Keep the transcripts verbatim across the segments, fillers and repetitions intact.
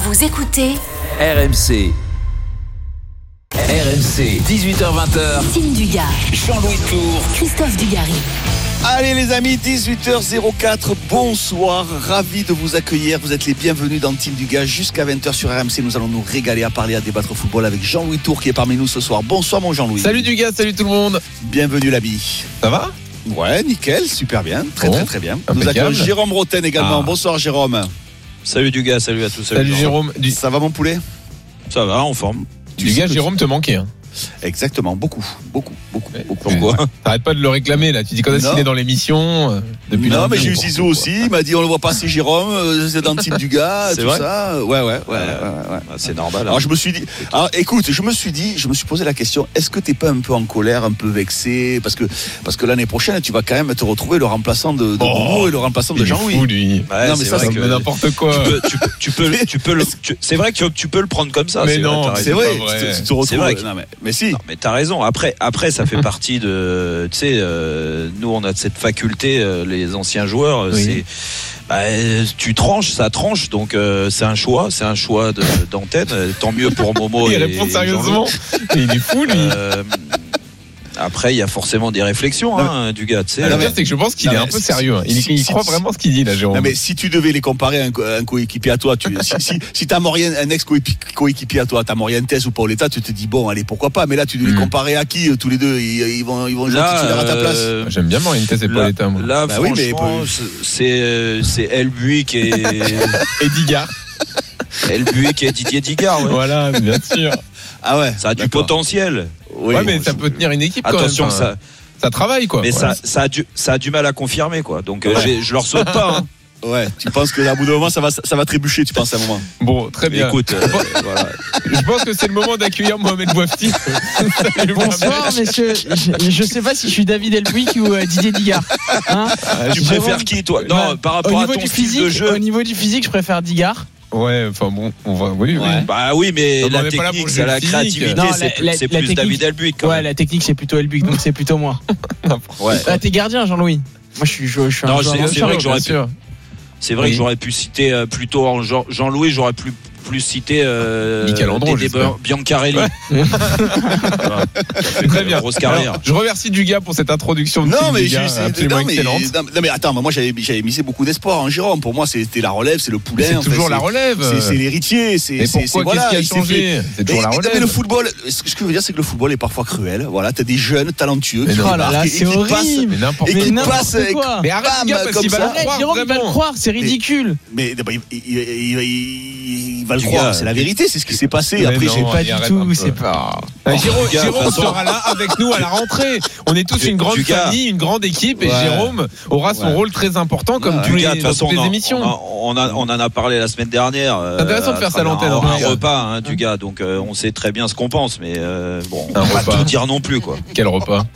Vous écoutez R M C. R M C, dix-huit heures vingt. Tim Dugas, Jean-Louis Tour, Christophe Dugarry. Allez les amis, dix-huit heures quatre, bonsoir, ravi de vous accueillir, vous êtes les bienvenus dans Team Dugas jusqu'à vingt heures sur R M C. Nous allons nous régaler à parler, à débattre football avec Jean-Louis Tour qui est parmi nous ce soir. Bonsoir mon Jean-Louis. Salut Dugas, salut tout le monde. Bienvenue l'ami. Ça va ? Ouais, nickel, super bien, très bon, très très bien. impeccable. Nous accueillons Jérôme Roten également, ah. Bonsoir Jérôme. Salut Dugas, salut à tous. Salut, salut Jérôme. Du... Ça va mon poulet ? Ça va, en forme. Dugas, Jérôme te manquait hein. Exactement, beaucoup, beaucoup, beaucoup, beaucoup. Pourquoi ? T'arrêtes pas de le réclamer là. Tu dis quand est-ce qu'il est dans l'émission euh, depuis Non, mais lundi, j'ai eu Zizou aussi. Il m'a dit on le voit pas, c'est Jérôme. euh, C'est dans le team du gars, C'est tout vrai ça. Ouais, ouais, ouais. ouais, ouais, ouais. Ah, c'est normal. Hein. Alors je me suis dit. Alors écoute, je me suis dit, je me suis posé la question. Est-ce que t'es pas un peu en colère, un peu vexé, parce que parce que l'année prochaine, tu vas quand même te retrouver le remplaçant de, de Oh, Boubou et le remplaçant de Jean-Louis. Fou, lui. Ouais, non mais c'est ça vrai c'est que Mais n'importe quoi. Tu peux, tu peux, tu peux, tu peux le, tu- c'est vrai que tu, tu peux le prendre comme ça. Mais c'est non, vrai, t'as C'est raison. vrai. pas vrai. Tu te- tu te retrouves. C'est vrai que- Non mais mais si. Non, mais t'as raison. Après, après, ça fait partie de, tu sais, euh, nous on a cette faculté, euh, les anciens joueurs, Oui. c'est, bah, tu tranches, ça tranche, donc euh, c'est un choix, c'est un choix de, d'antenne. Euh, Tant mieux pour Momo. Il et, répond et sérieusement. Mais il est fou lui. Euh, après, il y a forcément des réflexions, hein, du gars. Tu sais. Le non, pire, mais- c'est que je pense qu'il non, est un mais peu si- sérieux. hein. Il, si- il si- croit si- vraiment ce qu'il dit là, Jérôme. Non mais si tu devais les comparer à un, co- un coéquipier à toi, tu, si, si, si t'as Morien, un ex-coéquipier à toi, t'as Morientes ou Paoletta, tu te dis bon allez pourquoi pas, mais là tu dois les Mm. comparer à qui euh, tous les deux, ils, ils vont ils vont jouer Là, titulaire à ta place. euh, J'aime bien Morientes et Là, Paoletta, moi. là Bah oui, mais franchement, peu- c'est euh, c'est El Buick et Et Digard. El Buick et Didier Digard. Ouais. Voilà, bien sûr. Ah ouais. Ça a du d'accord. potentiel, Oui, Ouais, mais bon, ça je- peut tenir une équipe quand attention, même. Enfin, ça, ça travaille quoi. mais Voilà. ça, ça a du, ça a du mal à confirmer quoi. Donc euh, Ouais. j'ai- je leur souhaite pas. Hein. Ouais, tu penses que à bout d'un moment ça va ça va trébucher, tu penses à un moment. Bon, très bien. Écoute, euh, voilà. Je pense que c'est le moment d'accueillir Mohamed Bouafti. Salut, Bonsoir Mohamed. messieurs, je, je sais pas si je suis David Elbuic ou euh, Didier Digard. Hein Tu Jérôme, préfères qui toi Non, bah, par au rapport à niveau ton du style physique, de jeu. Au niveau du physique, je préfère Digard. Ouais, enfin bon, on va. Oui, oui. Ouais. Bah oui, mais Donc, on la est pas là pour technique, le c'est jeu la physique. créativité, Non, c'est la- plus, la- c'est la plus technique- David Elbuic. Quand Ouais, même. la technique c'est plutôt Elbuic, donc c'est plutôt moi. Ouais. Ah, t'es gardien, Jean-Louis. Moi, je suis, je, je suis Non, un joueur c'est- c'est amateur. vrai que j'aurais bien sûr. C'est vrai Oui. que j'aurais pu citer euh, plutôt en Jean- Jean-Louis, j'aurais plus plus cité euh, Michael Andro, Dédé j'espère. Biancarelli. Ouais. Voilà. C'est très bien. Grosse carrière. Alors, je remercie Dugas pour cette introduction. De Non Team mais, Dugas, j'ai- absolument non, mais, excellente. non, non, mais attends, moi j'avais j'avais misé beaucoup d'espoir en Jérôme. Pour moi c'était la relève, c'est le Mais poulain. c'est enfin, toujours la c'est- relève. C'est c'est l'héritier, c'est Mais c'est- pourquoi c'est- voilà, qu'est-ce qui a il s'est changé fait- C'est toujours mais, la mais- relève. mais le football, ce que je veux dire, c'est que le football est parfois cruel. Voilà, t'as des jeunes talentueux Mais qui non, Oh là là, débarquent et c'est qui passent. horrible. Mais n'importe Et Mais qui quoi. n'importe passe avec- quoi. Mais arrête Bam, Dugas parce comme qu'il va ça. le Arrête, croire Jérôme, il va le vraiment. croire, c'est ridicule. Mais d'abord, il, il- il- il- il va le Du croire, gars, c'est la vérité, c'est ce qui s'est passé. Mais Après, non. j'ai Pas il du arrête un tout, peu. c'est pas. Euh, Jérôme, Dugas, Jérôme de toute façon. sera là avec nous à la rentrée. On est tous Du- une grande Dugas. famille, une grande équipe, et Ouais. Jérôme aura son Ouais. rôle très important comme Ouais. tous les, Dugas, de toute dans façon, toutes on, les en- émissions. on, a- on, a- on en a parlé la semaine dernière. euh, C'est intéressant de à faire ça à travers l'antenne, Un, en un tout cas. repas, hein, du gars. Donc euh, on sait très bien ce qu'on pense, mais euh, bon, Un on va repas. pas tout dire non plus, quoi. Quel repas.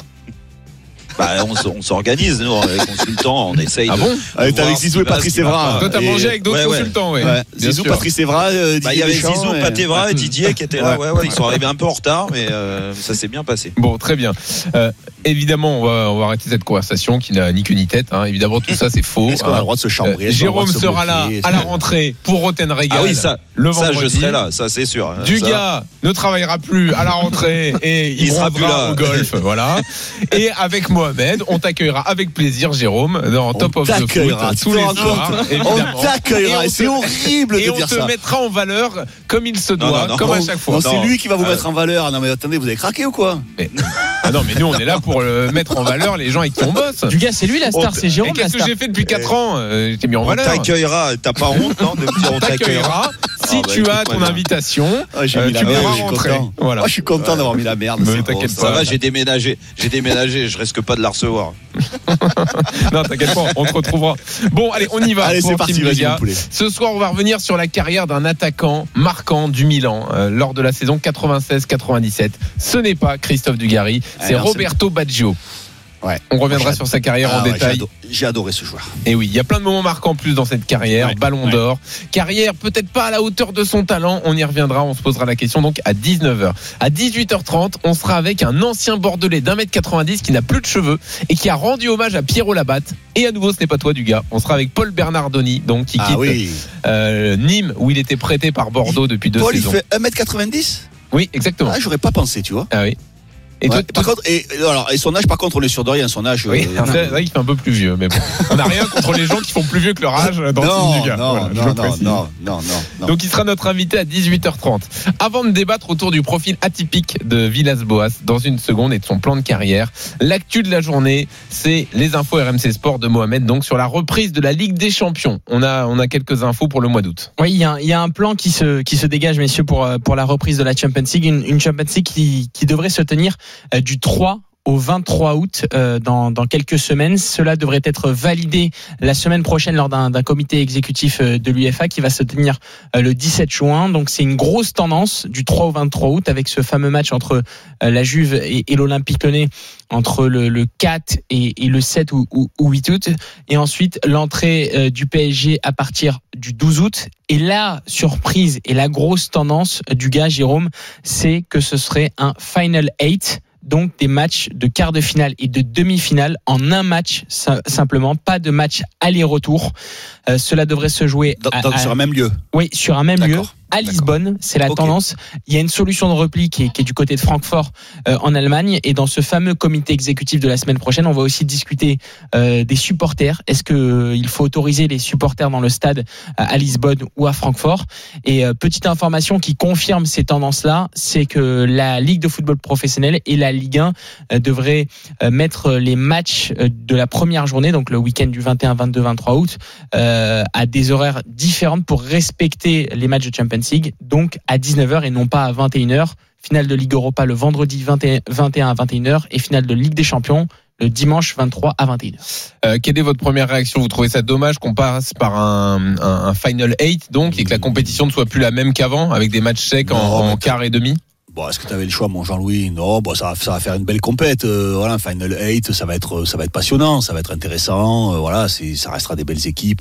Bah, on, s- on s'organise, nous, les consultants, on essaye. Ah de, bon de Avec voir avec ce Zizou qui et va, ce Patrice qui va Evra. pas. Toi, t'as Et- mangé avec d'autres ouais, ouais. consultants, ouais. Ouais, Bien Zizou, sûr. Patrice Evra, euh, Bah, il y Didier avait Deschamps, Zizou, et- Patevra et Didier qui étaient là. Ouais. Ouais, ouais, ils sont arrivés un peu en retard, mais euh, ça s'est bien passé. Bon, très bien. Euh, évidemment, on va, on va arrêter cette conversation qui n'a ni queue ni tête. Hein. Évidemment, tout ça, c'est faux. Est-ce qu'on a le droit de se chambrer? Euh, Est-ce qu'on a le droit Jérôme de se sera là bloquer? à la rentrée pour Roten Régal. Ah oui, ça, le ça, vendredi. je serai là, ça, c'est sûr. Ça. Dugas ne travaillera plus à la rentrée et il, Il sera plus bondera là. au golf, voilà. Et avec Mohamed, on t'accueillera avec plaisir, Jérôme, dans On Top of the Foot t'accueillera, tu tous te les rends soirs, compte évidemment. On t'accueillera, Et on c'est te- horrible Et de on dire te ça. mettra en valeur comme il se doit, non, non. comme à Non, chaque fois. non, c'est Non. lui qui va vous Ah, mettre en valeur. Non mais attendez, vous avez craqué ou quoi? Mais- Ah non, mais nous, on est là pour euh, mettre en valeur les gens avec qui on bosse. Dugas, c'est lui la star, c'est Et Jérôme la qu'est-ce que star. j'ai fait depuis quatre ans euh, J'ai mis en On valeur. t'accueillera, t'as pas honte, non, de me dire on On t'accueillera. t'accueillera si Ah bah, tu as écoute-moi ton bien. invitation. Ah, j'ai euh, mis la tu merde, pourras je suis rentrer. content. Voilà. Moi, je suis content d'avoir mis la merde. Me c'est t'inquiète bon, pas. Ça va, j'ai déménagé, j'ai déménagé, je risque pas de la recevoir. Non, t'inquiète pas, on te retrouvera. Bon, allez, on y va. Allez, pour c'est parti, Team vas-y, Dugas. mon poulet. Ce soir, on va revenir sur la carrière d'un attaquant marquant du Milan euh, lors de la saison quatre-vingt-seize quatre-vingt-dix-sept. Ce n'est pas Christophe Dugarry, c'est Ah, non, c'est- Roberto Baggio. Ouais. On reviendra J'ai sur sa carrière Ah en ouais, détail. J'ai adoré, j'ai adoré ce joueur. Et oui, il y a plein de moments marquants en plus dans cette carrière. Ouais. Ballon Ouais. d'or. Carrière peut-être pas à la hauteur de son talent. On y reviendra. On se posera la question donc à dix-neuf heures. À dix-huit heures trente, on sera avec un ancien Bordelais d'un mètre quatre-vingt-dix qui n'a plus de cheveux et qui a rendu hommage à Pierrot Labatte. Et à nouveau, ce n'est pas toi, du gars. On sera avec Paul Bernardoni, donc qui Ah quitte oui. euh, Nîmes, où il était prêté par Bordeaux depuis deux Paul, saisons. il fait un mètre quatre-vingt-dix. Oui, exactement. Ah, j'aurais pas pensé, tu vois. Ah oui. Et Ouais. toi, Par toi- contre, et, alors, et son âge, par contre, on est sûr de rien. Son âge. oui, euh, c'est vrai qu'il fait un peu plus vieux, mais bon. On n'a rien contre les gens qui font plus vieux que leur âge dans le non, team du gars. non, Voilà, je non, le non, précise. non, non, non, non. Donc il sera notre invité à dix-huit heures trente. Avant de débattre autour du profil atypique de Villas-Boas dans une seconde et de son plan de carrière, l'actu de la journée, c'est les infos R M C Sport de Mohamed, donc sur la reprise de la Ligue des Champions. On a, on a quelques infos pour le mois d'août. Oui, il y a, il y a un plan qui se, qui se dégage, messieurs, pour, euh, pour la reprise de la Champions League. Une, une Champions League qui, qui devrait se tenir euh, du trois au vingt-trois août euh, dans, dans quelques semaines. Cela devrait être validé la semaine prochaine lors d'un, d'un comité exécutif euh, de l'U E F A qui va se tenir euh, le dix-sept juin. Donc c'est une grosse tendance du trois au vingt-trois août avec ce fameux match entre euh, la Juve et, et l'Olympique Lyonnais entre le, le quatre et, et le sept ou, ou, ou huit août. Et ensuite l'entrée euh, du P S G à partir du douze août. Et la surprise et la grosse tendance du gars, Jérôme, c'est que ce serait un Final eight. Donc des matchs de quart de finale et de demi-finale en un match simplement, pas de match aller-retour. Euh, cela devrait se jouer Dans, à, dans- à, sur un même lieu. oui, sur un même D'accord. lieu à Lisbonne, c'est la Ok. tendance. Il y a une solution de repli qui est, qui est du côté de Francfort euh, en Allemagne, et dans ce fameux comité exécutif de la semaine prochaine, on va aussi discuter euh, des supporters. Est-ce que euh, il faut autoriser les supporters dans le stade euh, à Lisbonne ou à Francfort? Et euh, petite information qui confirme ces tendances-là, c'est que la Ligue de football professionnel et la Ligue un euh, devraient euh, mettre les matchs euh, de la première journée, donc le week-end du vingt et un, vingt-deux, vingt-trois août, euh, à des horaires différentes pour respecter les matchs de Champions League, donc à dix-neuf heures et non pas à vingt et une heures. Finale de Ligue Europa le vendredi vingt et un à vingt et une heures et finale de Ligue des Champions le dimanche vingt-trois à vingt et une heures. Euh, quelle est votre première réaction? Vous trouvez ça dommage qu'on passe par un, un, un Final eight, donc, et que la compétition ne soit plus la même qu'avant, avec des matchs secs en, Non, en mais quart et demi? Bon, est-ce que tu avais le choix, mon Jean-Louis? Non, bon, ça va, ça va faire une belle compète. Euh, voilà, un Final eight, ça va être, ça va être passionnant, ça va être intéressant. Euh, voilà, c'est, ça restera des belles équipes.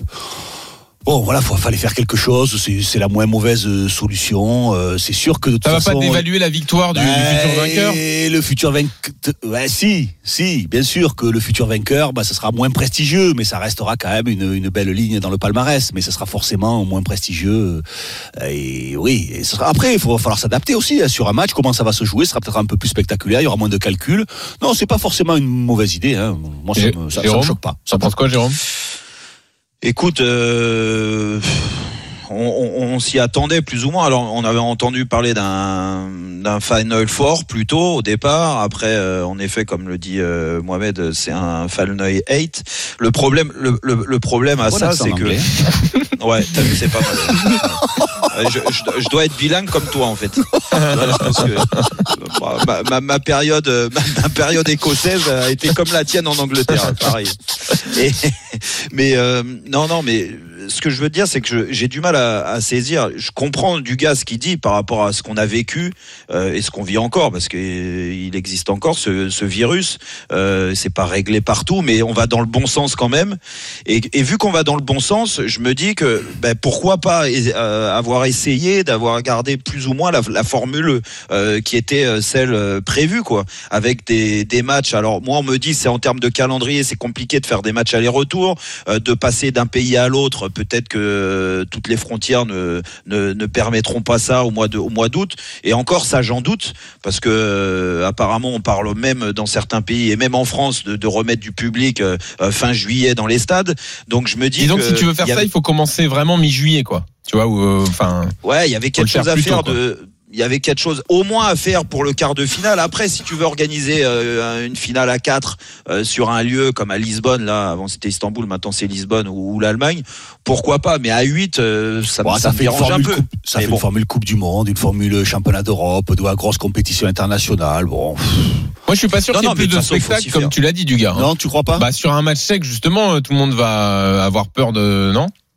Bon, voilà, il fallait faire quelque chose. C'est, c'est la moins mauvaise euh, solution. Euh, c'est sûr que de toute Ça va façon, pas dévaluer la victoire du, du futur vainqueur? Et le futur vainqueur, ouais, si, si, bien sûr que le futur vainqueur, bah, ça sera moins prestigieux, mais ça restera quand même une, une belle ligne dans le palmarès. Mais ça sera forcément moins prestigieux. Et oui, et ça sera, après, il va falloir s'adapter aussi hein, sur un match. Comment ça va se jouer? Ce sera peut-être un peu plus spectaculaire. Il y aura moins de calculs. Non, c'est pas forcément une mauvaise idée. Hein. Moi, ça, Jé- me, ça, ça Jérôme, me choque pas. Ça pense quoi, Jérôme? Écoute, euh, on, on, on s'y attendait plus ou moins. Alors, on avait entendu parler d'un d'un Final Four plutôt au départ. Après, euh, en effet, comme le dit euh, Mohamed, c'est un Final eight. Le problème, le, le, le problème à Bon ça, accent c'est anglais. que ouais, t'as vu, c'est pas mal. je, je, je dois être bilingue comme toi en fait. Voilà, je pense que ma, ma, ma période, ma, ma période écossaise a été comme la tienne en Angleterre, pareil. Et, mais euh, non, non, mais ce que je veux dire, c'est que je, j'ai du mal à, à saisir. Je comprends du gars ce qu'il dit par rapport à ce qu'on a vécu euh, et ce qu'on vit encore, parce que euh, il existe encore ce, ce virus. Euh, c'est pas réglé partout, mais on va dans le bon sens quand même. Et, et vu qu'on va dans le bon sens, je me dis que ben, pourquoi pas euh, avoir essayé d'avoir gardé plus ou moins la, la formule euh, qui était celle euh, prévue, quoi, avec des, des matchs. Alors moi, on me dit c'est en termes de calendrier, c'est compliqué de faire des matchs aller-retour, euh, de passer d'un pays à l'autre. Peut-être que euh, toutes les frontières ne, ne ne permettront pas ça au mois de au mois d'août. Et encore ça, j'en doute, parce que euh, apparemment on parle même dans certains pays et même en France de, de remettre du public euh, fin juillet dans les stades. Donc je me dis. Disons que que si tu veux faire y ça, avait... il faut commencer vraiment mi-juillet, quoi. Tu vois, ou enfin. Euh, ouais, il y avait quelque chose à plus faire tôt, de. Il y avait quelque chose au moins à faire pour le quart de finale. Après, si tu veux organiser euh, une finale à quatre euh, sur un lieu comme à Lisbonne, là, avant c'était Istanbul, maintenant c'est Lisbonne ou, ou l'Allemagne, pourquoi pas? Mais à huit, euh, ça, Bon, ça, ça me fait une dérange un formule peu. coupe, ça Mais fait bon. une formule Coupe du Monde, une formule Championnat d'Europe, de la grosse compétition internationale. Bon. Moi, je suis pas sûr Non, qu'il y ait non, mais plus de de toute façon, faut spectacle, s'y comme faire. tu l'as dit, du gars. Hein. Non, tu crois pas? Bah, sur un match sec, justement, tout le monde va avoir peur de, non?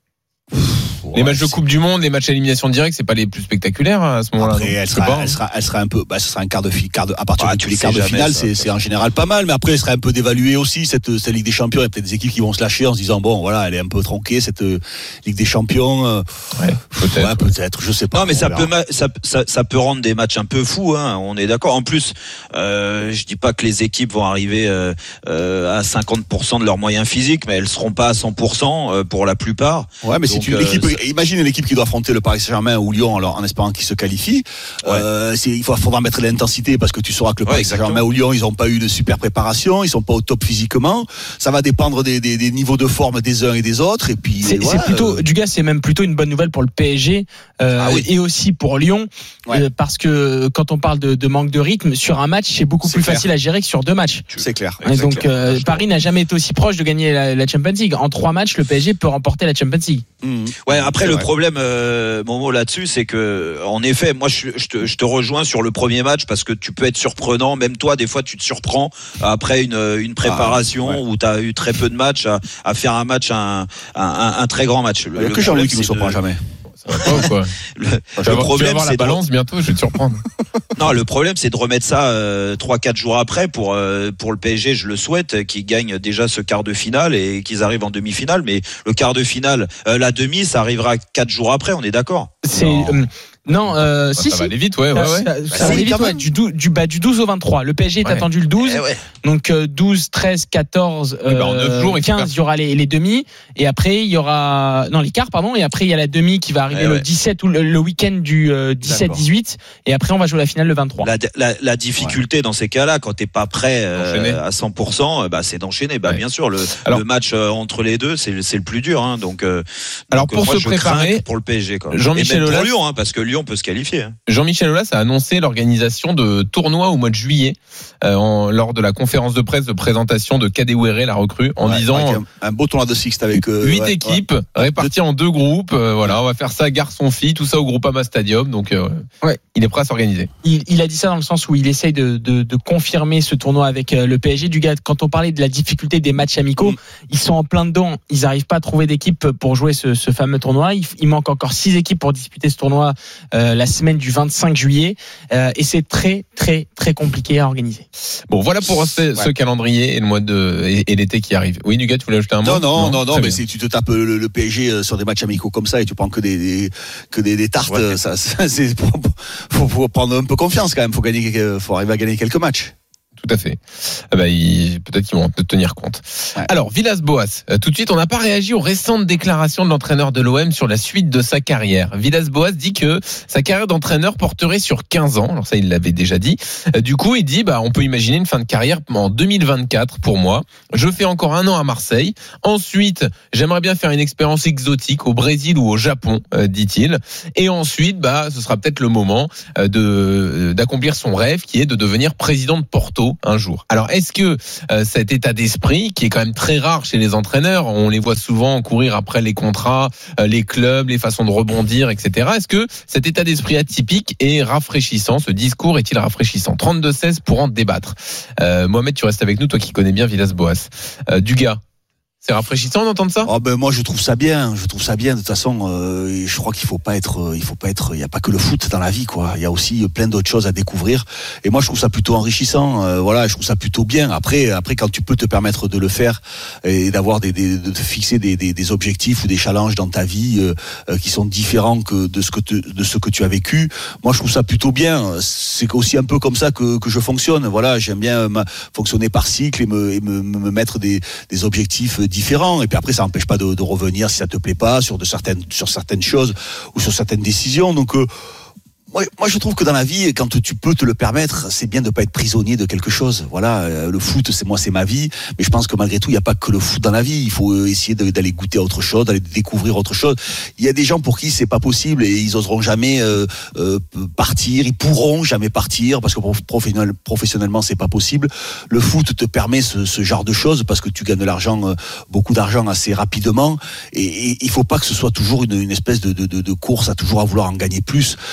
Les Ouais, matchs de c'est- Coupe du Monde, les matchs à élimination directe, c'est pas les plus spectaculaires hein, à ce moment-là. Après, non elle Je sais sera, pas, elle hein. sera, elle sera un peu, bah, ce sera un quart de finale, à partir Ah, de tu tous les le quarts sais de jamais, finale, ça, c'est, ça. c'est en général pas mal, mais après, elle sera un peu dévaluée aussi, cette, cette Ligue des Champions. Il y a peut-être des équipes qui vont se lâcher en se disant, bon, voilà, elle est un peu tronquée, cette euh, Ligue des Champions. euh, Ouais, peut-être. ouais, peut-être, je sais pas. Non, mais on ça verra. peut, ma- ça, ça, ça peut rendre des matchs un peu fous, hein, on est d'accord. En plus, euh, je dis pas que les équipes vont arriver euh, euh, à cinquante pour cent de leurs moyens physiques, mais elles seront pas à cent pour cent euh, pour la plupart. Ouais, mais si Donc, tu euh, l'équipe, ça- imagine l'équipe qui doit affronter le Paris Saint-Germain ou Lyon alors, en espérant qu'ils se qualifient. Ouais. Euh, c'est, il faut, faudra mettre l'intensité parce que tu sauras que le Ouais, Paris exactement. Saint-Germain ou Lyon, ils n'ont pas eu de super préparation, ils sont pas au top physiquement. Ça va dépendre des, des, des niveaux de forme des uns et des autres. Et puis, C'est, ouais, c'est plutôt, euh, du gars, c'est même plutôt une bonne nouvelle pour le P S G euh, Ah oui. et aussi pour Lyon, Ouais. euh, parce que quand on parle de, de manque de rythme sur un match, c'est beaucoup C'est plus clair. facile à gérer que sur deux matchs. c'est clair. Et donc Exactement. euh, Paris n'a jamais été aussi proche de gagner la, la Champions League. En trois matchs, le P S G peut remporter la Champions League. Mmh. Ouais, après C'est le vrai. problème, euh, mon mot là-dessus, c'est que, en effet, moi, je, je, te, je te rejoins sur le premier match parce que tu peux être surprenant. Même toi, des fois, tu te surprends après une, une préparation Ah, ouais. où tu as eu très peu de matchs à, à faire un match, un, un, un, un très grand match. Il n'y a que Jean-Louis qui ne surprend jamais. Ça va pas ou quoi Le, Tu vas le avoir- tu vas problème, avoir la c'est de, balance bientôt, je vais te surprendre. non, le problème, c'est de remettre ça euh, trois, quatre jours après pour euh, pour le P S G. Je le souhaite, qu'ils gagnent déjà ce quart de finale et qu'ils arrivent en demi-finale. Mais le quart de finale, euh, la demi, ça arrivera quatre jours après. On est d'accord. C'est Non. euh, non, euh, Bah, si ça si. va aller vite, ouais, ouais, Ça, ouais. ça- ça va si, aller vite, quand ouais, même. du, dou- du, bah, du douze au vingt-trois. Le P S G est Ouais. attendu le douze. Eh ouais. Donc euh, douze, treize, quatorze, Oui, bah, en euh, neuf jours, il faut quinze, faire. il y aura les, les demi. Et après, il y aura... Non, les quarts, pardon. Et après, il y a la demi qui va arriver Eh le ouais. dix-sept ou le, le week-end du euh, dix-sept dix-huit. Et après, on va jouer la finale le vingt-trois. La, la, la difficulté dans ces cas-là, quand t'es pas prêt D'enchaîner. euh, à cent pour cent, euh, bah c'est d'enchaîner. Bah Ouais. bien sûr, le, Alors- le match euh, entre les deux, c'est le- c'est le plus dur. Hein, donc, euh, Alors, donc, pour moi, se je préparer, crains pour le P S G, quoi. Jean-Michel Et même Aulas- pour Lyon, hein, parce que Lyon peut se qualifier. Hein. Jean-Michel Aulas a annoncé l'organisation de tournois au mois de juillet euh, en, lors de la conférence de presse de présentation de Kadewere, la recrue, en Ouais, disant avec un, un beau tournoi de Sixte avec euh, huit ouais, équipes réparties en deux groupes. euh, voilà, on va faire ça garçon-fille, tout ça au Groupama Stadium. Donc, euh, Ouais. il est prêt à s'organiser. Il, il a dit ça dans le sens où il essaye de, de, de confirmer ce tournoi avec euh, le P S G. Du gars, quand on parlait de la difficulté des matchs amicaux, Mm. ils sont en plein dedans. Ils n'arrivent pas à trouver d'équipe pour jouer ce, ce fameux tournoi. Il, il manque encore six équipes pour disputer ce tournoi euh, la semaine du vingt-cinq juillet. Euh, et c'est très, très, très compliqué à organiser. Bon, voilà pour ce, ce calendrier et le mois de et, et l'été qui arrive. Oui, Dugas, tu voulais ajouter un mot? Non, non, non, non, Très mais bien. si tu te tapes le, le P S G euh, sur des matchs amicaux comme ça et tu prends que des, des que des, des tartes, Ouais. euh, ça, ça, c'est faut, faut, faut prendre un peu confiance quand même. Faut gagner, quelques- faut arriver à gagner quelques matchs. Tout à fait. Ah bah, il- peut-être qu'ils vont te tenir compte. Ouais. Alors, Villas-Boas, euh, tout de suite, on n'a pas réagi aux récentes déclarations de l'entraîneur de l'O M sur la suite de sa carrière. Villas-Boas dit que sa carrière d'entraîneur porterait sur quinze ans. Alors ça, il l'avait déjà dit. Euh, Du coup, il dit, bah, on peut imaginer une fin de carrière en deux mille vingt-quatre pour moi. Je fais encore un an à Marseille. Ensuite, j'aimerais bien faire une expérience exotique au Brésil ou au Japon, euh, dit-il. Et ensuite, bah, ce sera peut-être le moment euh, de d'accomplir son rêve, qui est de devenir président de Porto un jour. Alors, est-ce que euh, cet état d'esprit, qui est quand même très rare chez les entraîneurs, on les voit souvent courir après les contrats, euh, les clubs, les façons de rebondir, et cetera. Est-ce que cet état d'esprit atypique est rafraîchissant? Ce discours est-il rafraîchissant? trente-deux seize pour en débattre. Euh, Mohamed, tu restes avec nous, toi qui connais bien Villas-Boas. Euh, Dugas, c'est rafraîchissant d'entendre ça? Oh ben moi je trouve ça bien, je trouve ça bien. De toute façon, euh, je crois qu'il faut pas être, euh, il faut pas être, il y a pas que le foot dans la vie quoi. Il y a aussi plein d'autres choses à découvrir. Et moi je trouve ça plutôt enrichissant. Euh, voilà, je trouve ça plutôt bien. Après, après quand tu peux te permettre de le faire et d'avoir des, des de te fixer des, des, des objectifs ou des challenges dans ta vie euh, euh, qui sont différents que de ce que te, de ce que tu as vécu. Moi je trouve ça plutôt bien. C'est aussi un peu comme ça que que je fonctionne. Voilà, j'aime bien ma, fonctionner par cycle et me et me, me mettre des des objectifs différents, et puis après ça n'empêche pas de, de revenir si ça te plaît pas sur de certaines sur certaines choses ou sur certaines décisions. Donc euh, moi, moi je trouve que dans la vie, quand tu peux te le permettre, c'est bien de pas être prisonnier de quelque chose. Voilà, euh, le foot, c'est moi, c'est ma vie, mais je pense que malgré tout, il n'y a pas que le foot dans la vie. Il faut euh, essayer de, d'aller goûter à autre chose, d'aller découvrir autre chose. Il y a des gens pour qui c'est pas possible et ils oseront jamais euh, euh, partir, ils pourront jamais partir parce que professionnel, professionnellement c'est pas possible. Le foot te permet ce, ce genre de choses parce que tu gagnes de l'argent, euh, beaucoup d'argent assez rapidement, et, et il faut pas que ce soit toujours une, une espèce de, de, de, de course à toujours à vouloir en gagner plus. Moi j'ai toujours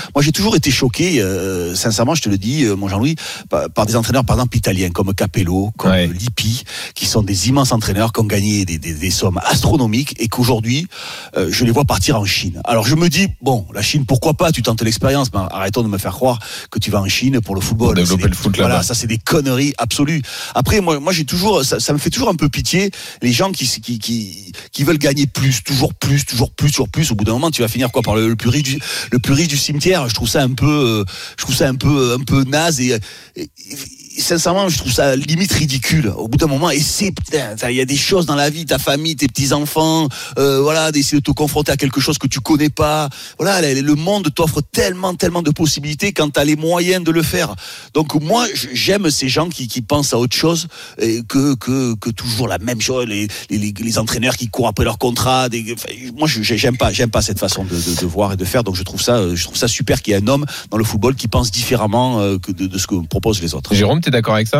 toujours été choqué, euh, sincèrement, je te le dis, euh, mon Jean-Louis, par, par des entraîneurs, par exemple, italiens, comme Capello, comme Ouais. Lippi, qui sont des immenses entraîneurs, qui ont gagné des, des, des sommes astronomiques, et qu'aujourd'hui, euh, je les vois partir en Chine. Alors, je me dis, bon, la Chine, pourquoi pas, tu tentes l'expérience, mais arrêtons de me faire croire que tu vas en Chine pour le football. Pour développer C'est des- le foot Voilà, là-bas. ça, c'est des conneries absolues. Après, moi, moi, j'ai toujours, ça, ça me fait toujours un peu pitié, les gens qui, qui, qui, qui veulent gagner plus, toujours plus, toujours plus, toujours plus. Au bout d'un moment, tu vas finir quoi par le, le plus riche du, le plus riche du cimetière. Je trouve ça un peu, euh, je trouve ça un peu, un peu naze et, et, et sincèrement, je trouve ça limite ridicule. Au bout d'un moment, et c'est, putain, il y a des choses dans la vie, ta famille, tes petits enfants, euh, voilà, d'essayer de te confronter à quelque chose que tu connais pas. Voilà, le, le monde t'offre tellement, tellement de possibilités quand t'as les moyens de le faire. Donc moi, j'aime ces gens qui, qui pensent à autre chose et que, que, que toujours la même chose. Les, les, les entraîneurs qui courent après leur contrat. Des, enfin, moi, je, j'aime pas, j'aime pas cette façon de, de, de voir et de faire. Donc je trouve ça, je trouve ça super qu'il y ait un homme dans le football qui pense différemment que de, de ce que proposent les autres. Jérôme, t'es d'accord avec ça?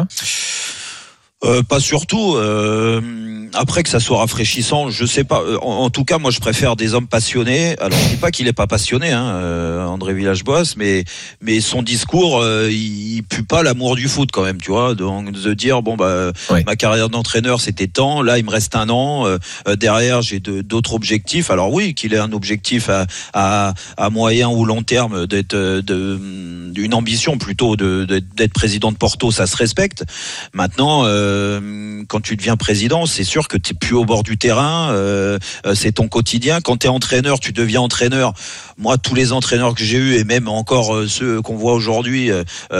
Euh, pas surtout. Euh, après que ça soit rafraîchissant, je sais pas. En, en tout cas, moi, je préfère des hommes passionnés. Alors, je dis pas qu'il est pas passionné, hein, euh, André Villas-Boas, mais mais son discours, euh, il, il pue pas l'amour du foot quand même, tu vois. Donc de dire bon bah Ouais. ma carrière d'entraîneur c'était temps, là il me reste un an. Euh, derrière, j'ai de, d'autres objectifs. Alors oui, qu'il ait un objectif à à, à moyen ou long terme d'être de d'une ambition plutôt de, de d'être président de Porto, ça se respecte. Maintenant. Euh, Euh, quand tu deviens président, c'est sûr que tu n'es plus au bord du terrain, euh, c'est ton quotidien. Quand tu es entraîneur, tu deviens entraîneur. Moi, tous les entraîneurs que j'ai eus, et même encore euh, ceux qu'on voit aujourd'hui,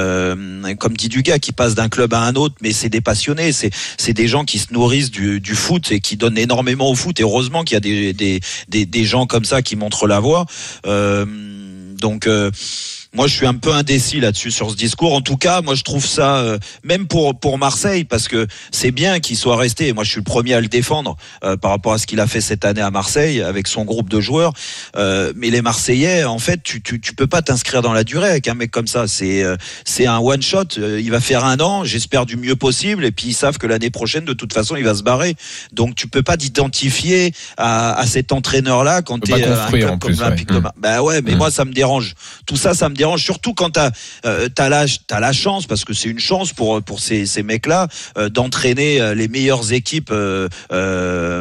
euh, comme dit Dugas, qui passent d'un club à un autre, mais c'est des passionnés, c'est, c'est des gens qui se nourrissent du, du foot et qui donnent énormément au foot. Et heureusement qu'il y a des, des, des, des gens comme ça qui montrent la voie. Euh, donc... Euh, Moi, je suis un peu indécis là-dessus sur ce discours. En tout cas, moi, je trouve ça, euh, même pour pour Marseille, parce que c'est bien qu'il soit resté. Moi, je suis le premier à le défendre euh, par rapport à ce qu'il a fait cette année à Marseille avec son groupe de joueurs. Euh, mais les Marseillais, en fait, tu tu tu peux pas t'inscrire dans la durée avec un mec comme ça. C'est euh, c'est un one shot. Euh, il va faire un an, j'espère du mieux possible. Et puis ils savent que l'année prochaine, de toute façon, il va se barrer. Donc tu peux pas t'identifier à, à cet entraîneur-là quand Tu t'es peux pas euh, un construire, club en comme plus, l'Olympique ouais. de Marseille. Bah ouais, mais Mmh. moi ça me dérange. Tout ça, ça me dérange, surtout quand t'as euh, t'as la t'as la chance, parce que c'est une chance pour pour ces ces mecs-là euh, d'entraîner euh, les meilleures équipes. Euh, euh,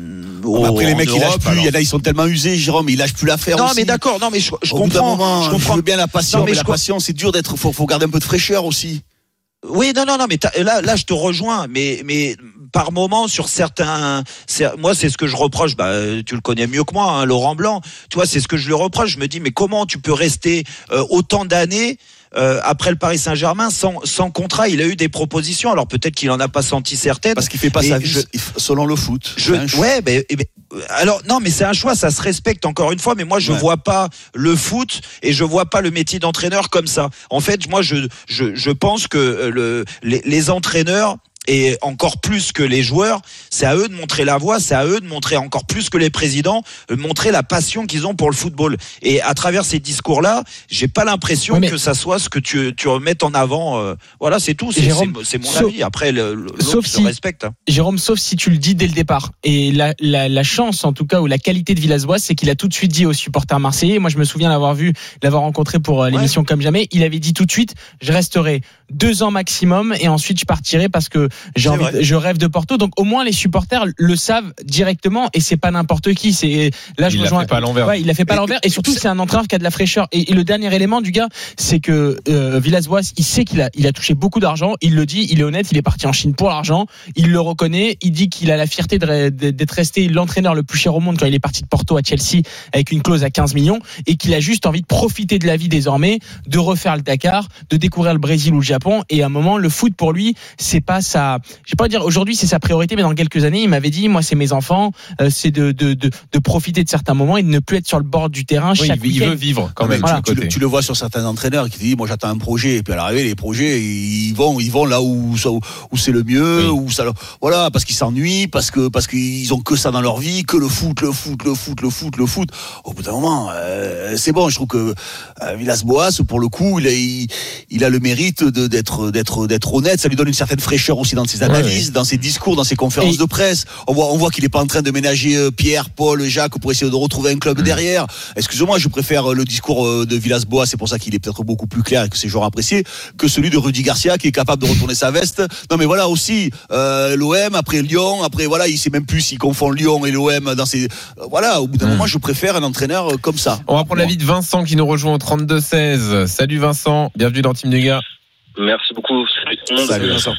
au, Après les en mecs ils lâchent Europe, plus, il alors. y en a ils sont tellement usés, Jérôme, ils lâchent plus l'affaire Non aussi. mais d'accord, non mais je, je Au bout d'un comprends, moment, je comprends. veux bien la passion, Non, mais, mais la je co- passion c'est dur d'être, faut, faut garder un peu de fraîcheur aussi. Oui, non, non, non, mais t'as- là, là, je te rejoins, mais, mais par moment sur certains, c'est- moi, c'est ce que je reproche. Bah, tu le connais mieux que moi, hein, Laurent Blanc. Tu vois, c'est ce que je lui reproche. Je me dis, mais comment tu peux rester euh, autant d'années euh, après le Paris Saint-Germain sans, sans contrat? Il a eu des propositions. Alors peut-être qu'il en a pas senti certaines. Parce qu'il fait pas mais sa vie je- selon le foot. Je, C'est un choix. ouais, mais, mais, alors non, mais c'est un choix, ça se respecte encore une fois. Mais moi, je Ouais. vois pas le foot et je vois pas le métier d'entraîneur comme ça. En fait, moi, je je, je pense que euh, le, les, les entraîneurs, et encore plus que les joueurs, c'est à eux de montrer la voie, c'est à eux de montrer encore plus que les présidents, de montrer la passion qu'ils ont pour le football. Et à travers ces discours-là, j'ai pas l'impression Oui, mais- que ça soit ce que tu, tu remettes en avant. euh, voilà, c'est tout. C'est, Jérôme, c'est, c'est mon sauf- avis. Après, le, le, l'autre sauf se si- respecte. Hein. Jérôme, sauf si tu le dis dès le départ. Et la, la, la chance, en tout cas, ou la qualité de Villas-Boas, c'est qu'il a tout de suite dit aux supporters marseillais. Moi, je me souviens l'avoir vu, l'avoir rencontré pour euh, l'émission Comme Jamais. Il avait dit tout de suite, je resterai deux ans maximum et ensuite je partirai parce que j'ai C'est envie, vrai. de- je rêve de Porto. Donc au moins les supporters le savent directement et c'est pas n'importe qui. C'est là je Il l'a rejoins. fait pas à l'envers. Ouais, il l'a fait pas à Et- l'envers et surtout c'est un entraîneur qui a de la fraîcheur. Et, et le dernier élément du gars, c'est que euh, Villas-Boas, il sait qu'il a, il a touché beaucoup d'argent. Il le dit, il est honnête, il est parti en Chine pour l'argent. Il le reconnaît. Il dit qu'il a la fierté de- de- d'être resté l'entraîneur le plus cher au monde quand il est parti de Porto à Chelsea avec une clause à quinze millions et qu'il a juste envie de profiter de la vie désormais, de refaire le Dakar, de découvrir le Brésil ou le Japon. Et à un moment, le foot pour lui, c'est pas sa, je vais pas dire aujourd'hui c'est sa priorité, mais dans quelques années, il m'avait dit, moi c'est mes enfants, euh, c'est de, de de de profiter de certains moments et de ne plus être sur le bord du terrain Oui, chaque il, il week-end. veut vivre quand Non, mais même. tu, de tu côté. le, tu le vois sur certains entraîneurs qui te disent moi j'attends un projet et puis à l'arrivée les projets ils vont ils vont là où ça- où, où c'est le mieux, Oui. où ça voilà parce qu'ils s'ennuient, parce que parce qu'ils ont que ça dans leur vie, que le foot le foot le foot le foot le foot. Au bout d'un moment euh, c'est bon, je trouve que euh, Villas-Boas pour le coup il a il, il a le mérite de, d'être d'être d'être honnête, ça lui donne une certaine fraîcheur aussi aussi dans ses analyses, ouais. dans ses discours, dans ses conférences Et... de presse. On voit, on voit qu'il est pas en train de ménager euh, Pierre, Paul, Jacques pour essayer de retrouver un club mmh. derrière. Excusez-moi, je préfère le discours de Villas-Boas, c'est pour ça qu'il est peut-être beaucoup plus clair et que c'est joueurs appréciés, que celui de Rudy Garcia qui est capable de retourner sa veste. Non mais voilà aussi, euh, l'O M, après Lyon, après voilà, il sait même plus s'il confond Lyon et l'O M dans ses... Euh, voilà, au bout d'un mmh. moment, je préfère un entraîneur comme ça. On va prendre l'avis de Vincent qui nous rejoint au trente-deux seize. Salut Vincent, bienvenue dans Team Dugas. Merci beaucoup. Salut, Salut Vincent.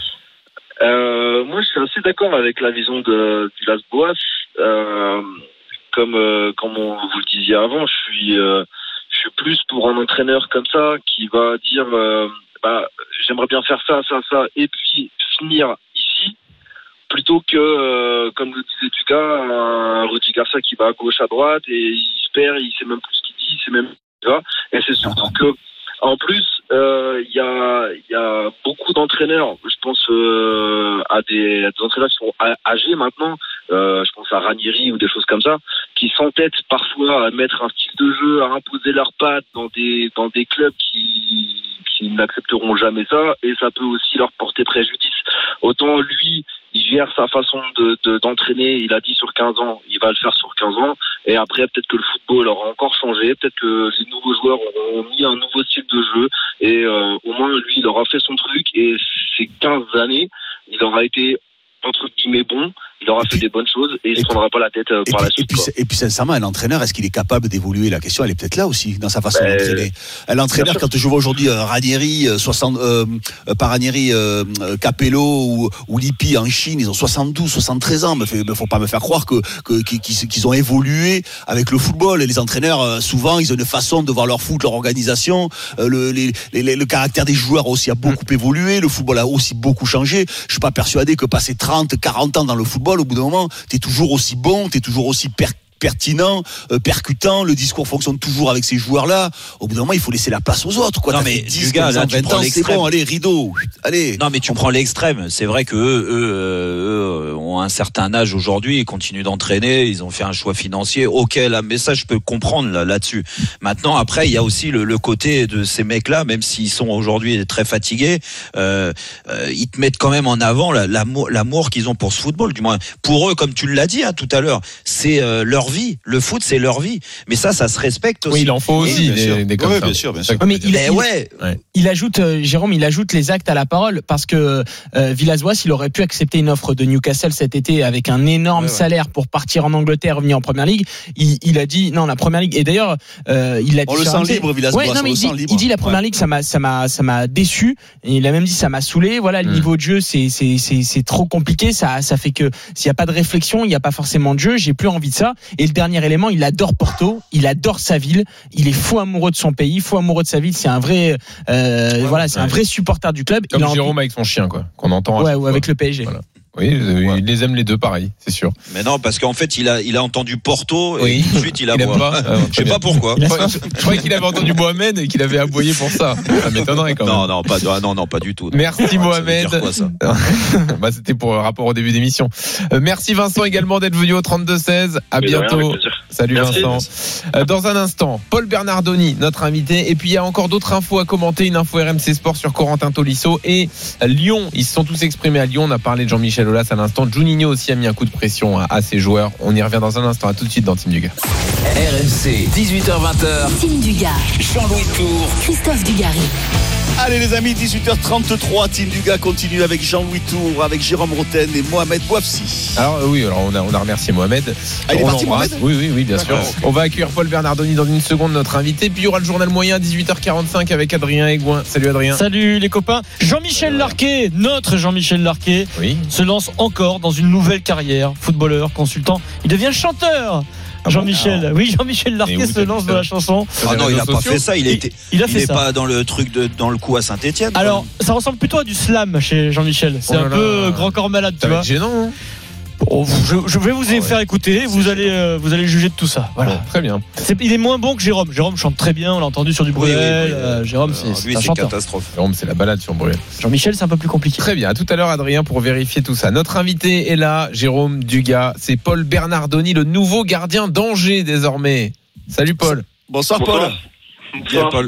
Euh, moi, je suis assez d'accord avec la vision de Villas-Boas. Euh, comme euh, comme on, vous le disiez avant, je suis euh, je suis plus pour un entraîneur comme ça qui va dire euh, bah j'aimerais bien faire ça, ça, ça, et puis finir ici, plutôt que euh, comme le disait Dugas, un Rudy Garcia qui va à gauche, à droite et il se perd, il sait même plus ce qu'il dit, il sait même tu vois. Et c'est surtout que en plus, il euh, y, a, y a beaucoup d'entraîneurs, je pense euh, à des, des entraîneurs qui sont âgés maintenant, euh, je pense à Ranieri ou des choses comme ça, qui s'entêtent parfois à mettre un style de jeu, à imposer leurs pattes dans des, dans des clubs qui, qui n'accepteront jamais ça, et ça peut aussi leur porter préjudice. Autant lui, il gère sa façon de, de, d'entraîner, il a dit sur quinze ans, il va le faire sur quinze ans, et après peut-être que le football aura encore changé, peut-être que les nouveaux joueurs auront mis un nouveau style de jeu, et euh, au moins lui il aura fait son truc, et ces quinze années, il aura été entre guillemets bon, il aura fait des bonnes choses et il ne se prendra pas la tête euh, par puis, la suite. Et puis, et puis sincèrement, un entraîneur, est-ce qu'il est capable d'évoluer? La question, elle est peut-être là aussi, dans sa façon ben, d'entraîner. Un entraîneur, quand je vois aujourd'hui euh, Ranieri, euh, soixante, euh, euh, pas Ranieri, euh, Capello ou, ou Lippi en Chine, ils ont soixante-douze, soixante-treize ans. Il ne faut pas me faire croire que, que, qu'ils, qu'ils ont évolué avec le football. Et les entraîneurs, euh, souvent, ils ont une façon de voir leur foot, leur organisation. Euh, le, les, les, le caractère des joueurs aussi a beaucoup mmh. évolué. Le football a aussi beaucoup changé. Je ne suis pas persuadé que passer trente, quarante ans dans le football, au bout d'un moment, t'es toujours aussi bon, t'es toujours aussi per- pertinent, euh, percutant, le discours fonctionne toujours avec ces joueurs-là. Au bout d'un moment, il faut laisser la place aux autres, quoi. Non, T'as mais dix, du gars, là, tu prends ans, l'extrême. C'est bon, allez, rideau, allez. Non, mais tu prends l'extrême. C'est vrai que eux, eux, eux ont un certain âge aujourd'hui, ils continuent d'entraîner, ils ont fait un choix financier. Ok, là, mais ça, je peux comprendre là, là-dessus. Maintenant, après, il y a aussi le, le côté de ces mecs-là, même s'ils sont aujourd'hui très fatigués, euh, euh, ils te mettent quand même en avant la, l'amour, l'amour qu'ils ont pour ce football. Du moins, pour eux, comme tu l'as dit hein, tout à l'heure, c'est euh, leur vie. Le foot, c'est leur vie. Mais ça, ça se respecte aussi. Oui, il en faut aussi oui, des, des, des comme oui, ça. bien sûr, bien sûr. Mais il, mais il, ouais. il, il ajoute, euh, Jérôme, il ajoute les actes à la parole parce que euh, Villas-Boas, il aurait pu accepter une offre de Newcastle cet été avec un énorme ouais, ouais. salaire pour partir en Angleterre, revenir en Première Ligue. Il, il a dit non, la Première Ligue. Et d'ailleurs, euh, il a dit. On le sent libre, Villas-Boas. Ouais, non, mais on il, le dit, sent libre. il dit la Première ouais. Ligue, ça m'a, ça m'a, ça m'a déçu. Et il a même dit ça m'a saoulé. Voilà, le mmh. niveau de jeu, c'est, c'est, c'est, c'est trop compliqué. Ça, ça fait que s'il y a pas de réflexion, il n'y a pas forcément de jeu. J'ai plus envie de ça. Et le dernier élément, il adore Porto, il adore sa ville, il est fou amoureux de son pays, fou amoureux de sa ville. C'est un vrai, euh, ouais, voilà, c'est ouais. un vrai supporter du club. Comme il Jérôme avec son chien, quoi, qu'on entend. Ouais, ou avec le P S G. Voilà. Oui, ouais. il les aime les deux pareil, c'est sûr. Mais non, parce qu'en fait, il a, il a entendu Porto et oui. tout de suite il aboie. Il pas. Euh, je sais pas pourquoi. Je croyais, je croyais qu'il avait entendu Mohamed et qu'il avait aboyé pour ça. Ça m'étonnerait quand même. Non, non, pas, non, non, pas du tout. Non. Merci ouais, Mohamed. Ça veut dire quoi, ça bah, c'était pour un rapport au début d'émission. Euh, merci Vincent également d'être venu au trente-deux seize. À Mais bientôt. Rien, Salut merci, Vincent. merci. Euh, dans un instant, Paul Bernardoni, notre invité. Et puis il y a encore d'autres infos à commenter. Une info R M C Sport sur Corentin Tolisso et Lyon. Ils se sont tous exprimés à Lyon. On a parlé de Jean-Michel Aulas à l'instant. Juninho aussi a mis un coup de pression à, à ses joueurs. On y revient dans un instant. À tout de suite dans Team Dugas. R M C, dix-huit heures vingt. Team Dugas. Jean-Louis Tour. Christophe Dugarry. Allez les amis, dix-huit heures trente-trois, Team Dugas continue avec Jean-Louis Tour, avec Jérôme Roten et Mohamed Bouafsi. Alors euh, oui, alors on a, on a remercié Mohamed. Ah, il est on parti Mohamed ? Oui, oui, oui, bien D'accord, sûr. okay. On va accueillir Paul Bernardoni dans une seconde, notre invité. Puis il y aura le journal moyen à dix-huit heures quarante-cinq avec Adrien Aigouin. Salut Adrien. Salut les copains. Jean-Michel Larquet, notre Jean-Michel Larquet, oui. se lance encore dans une nouvelle carrière. Footballeur, consultant. Il devient chanteur. Ah Jean-Michel, bon, oui, Jean-Michel Larquet se lance dans la chanson. Ah non, il n'a pas fait ça. Il, a été, il, il a il fait est ça. pas dans le truc de, dans le coup à Saint-Etienne. Alors, ça ressemble plutôt à du slam chez Jean-Michel. C'est oh un là peu là. grand corps malade, ça tu vois. C'est gênant, hein. Oh, je, je vais vous oh ouais. faire écouter, vous allez, euh, vous allez juger de tout ça. Voilà. Bon, très bien. C'est, il est moins bon que Jérôme. Jérôme chante très bien, on l'a entendu sur du Bruel. Oui, oui, oui, euh, Jérôme, c'est, c'est lui, un c'est chanteur. Catastrophe. Jérôme, c'est la balade sur Bruel. Jean-Michel, c'est un peu plus compliqué. Très bien. À tout à l'heure, Adrien, pour vérifier tout ça. Notre invité est là, Jérôme Dugas. C'est Paul Bernardoni, le nouveau gardien d'Angers désormais. Salut Paul. Bonsoir Paul. Bonsoir. Bien, Paul.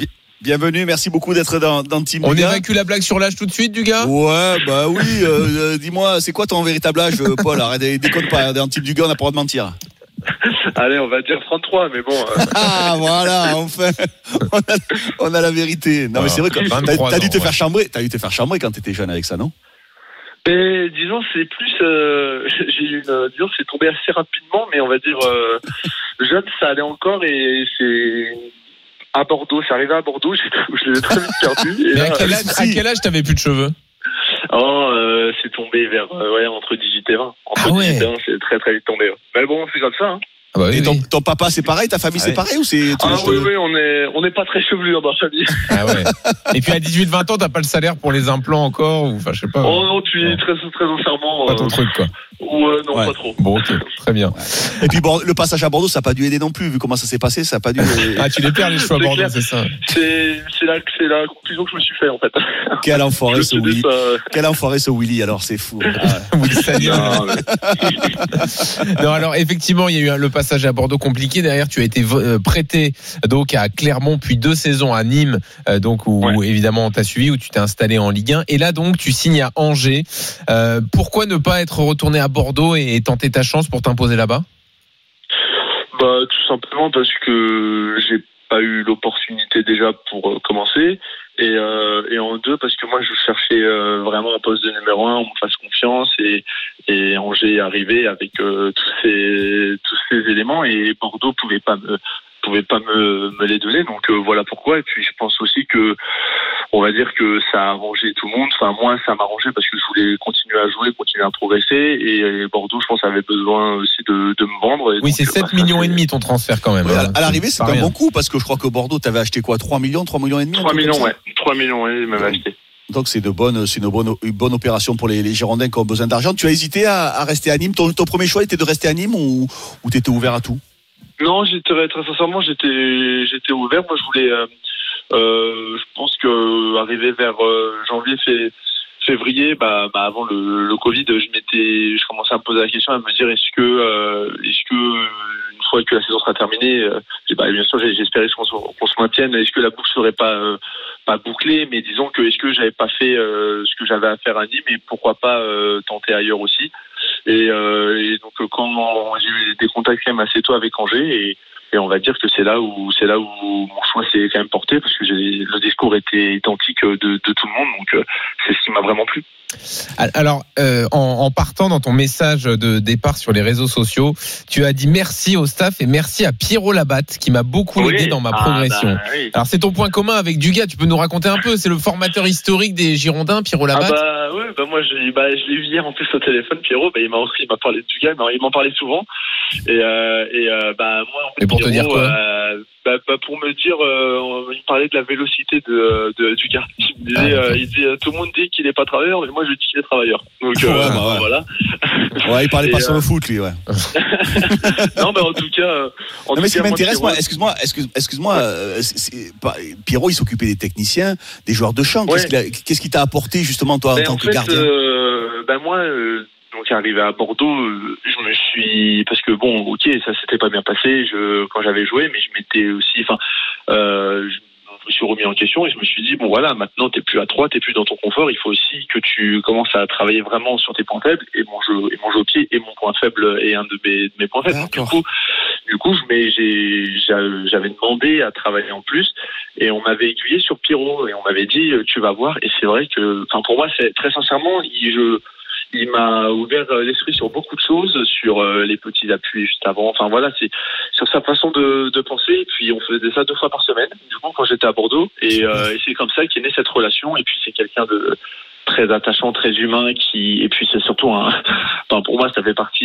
Bienvenue, merci beaucoup d'être dans, dans Team On Dugas. évacue la blague sur l'âge tout de suite, Dugas. Ouais, bah oui. Euh, euh, dis-moi, c'est quoi ton véritable âge, euh, Paul? Arrête, déconne pas. Dans Team Dugas, on n'a pas le droit de mentir. Allez, on va dire trente-trois, mais bon. Euh... Ah, voilà, enfin, on a, on a la vérité. Non, mais c'est vrai que t'as, t'as dû te faire chambrer. T'as dû te faire chambrer quand t'étais jeune avec ça, non? Mais disons, c'est plus, euh, j'ai eu une, disons, c'est tombé assez rapidement, mais on va dire euh, jeune, ça allait encore et c'est à Bordeaux, c'est arrivé à Bordeaux, j'ai, je les ai très vite perdus. Et mais là, à quel âge, à quel âge t'avais plus de cheveux? Oh, euh, c'est tombé vers euh, ouais entre dix-huit et vingt. Entre ah ouais. dix-huit et vingt, c'est très très vite tombé. Ouais. Mais bon, c'est comme ça. Hein. Ah bah oui, et ton, oui. ton papa, c'est pareil, ta famille, ah c'est ouais. pareil ou c'est Ah oui, oui, on est on n'est pas très chevelus dans la famille. Ah ouais. Et puis à dix-huit vingt ans, t'as pas le salaire pour les implants encore ou enfin je sais pas. Oh non, tu es très très sincèrement. Pas ton euh, truc quoi. Ouais, non, ouais. pas trop. Bon, ok, très bien. Et puis bon, le passage à Bordeaux, ça n'a pas dû aider non plus, vu comment ça s'est passé, ça n'a pas dû. Ah, tu les perds les cheveux à C'est Bordeaux, clair. c'est ça. C'est c'est la c'est la conclusion que je me suis fait en fait. Quel enfoiré Je ce me suis dit, Willy. ça- Quel enfoiré ce Willy, alors c'est fou. Ah, Oui, ça y est. Non, mais- Non, alors effectivement, il y a eu un- le passage à Bordeaux compliqué. Derrière, tu as été euh, prêté donc à Clermont, puis deux saisons à Nîmes, euh, donc où Ouais. évidemment on t'a suivi, où tu t'es installé en Ligue un. Et là donc, tu signes à Angers. Euh, pourquoi ne pas être retourné à Bordeaux et, et tenter ta chance pour t'imposer là-bas? Bah tout simplement parce que j'ai pas eu l'opportunité déjà pour euh, commencer et euh, et en deux parce que moi je cherchais euh, vraiment un poste de numéro un, on me fasse confiance et et Angers est arrivé avec euh, tous ces tous ces éléments et Bordeaux pouvait pas me pouvait pas me me les donner donc euh, voilà pourquoi et puis je pense aussi que on va dire que ça a arrangé tout le monde. Enfin, moi, ça m'arrangeait parce que je voulais continuer à jouer, continuer à progresser. Et Bordeaux, je pense, avait besoin aussi de, de me vendre. Et Oui, donc, c'est bah, sept millions et demi ton transfert quand même. ouais, à, hein. à l'arrivée, c'est Pas un rien. bon coup parce que je crois que Bordeaux, t'avais acheté quoi, trois millions, trois millions et demi? un trois truc comme millions, ça ouais. trois millions, ouais, il m'avait acheté. Donc c'est de bonnes, c'est une bonne, une bonne opération pour les, les Girondins qui ont besoin d'argent. Tu as hésité à, à rester à Nîmes. Ton, ton premier choix était de rester à Nîmes ou, ou t'étais ouvert à tout? Non, j'étais très sincèrement, j'étais, j'étais ouvert. Moi, je voulais. Euh, euh, je pense que arrivé vers euh, janvier, février. février, bah, bah avant le, le Covid, je m'étais, je commençais à me poser la question, à me dire est-ce que, euh, est-ce que une fois que la saison sera terminée, euh, bah, bien sûr, j'espérais qu'on se, qu'on se maintienne. Est-ce que la boucle serait pas, euh, pas bouclée, mais disons que est-ce que j'avais pas fait euh, ce que j'avais à faire à Nîmes et pourquoi pas euh, tenter ailleurs aussi. Et, euh, et donc quand j'ai eu des contacts quand même assez tôt avec Angers et Et on va dire que c'est là où c'est là où mon choix s'est quand même porté parce que j'ai, le discours était identique de, de tout le monde, donc euh, c'est ce qui m'a vraiment plu. Alors, euh, en, en partant dans ton message de départ sur les réseaux sociaux, tu as dit merci au staff et merci à Pierrot Labatte qui m'a beaucoup Oui. aidé dans ma Ah, progression. bah, oui. Alors, c'est ton point commun avec Dugas, tu peux nous raconter un peu, c'est le formateur historique des Girondins, Pierrot Ah Labatte. bah oui, bah moi je, bah, je l'ai eu hier en plus au téléphone, Pierrot, bah, il m'a il m'a parlé de Dugas, il m'en parlait souvent. Et, euh, et euh, bah moi en fait, Et pour te Pierrot, dire quoi euh, bah, bah, pour me dire, euh, il me parlait de la vélocité de, de Dugas. Il me disait, Ah, euh, il dit, tout le monde dit qu'il est pas travailleur, mais moi je dis qu'il est travailleur. Donc euh, Ouais, bah, ouais. voilà. Ouais, il parlait Et, pas euh, sur le foot, lui, ouais. Non, mais en tout cas, euh, en Non, mais tout ce qui cas, m'intéresse, Pierrot- moi, excuse-moi, excuse, excuse-moi, euh, c'est, c'est, pas- Pierrot, il s'occupait des techniciens, des joueurs de champ. Qu'est-ce, Ouais. qu'il a- qu'est-ce qui t'a apporté, justement, toi, en Ben, tant en que fait, gardien? euh, ben moi, euh, donc arrivé à Bordeaux, euh, je me suis parce que bon, ok, ça s'était pas bien passé je, quand j'avais joué, mais je m'étais aussi, enfin, euh, je, je me suis remis en question et je me suis dit bon voilà, maintenant t'es plus à trois, t'es plus dans ton confort, il faut aussi que tu commences à travailler vraiment sur tes points faibles et mon jeu, et mon jeu au pied est mon point faible et un de mes, de mes points faibles. Donc, du coup, du coup, je m'ai, j'ai, j'avais demandé à travailler en plus et on m'avait aiguillé sur Pierrot et on m'avait dit tu vas voir et c'est vrai que, enfin pour moi c'est très sincèrement, il, je il m'a ouvert l'esprit sur beaucoup de choses, sur les petits appuis juste avant. Enfin voilà, c'est sur sa façon de, de penser. Et puis on faisait ça deux fois par semaine, du coup quand j'étais à Bordeaux. Et, euh, et c'est comme ça qu'est née cette relation. Et puis c'est quelqu'un de très attachant, très humain, qui et puis c'est surtout un. Enfin pour moi, ça fait partie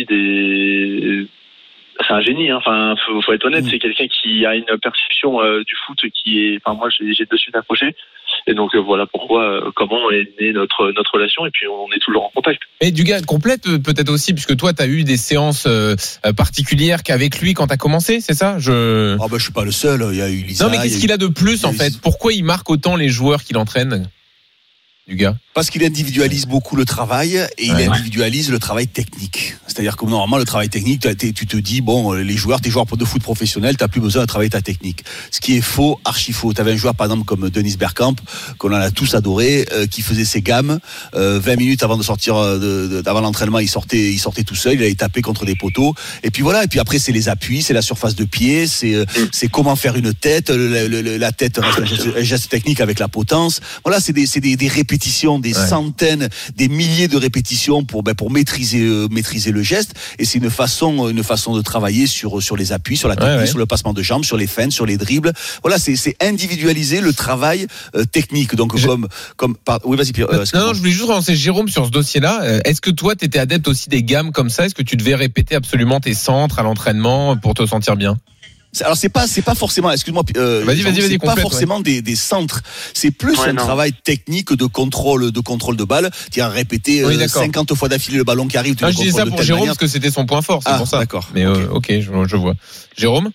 des. C'est un génie, hein. Enfin, faut, faut être honnête, c'est quelqu'un qui a une perception euh, du foot qui est. Enfin, moi, j'ai, j'ai de suite accroché. Et donc euh, voilà pourquoi, euh, comment est née notre notre relation. Et puis on est toujours en contact. Et Dugas, complète peut-être aussi, puisque toi, tu as eu des séances euh, particulières qu'avec lui quand tu as commencé, c'est ça? Je... Oh, bah, je suis pas le seul. Il y a eu Lisa. Non, mais qu'est-ce qu'il a de plus en il y a eu- fait? Pourquoi il marque autant les joueurs qu'il entraîne? du gars? Parce qu'il individualise beaucoup le travail et Ouais. il individualise le travail technique. C'est-à-dire que normalement, le travail technique, tu te dis, bon, les joueurs, tes joueurs de foot professionnels, tu n'as plus besoin de travailler ta technique. Ce qui est faux, archi faux. Tu avais un joueur, par exemple, comme Dennis Bergkamp, qu'on en a tous adoré, euh, qui faisait ses gammes. Euh, vingt minutes avant de sortir, de, de, avant l'entraînement, il sortait, il sortait tout seul, il allait taper contre des poteaux. Et puis voilà. Et puis après, c'est les appuis, c'est la surface de pied, c'est, euh, c'est comment faire une tête. Le, le, le, la tête reste un geste, un geste technique avec la potence. Voilà, c'est des, c'est des, des répétitions, des Ouais. centaines, des milliers de répétitions pour, ben, pour maîtriser, euh, maîtriser le geste. Et c'est une façon, une façon de travailler sur, sur les appuis, sur la technique, Ouais, ouais. sur le passement de jambes, sur les feintes, sur les dribbles. Voilà, c'est, c'est individualiser le travail euh, technique. Donc, Je- comme, comme, par... oui, vas-y, Pierre. euh, non, excuse-moi. non, je voulais juste relancer Jérôme sur ce dossier-là. Euh, Est-ce que toi, tu étais adepte aussi des gammes comme ça? Est-ce que tu devais répéter absolument tes centres à l'entraînement pour te sentir bien? Alors c'est pas c'est pas forcément, excuse-moi, euh, Vas-y, vas-y, vas-y, c'est pas complète, forcément des, des centres, c'est plus Ouais, un non. travail technique de contrôle de contrôle de balle. Tu as répété Oui, euh, d'accord. cinquante fois d'affilée le ballon qui arrive, tu Ah, le je disais contrôles ça de pour telle Jérôme manière. parce que c'était son point fort, c'est Ah, pour ça. d'accord. Mais euh, ok, je, je vois. Jérôme?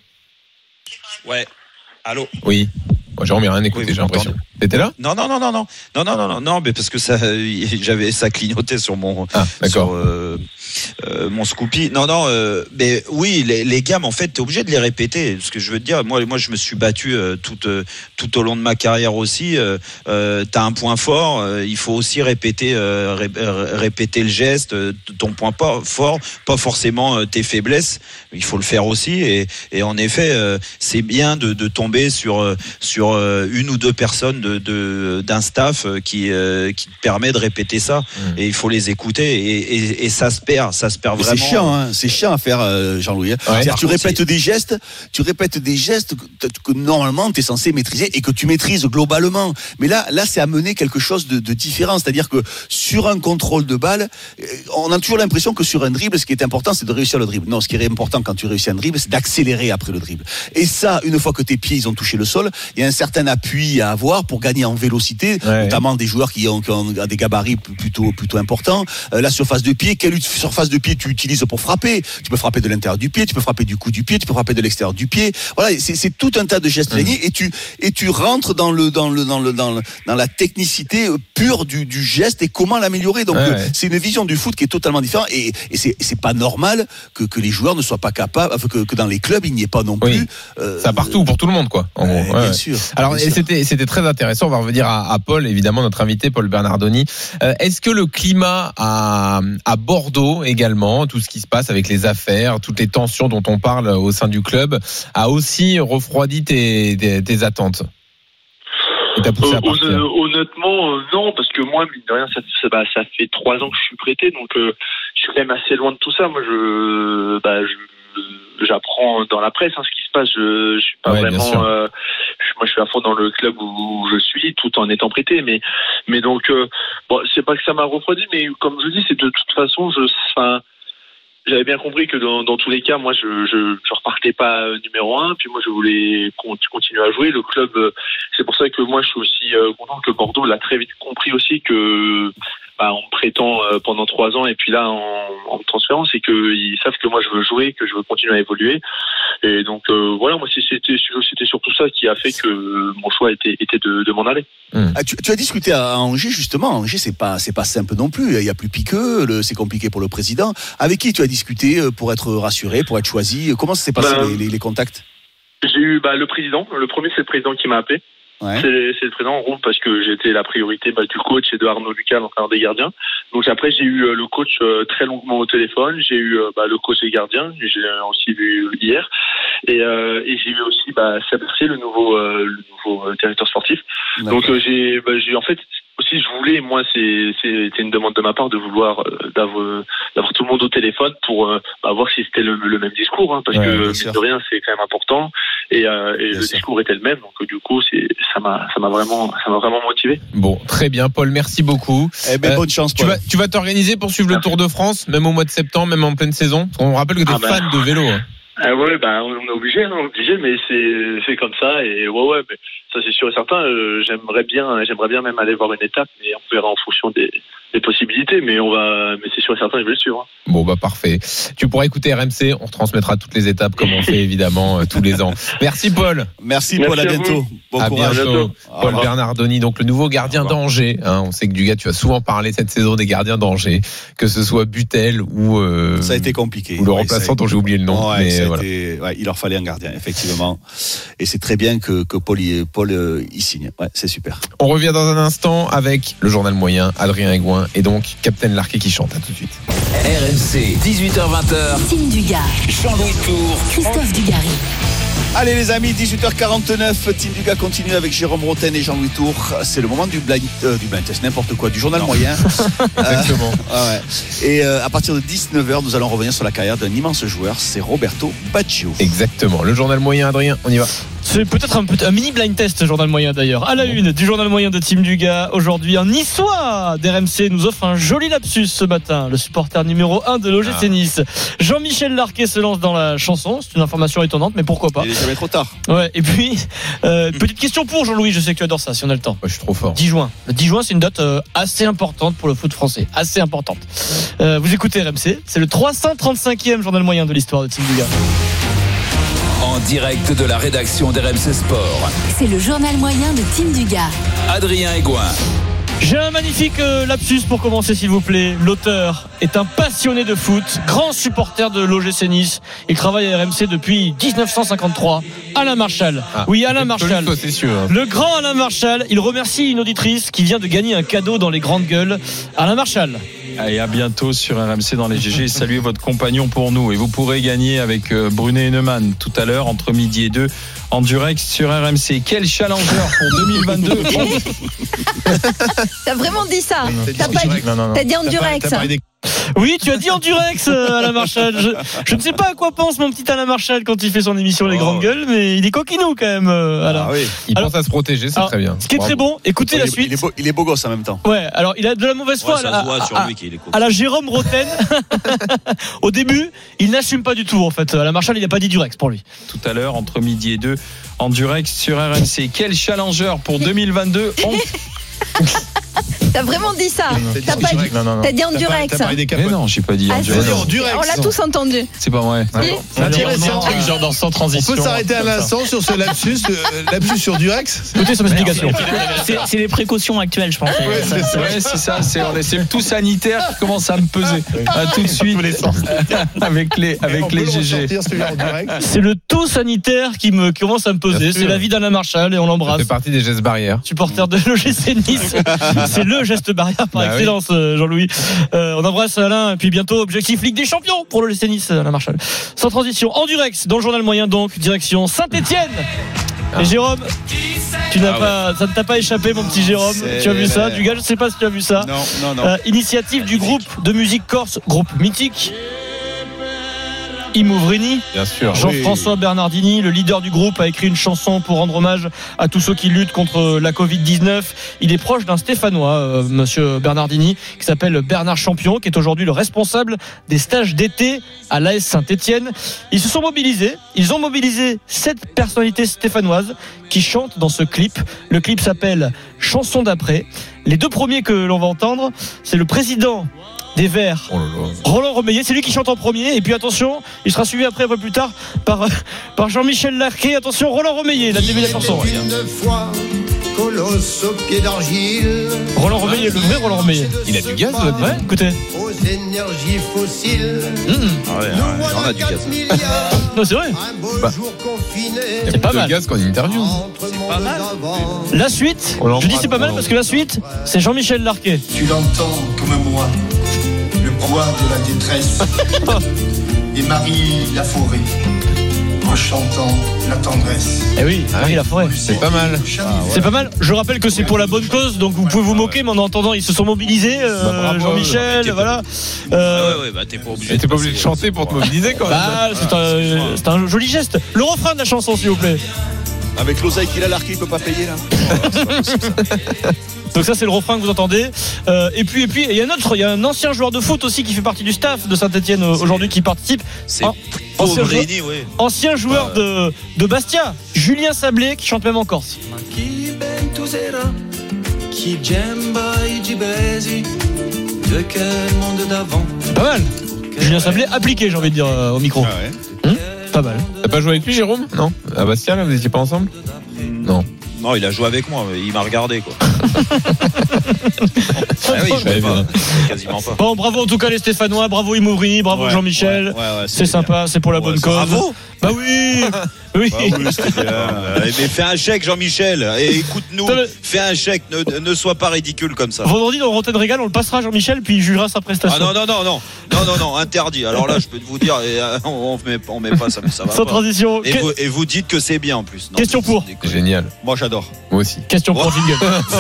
Ouais. Allô. Oui. Moi, Jérôme, il n'a rien écouté, Oui, vous j'ai l'impression. m'entendez. T'étais là? Non, non, non, non, non, non, non, non, non, non, mais parce que ça, euh, j'avais ça clignotait sur mon, Ah, d'accord. sur euh, euh, mon Scoopy. Non, non, euh, mais oui, les, les gammes, en fait, t'es obligé de les répéter. Ce que je veux te dire, moi, moi, je me suis battu euh, tout, euh, tout au long de ma carrière aussi. Euh, euh, t'as un point fort, euh, il faut aussi répéter, euh, ré, euh, répéter le geste, euh, ton point pas, fort, pas forcément euh, tes faiblesses. Il faut le faire aussi. Et, et en effet, euh, c'est bien de, de tomber sur, euh, sur euh, une ou deux personnes de, de, d'un staff euh, qui, euh, qui te permet de répéter ça. Mmh. Et il faut les écouter. Et, et, et ça se perd, ça se perd Mais vraiment. c'est chiant, hein, c'est chiant à faire, euh, Jean-Louis. hein. C'est-à-dire, par tu contre, répètes des gestes, tu répètes des gestes que, que normalement tu es censé maîtriser et que tu maîtrises globalement. Mais là, là, c'est amener quelque chose de, de différent. C'est-à-dire que sur un contrôle de balle, euh, on a toujours l'impression que sur un dribble, ce qui est important, c'est de réussir le dribble. Non, ce qui est important quand tu réussis un dribble, c'est d'accélérer après le dribble. Et ça, une fois que tes pieds ils ont touché le sol, il y a un certain appui à avoir pour gagner en vélocité, Ouais. notamment des joueurs qui ont, qui ont des gabarits plutôt plutôt importants. Euh, la surface de pied, quelle surface de pied tu utilises pour frapper? Tu peux frapper de l'intérieur du pied, tu peux frapper du coup du pied, tu peux frapper de l'extérieur du pied. Voilà, c'est, c'est tout un tas de gestes techniques et tu et tu rentres dans le dans le dans le dans, le, dans la technicité pure du, du geste et comment l'améliorer. Donc Ouais, euh, ouais. c'est une vision du foot qui est totalement différente et, et c'est c'est pas normal que que les joueurs ne soient pas capables, enfin, que que dans les clubs il n'y ait pas non Oui. plus. euh, Ça partout, pour tout le monde, quoi. En ouais, gros. bien Ouais. sûr. Alors, bien et sûr. c'était, c'était très intéressant. On va revenir à, à Paul, évidemment, notre invité, Paul Bernardoni. Euh, est-ce que le climat à, à Bordeaux également, tout ce qui se passe avec les affaires, toutes les tensions dont on parle au sein du club, a aussi refroidi tes, tes, tes attentes? Et t'a poussé Euh, à partir? honn- honnêtement, euh, non, parce que moi, mine de rien, ça, ça, bah, ça fait trois ans que je suis prêté, donc euh, je suis quand même assez loin de tout ça. Moi, je, bah, je, j'apprends dans la presse hein, ce qui se passe. Je, je suis pas Ouais, bien sûr. vraiment. Euh, je- moi, je suis à fond dans le club où je suis, tout en étant prêté. Mais, mais donc, euh, bon, c'est pas que ça m'a refroidi, mais comme je dis, c'est de toute façon, je, enfin. J'avais bien compris que dans, dans tous les cas, moi, je, je, je repartais pas euh, numéro un. Puis moi, je voulais con- continuer à jouer. Le club, euh, c'est pour ça que moi, je suis aussi euh, content que Bordeaux l'a très vite compris aussi que, bah, en me prêtant euh, pendant trois ans et puis là en, en me transférant, c'est qu'ils savent que moi, je veux jouer, que je veux continuer à évoluer. Et donc euh, voilà, moi, c'était, c'était surtout ça qui a fait que mon choix était, était de, de m'en aller. Ah, tu, tu as discuté à Angers justement. Angers, c'est pas c'est pas simple non plus. Il y a plus piqueux, le, c'est compliqué pour le président. Avec qui tu as discuté pour être rassuré, pour être choisi? Comment ça s'est passé Ben, les, les, les contacts? J'ai eu bah, le président. Le premier, c'est le président qui m'a appelé. Ouais. C'est, c'est le président en gros parce que j'étais la priorité bah, du coach et de Arnaud Lucas, l'entraîneur des gardiens. Donc après j'ai eu euh, le coach euh, très longuement au téléphone, j'ai eu euh, bah, le coach des gardiens, j'ai aussi vu hier et, euh, et j'ai eu aussi bah, Seb Mercier, le nouveau euh, le nouveau euh, directeur sportif. D'accord. Donc euh, j'ai bah, j'ai en fait aussi je voulais moi c'est c'était une demande de ma part de vouloir euh, d'avoir d'avoir tout le monde au téléphone pour euh, bah, voir si c'était le, le même discours hein, parce Ouais, que bien mine sûr. de rien c'est quand même important et, euh, et Bien le sûr. discours était le même donc euh, du coup c'est ça m'a ça m'a vraiment ça m'a vraiment motivé. Bon, très bien, Paul, merci beaucoup. Eh ben, Euh, bonne chance, Tu Paul. vas, tu vas t'organiser pour suivre le Tour de France, même au mois de septembre, même en pleine saison? On rappelle que tu es Ah bah. fan de vélo. hein. Ah ouais, bah, on est obligé, hein, obligé, mais c'est, c'est comme ça, et ouais, ouais, mais ça c'est sûr et certain, euh, j'aimerais bien, j'aimerais bien même aller voir une étape, mais on verra en fonction des, des possibilités, mais on va, mais c'est sûr et certain, je vais le suivre. Bon bah parfait. Tu pourras écouter R M C, on retransmettra toutes les étapes comme on fait évidemment euh, tous les ans. Merci Paul. Merci, Merci Paul, à à bientôt. vous. Bon À courage. bientôt. Au Paul revoir. Bernardoni, donc le nouveau gardien d'Angers. Hein, on sait que Dugas, tu as souvent parlé cette saison des gardiens d'Angers, que ce soit Butel ou euh, Ça a été compliqué. ou le Ouais, remplaçant ça a- dont j'ai oublié le nom. Ouais, mais ça a voilà. été- ouais, il leur fallait un gardien, effectivement. Et c'est très bien que, que Paul, y, Paul euh, y signe. Ouais, c'est super. On revient dans un instant avec le journal moyen, Adrien Aigouin et donc Captain Larquet qui chante. À tout de suite. R M C, dix-huit heures vingt. Tim Dugas, Jean-Louis Tour. Christophe Dugarry. Allez les amis, dix-huit heures quarante-neuf, Team Dugas continue avec Jérôme Roten et Jean-Louis Tour. C'est le moment du blind, euh, du blind test, n'importe quoi, du journal moyen. Exactement. Ah ouais. Et euh, à partir de dix-neuf heures, nous allons revenir sur la carrière d'un immense joueur, c'est Roberto Baggio. Exactement. Le journal moyen, Adrien, on y va. C'est peut-être un, petit- un mini blind test, journal moyen d'ailleurs. À la une du journal moyen de Tim Dugas, aujourd'hui un Niçois d'R M C nous offre un joli lapsus ce matin. Le supporter numéro un de l'O G C Ah. Nice, Jean-Michel Larquet, se lance dans la chanson. C'est une information étonnante, mais pourquoi pas. Il est jamais trop tard. Ouais. Et puis, euh, petite question pour Jean-Louis, je sais que tu adores ça, si on a le temps. Moi, je suis trop fort. dix juin. Le dix juin, c'est une date euh, assez importante pour le foot français. Assez importante. Euh, vous écoutez R M C, c'est le trois cent trente-cinquième journal moyen de l'histoire de Tim Dugas. En direct de la rédaction d'R M C Sport, C'est le journal moyen de Tim Dugas. Adrien Aigouin. J'ai un magnifique euh, lapsus pour commencer, s'il vous plaît. L'auteur est un passionné de foot, grand supporter de l'O G C Nice. Il travaille à R M C depuis dix-neuf cent cinquante-trois. Alain Marchal. Ah, oui, Alain c'est Marchal. plutôt facétieux, hein. Le grand Alain Marchal. Il remercie une auditrice qui vient de gagner un cadeau dans les grandes gueules. Alain Marchal. Allez, à bientôt sur R M C dans les G G. Saluez votre compagnon pour nous. Et vous pourrez gagner avec euh, Brunet et Neumann tout à l'heure, entre midi et deux, en direct sur R M C. Quel challenger pour deux mille vingt-deux. T'as vraiment dit ça? T'as pas dit, Non, non, non. t'as dit en Durex. Oui, tu as dit en Durex, euh, Alain Marchal. Je, je ne sais pas à quoi pense mon petit Alain Marchal quand il fait son émission Les Oh. Grandes Gueules, mais il est coquinou quand même. euh, Alain. Ah oui. Il Alors- pense à se protéger, c'est Alors, très bien. Ce qui est très bon, écoutez il, la est, suite. il, est beau, il est beau gosse en même temps. Ouais, alors il a de la mauvaise foi Ouais, ça à, se voit à- sur à- lui qu'il est con. à la Jérôme Roten. Au début, il n'assume pas du tout en fait. Alain Marchal, il n'a pas dit Durex pour lui. Tout à l'heure, entre midi et deux, en direct sur R M C. Quel challenger pour deux mille vingt-deux. On... T'as vraiment dit ça? T'as pas dit, Non, non, non. t'as dit en Durex. Mais non, j'ai pas dit en Ah, direct. c'est- On l'a tous entendu. C'est pas vrai. Si. C'est intéressant. Un truc genre dans sans On transition. peut s'arrêter un instant sur ce lapsus, euh, lapsus sur Durex. Écoutez son explication. C'est, c'est les précautions actuelles, je pense. Ouais, c'est ça. Ouais, c'est ça, c'est, on est- c'est le tout sanitaire qui commence à me peser. À tout de suite. avec les, avec On peut les le G G. ressortir, celui-là, en direct. C'est le tout sanitaire qui me qui commence à me peser. Bien sûr. C'est la vie d'Alain Marchal et on Ça l'embrasse. fait partie des gestes barrières. Supporter de l'O G C Nice. C'est le geste barrière par Bah oui. excellence, euh, Jean-Louis. Euh, on embrasse Alain, et puis bientôt, objectif Ligue des Champions pour l'O G C Nice, Alain Marchal. Sans transition, en Durex, dans le journal moyen donc, direction Saint-Étienne. Et Jérôme, tu n'as Ah pas, ça ne t'a pas échappé, mon petit Jérôme. C'est- Tu as vu ça? Du gars, je ne sais pas si tu as vu ça. Non, non, non. Euh, initiative du groupe de musique corse, groupe mythique. Imouvrini. Bien sûr. Jean-François Bernardini, le leader du groupe, a écrit une chanson pour rendre hommage à tous ceux qui luttent contre la covid dix-neuf. Il est proche d'un Stéphanois, euh, monsieur Bernardini, qui s'appelle Bernard Champion, qui est aujourd'hui le responsable des stages d'été à l'A S Saint-Étienne. Ils se sont mobilisés. Ils ont mobilisé sept personnalités stéphanoises qui chantent dans ce clip. Le clip s'appelle Chanson d'après. Les deux premiers que l'on va entendre, c'est le président des Verts, Oh là là. Roland Romeillet, c'est lui qui chante en premier. Et puis attention, il sera suivi après un peu plus tard par, par Jean-Michel Larquet. Attention, Roland Romeillet, la début de la chanson. Une fois, colosse au pied d'argile, Roland Romeillet, le vrai Roland Romeillet. Il a du gaz, là, dis Ouais, donc. écoutez. aux énergies fossiles. Mmh. Ah ouais, ouais, on a du gaz. Non, c'est vrai. Un beau Bah. jour confiné, Il y a C'est pas plus de mal. gaz qu'en interview. entre monde d'avant. La suite, On l'embrasse, je dis c'est pas mal Roland. parce que la suite, c'est Jean-Michel Larquet. Tu l'entends comme moi, le poids de la détresse. Et Marie la forêt, en chantant la tendresse. Eh oui, Marie Laforêt. C'est pas mal. C'est pas mal. Je rappelle que c'est pour la bonne cause, donc vous pouvez vous moquer, mais en entendant, ils se sont mobilisés. euh, Bah, bravo, Jean-Michel, t'es voilà. Ah Euh, ouais, ouais, bah t'es pas obligé. Et t'es pas obligé de chanter pour te mobiliser quand même. bah, c'est un, c'est un joli geste. Le refrain de la chanson, s'il vous plaît. Avec l'oseille qu'il a, Larquet, il peut pas payer là. Donc ça c'est le refrain que vous entendez. Euh, et puis et puis il y a un autre, il y a un ancien joueur de foot aussi qui fait partie du staff de Saint-Étienne aujourd'hui qui participe. C'est En- ancien, joueur, Pauvrini, ouais. ancien joueur de, de Bastia, Julien Sablé qui chante même en Corse. de quel monde d'avant. Pas mal. Julien Sablé appliqué, j'ai envie de dire, euh, au micro. Ah ouais. Hum pas mal. T'as pas joué avec lui, Jérôme? Non. À Bastia, là, vous étiez pas ensemble? Non. Non, il a joué avec moi, il m'a regardé quoi. Ah oui, je vais pas. Quasiment pas. Bon, bravo en tout cas les Stéphanois, bravo Imouri, bravo Ouais, Jean-Michel. ouais, ouais, ouais, c'est, c'est sympa, c'est pour la ouais, bonne c'est cause. Bravo. Bah oui. Oui. Bah oui, c'était bien. Euh, mais fais un chèque, Jean-Michel. Et écoute-nous. Fais un chèque. Ne, ne sois pas ridicule comme ça. Vendredi dans Rotten Régal, on le passera à Jean-Michel, puis il jugera sa prestation. Ah non, non, non, non. Non, non, non. Interdit. Alors là, je peux vous dire, et, euh, on, on, met, on met pas ça, mais ça va. Sans pas. transition. Et, que... vous, et vous dites que c'est bien en plus. Non, question pour. C'est génial. Moi, j'adore. Moi aussi. Question pour Jingle.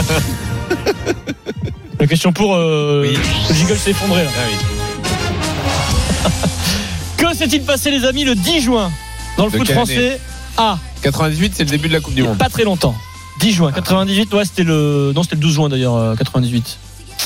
La question pour. Euh... Oui. Le Jingle s'est effondré là. Ah oui. Que s'est-il passé, les amis, le dix juin dans le De foot quelle français année? Ah, quatre-vingt-dix-huit, c'est le début de la Coupe du il y a Monde. pas très longtemps. dix juin, quatre-vingt-dix-huit, ouais, c'était le. Non, c'était le douze juin d'ailleurs, euh, quatre-vingt-dix-huit.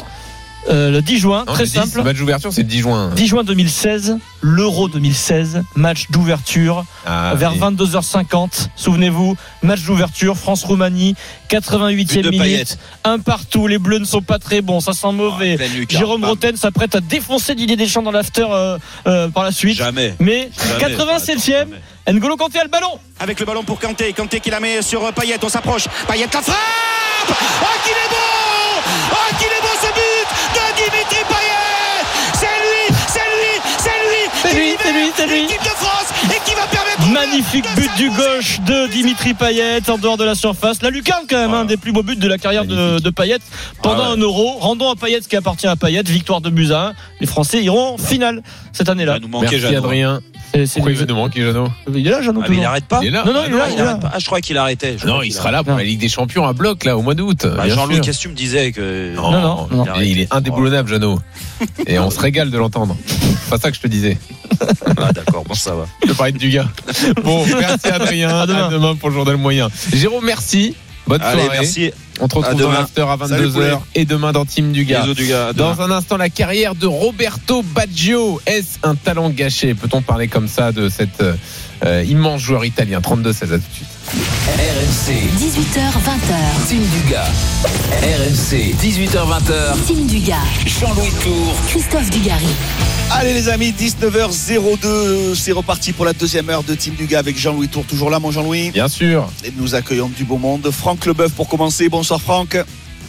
Euh, le dix juin, Non, très le dix, simple. Le match d'ouverture, c'est le dix juin. dix juin deux mille seize, l'Euro deux mille seize, match d'ouverture Ah, vers oui. vingt-deux heures cinquante. Souvenez-vous, match d'ouverture, France-Roumanie, quatre-vingt-huitième But de minute, Payet. un partout. Les Bleus ne sont pas très bons, ça sent mauvais. Oh, pleine lucarne, Jérôme bam. Rotten s'apprête à défoncer Didier Deschamps dans l'after euh, euh, par la suite. Jamais. Mais Jamais. quatre-vingt-septième, N'Golo Kanté a le ballon. Avec le ballon pour Kanté, Kanté qui la met sur Payet, on s'approche, Payet la frappe. Oh qu'il est beau. Oh qu'il est beau ce but de Dimitri Payet. C'est lui, c'est lui, c'est lui. C'est lui, c'est lui, c'est lui. L'équipe de France et qui va permettre. Magnifique but du gauche de Dimitri Payet en dehors de la surface. La lucarne quand même, Voilà. un des plus beaux buts de la carrière de, de Payet pendant Ah ouais. un Euro. Rendons à Payet ce qui appartient à Payet. Victoire de buts à un. Les Français iront en finale cette année-là. Ça nous manquait, Merci Jeannot. Adrien. C'est, c'est Pourquoi le- il veut nous manquer, Jeannot? Il est là, Jeannot. Ah, mais il toujours. arrête pas. Il est là. Non, non, Ah il est là, il il est là. arrête pas. Ah, je crois qu'il arrêtait. Je Non, crois il qu'il sera là arrête. pour la Ligue des Champions à bloc, là, au mois d'août. Bah, bien Jean-Louis, sûr. qu'est-ce que tu me disais que. Non, Non, non, non. Il est- il est indéboulonnable, Jeannot. Et on se régale de l'entendre. C'est pas ça que je te disais. Ah, d'accord, bon, ça va. Je te parlais de du gars. Bon, merci Adrien. À demain. À demain pour le journal moyen. Jérôme, merci. Bonne Allez, soirée. merci. On te retrouve À dans demain. l'after à Salut, vingt-deux heures et demain dans Team du gars. Bisous du gars. à demain. Dans un instant, la carrière de Roberto Baggio. Est-ce un talent gâché? Peut-on parler comme ça de cet euh, immense joueur italien? trente-deux seize, à tout de suite. R M C, dix-huit heures vingt. Team du gars. R M C, dix-huit heures vingt. Team du gars. Jean-Louis Tour. Christophe Dugarry. Allez les amis, dix-neuf heures deux, c'est reparti pour la deuxième heure de Team du gars avec Jean-Louis Tour. Toujours là mon Jean-Louis. Bien sûr. Et nous accueillons du beau monde. Franck Leboeuf pour commencer. Bonsoir Franck.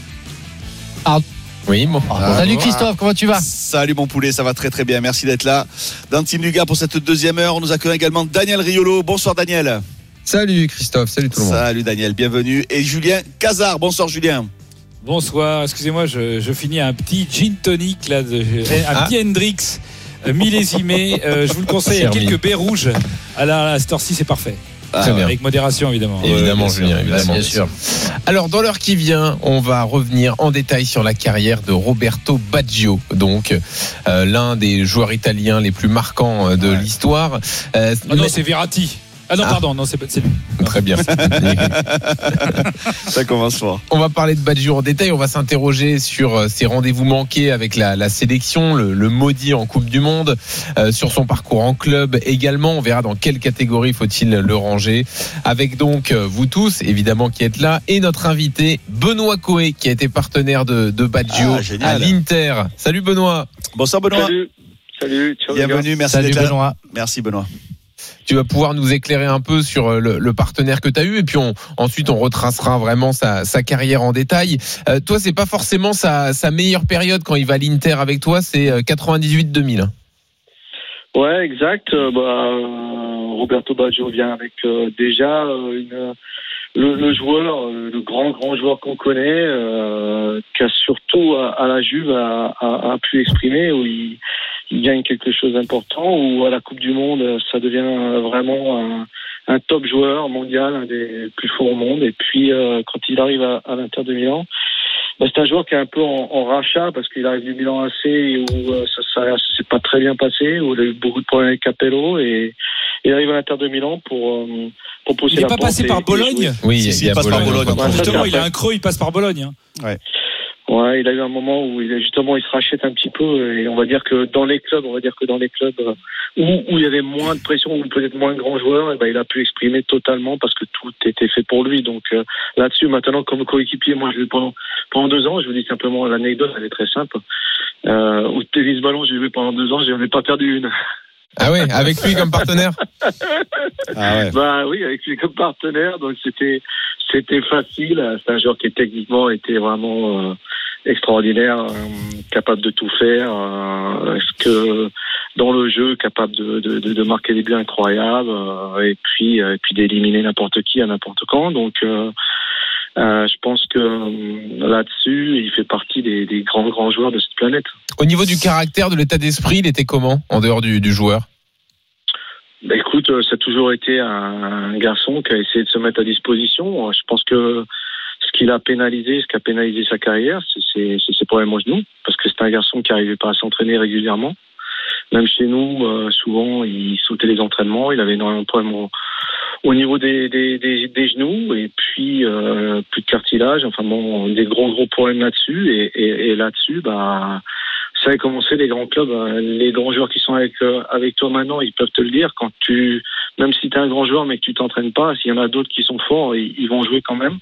Oui, bon. Salut Christophe, comment tu vas? Salut mon poulet, ça va très très bien. Merci d'être là. Dans Team du gars pour cette deuxième heure, nous accueillons également Daniel Riolo. Bonsoir Daniel. Salut Christophe, salut tout le monde. Salut Daniel, bienvenue. Et Julien Cazard. Bonsoir Julien. Bonsoir, excusez-moi, je, je finis un petit gin tonic là, de, un Ah. petit Hendrix euh, millésimé. Euh, je vous le conseille, Servi. quelques baies rouges. À la, à cette heure-ci, c'est parfait. Très bien. Avec modération, évidemment. Évidemment, bien sûr, Julien, évidemment. bien sûr. Alors, dans l'heure qui vient, on va revenir en détail sur la carrière de Roberto Baggio, donc euh, l'un des joueurs italiens les plus marquants de Ouais. l'histoire. Euh, Ah non, mais- c'est Verratti. Ah non, Ah. pardon, non, c'est pas c'est lui. Très bien. Ça commence fort. On va parler de Baggio en détail. On va s'interroger sur euh, ses rendez-vous manqués avec la, la sélection, le, le maudit en Coupe du Monde, euh, sur son parcours en club également. On verra dans quelle catégorie faut-il le ranger. Avec donc euh, vous tous, évidemment, qui êtes là, et notre invité Benoît Coé, qui a été partenaire de, de Baggio Ah, génial. à l'Inter. Salut Benoît. Bonsoir Benoît. Salut. Salut. Ciao, les gars. Bienvenue, merci Salut d'être là. Benoît. Merci Benoît. Tu vas pouvoir nous éclairer un peu sur le, le partenaire que tu as eu, et puis on, ensuite on retracera vraiment sa, sa carrière en détail. Euh, toi, c'est pas forcément sa, sa meilleure période quand il va à l'Inter avec toi, c'est quatre-vingt-dix-huit deux mille. Ouais, exact. Euh, bah, euh, Roberto Baggio vient avec euh, déjà euh, une, le, le joueur, euh, le grand grand joueur qu'on connaît, euh, qui a surtout à, à la Juve a, a, a pu exprimer, où il, il gagne quelque chose d'important, où à la Coupe du Monde, ça devient vraiment un, un top joueur mondial, un des plus forts au monde. Et puis euh, quand il arrive à, à l'Inter de Milan, bah, c'est un joueur qui est un peu en, en rachat parce qu'il arrive du Milan A C et où euh, ça, ça, ça s'est pas très bien passé, où il a eu beaucoup de problèmes avec Capello, et, et il arrive à l'Inter de Milan pour euh, pour pousser Il n'est la pas porte passé et- par et Bologne. jouer. Oui, Si, il si, y a il passe par Bologne. Bologne. Ouais, ça, Justement, c'est il a après. un creux, il passe par Bologne. hein. Ouais, il a eu un moment où il justement il se rachète un petit peu et on va dire que dans les clubs, on va dire que dans les clubs où, où il y avait moins de pression ou peut-être moins de grands joueurs, et ben il a pu exprimer totalement parce que tout était fait pour lui. Donc euh, là-dessus, maintenant comme coéquipier, moi je l'ai pendant pendant deux ans. Je vous dis simplement l'anecdote, elle est très simple. Euh, au tennis ballon, j'ai joué pendant deux ans, je n'en ai pas perdu une. Ah ouais, avec lui comme partenaire. Ah ouais. Bah oui, avec lui comme partenaire, donc c'était c'était facile. C'est un joueur qui techniquement était vraiment euh, extraordinaire, euh, capable de tout faire, euh, que dans le jeu, capable de, de, de, de marquer des buts incroyables, euh, et puis euh, et puis d'éliminer n'importe qui à n'importe quand. Donc euh, euh, je pense que euh, là-dessus, il fait partie des, des grands grands joueurs de cette planète. Au niveau du caractère, de l'état d'esprit, il était comment en dehors du, du joueur? Bah écoute, ça a toujours été un garçon qui a essayé de se mettre à disposition. Je pense que ce qu'il a pénalisé, ce qui a pénalisé sa carrière, c'est, c'est ses problèmes au genou, parce que c'est un garçon qui n'arrivait pas à s'entraîner régulièrement. Même chez nous, euh, souvent, il sautait les entraînements. Il avait énormément de problèmes au, au niveau des, des, des, des genoux, et puis euh, plus de cartilage. Enfin bon, des gros gros problèmes là-dessus. Et, et, et là-dessus, bah. Vous savez comment c'est les grands clubs, les grands joueurs qui sont avec euh, avec toi maintenant, ils peuvent te le dire. Quand tu, même si tu es un grand joueur mais que tu t'entraînes pas, s'il y en a d'autres qui sont forts, ils, ils vont jouer quand même.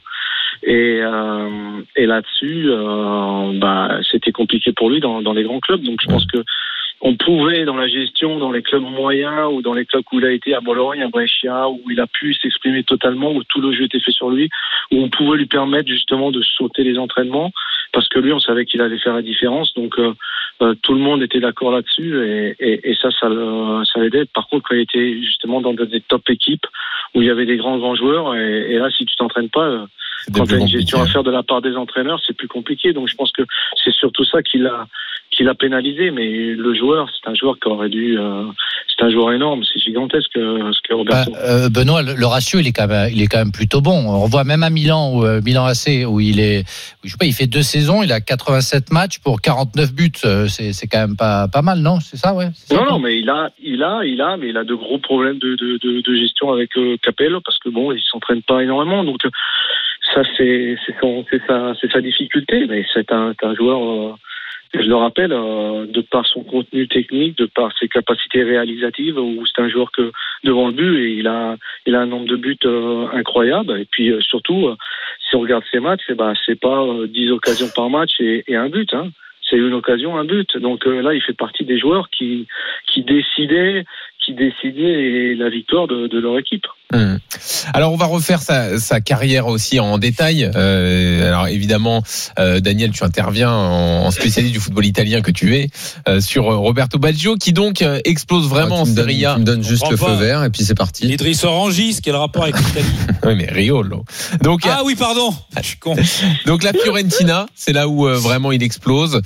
Et euh, et là-dessus, euh, bah c'était compliqué pour lui dans dans les grands clubs. Donc je pense que on pouvait dans la gestion, dans les clubs moyens ou dans les clubs où il a été à Bologne, à Brescia, où il a pu s'exprimer totalement, où tout le jeu était fait sur lui, où on pouvait lui permettre justement de sauter les entraînements. Parce que lui, on savait qu'il allait faire la différence, donc euh, euh, tout le monde était d'accord là-dessus, et, et, et ça, ça, le, ça l'aidait. Par contre, quand il était justement dans des top équipes où il y avait des grands grands joueurs, et, et là, si tu t'entraînes pas, euh, quand tu as une gestion à faire de la part des entraîneurs, c'est plus compliqué. Donc, je pense que c'est surtout ça qui l'a, qui l'a pénalisé. Mais le joueur, c'est un joueur qui aurait dû, euh, c'est un joueur énorme, c'est gigantesque ce que Roberto. Bah, euh, Benoît, le, le ratio, il est quand même, il est quand même plutôt bon. On voit même à Milan, où, euh, Milan A C, où il est, je sais pas, il fait deux saisons, il a quatre-vingt-sept matchs pour quarante-neuf buts. C'est, c'est quand même pas, pas mal, non? C'est ça, ouais. C'est non, ça, non, mais il a, il a, il a, mais il a de gros problèmes de, de, de, de gestion avec euh, Capello, parce que bon, il s'entraîne pas énormément, donc ça, c'est, c'est son, c'est sa, c'est sa difficulté. Mais c'est un, c'est un joueur. Euh, Je le rappelle, euh, de par son contenu technique, de par ses capacités réalisatives, où c'est un joueur que devant le but, et il a, il a un nombre de buts euh, incroyable. Et puis euh, surtout, euh, si on regarde ses matchs, eh ben, c'est pas euh, dix occasions par match et, et un but. Hein. C'est une occasion, un but. Donc euh, là, il fait partie des joueurs qui, qui décidaient, qui décidaient la victoire de, de leur équipe. Mmh. Alors on va refaire sa, sa carrière aussi en détail. Euh, alors évidemment, euh, Daniel, tu interviens en, en spécialiste du football italien que tu es euh, sur Roberto Baggio, qui donc euh, explose vraiment ah, en Serie A. Tu me donnes juste le feu vert et puis c'est parti. Idriss Orangis, quel rapport avec l'Italie? Oui, mais Riolo. Donc ah oui, pardon. Je suis con. Donc la Fiorentina, c'est là où euh, vraiment il explose.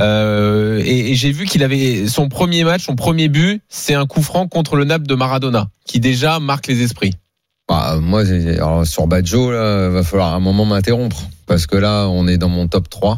Euh, et, et j'ai vu qu'il avait son premier match, son premier but, c'est un coup franc contre le Naples de Maradona, qui déjà marque les esprits. Bah, moi, alors, sur Baggio, là, va falloir à un moment m'interrompre. Parce que là, on est dans mon top trois.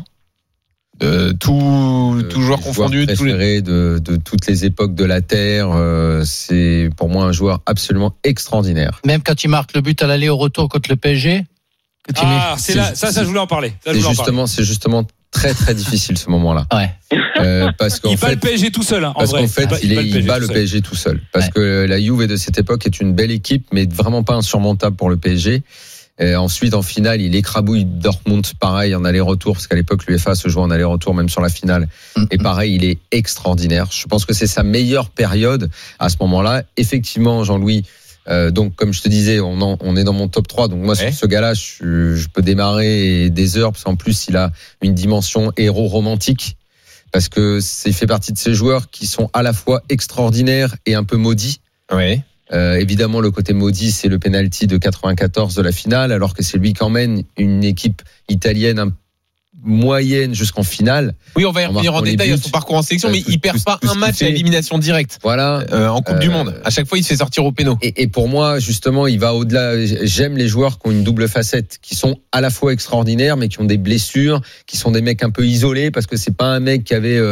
Euh, tout, euh, tout joueur confondu. Préféré tous les... de, de toutes les époques de la Terre. Euh, c'est pour moi un joueur absolument extraordinaire. Même quand il marque le but à l'aller au retour contre le P S G. Ah, c'est là, ça, ça, je voulais en parler. Ça, c'est, justement, c'est justement très, très difficile ce moment-là. Ouais. Euh, parce qu'en il fait, bat le P S G tout seul. Hein, en parce vrai. qu'en fait, il, bat, il, est, il bat le P S G tout seul. Parce ouais. que la Juve de cette époque est une belle équipe, mais vraiment pas insurmontable pour le P S G. Et ensuite, en finale, il écrabouille Dortmund, pareil, en aller-retour, parce qu'à l'époque, l'U E F A se jouait en aller-retour, même sur la finale. Mm-hmm. Et pareil, il est extraordinaire. Je pense que c'est sa meilleure période à ce moment-là. Effectivement, Jean-Louis, euh, donc, comme je te disais, on, en, on est dans mon top trois. Donc, moi, ouais. sur ce gars-là, je, je peux démarrer des heures, parce qu'en plus, il a une dimension héros romantique. Parce que c'est fait partie de ces joueurs qui sont à la fois extraordinaires et un peu maudits. Ouais. Euh, évidemment, le côté maudit, c'est le penalty de quatre-vingt-quatorze de la finale, alors que c'est lui qui emmène une équipe italienne un moyenne jusqu'en finale. Oui, on va y revenir en, en détail à son parcours en sélection, euh, mais tout, il perd tout, pas tout un match à élimination directe. Voilà. Euh, en Coupe euh, du Monde. À chaque fois, il se fait sortir au péno. Et, et pour moi, justement, il va au-delà. J'aime les joueurs qui ont une double facette, qui sont à la fois extraordinaires, mais qui ont des blessures, qui sont des mecs un peu isolés, parce que c'est pas un mec qui avait, euh,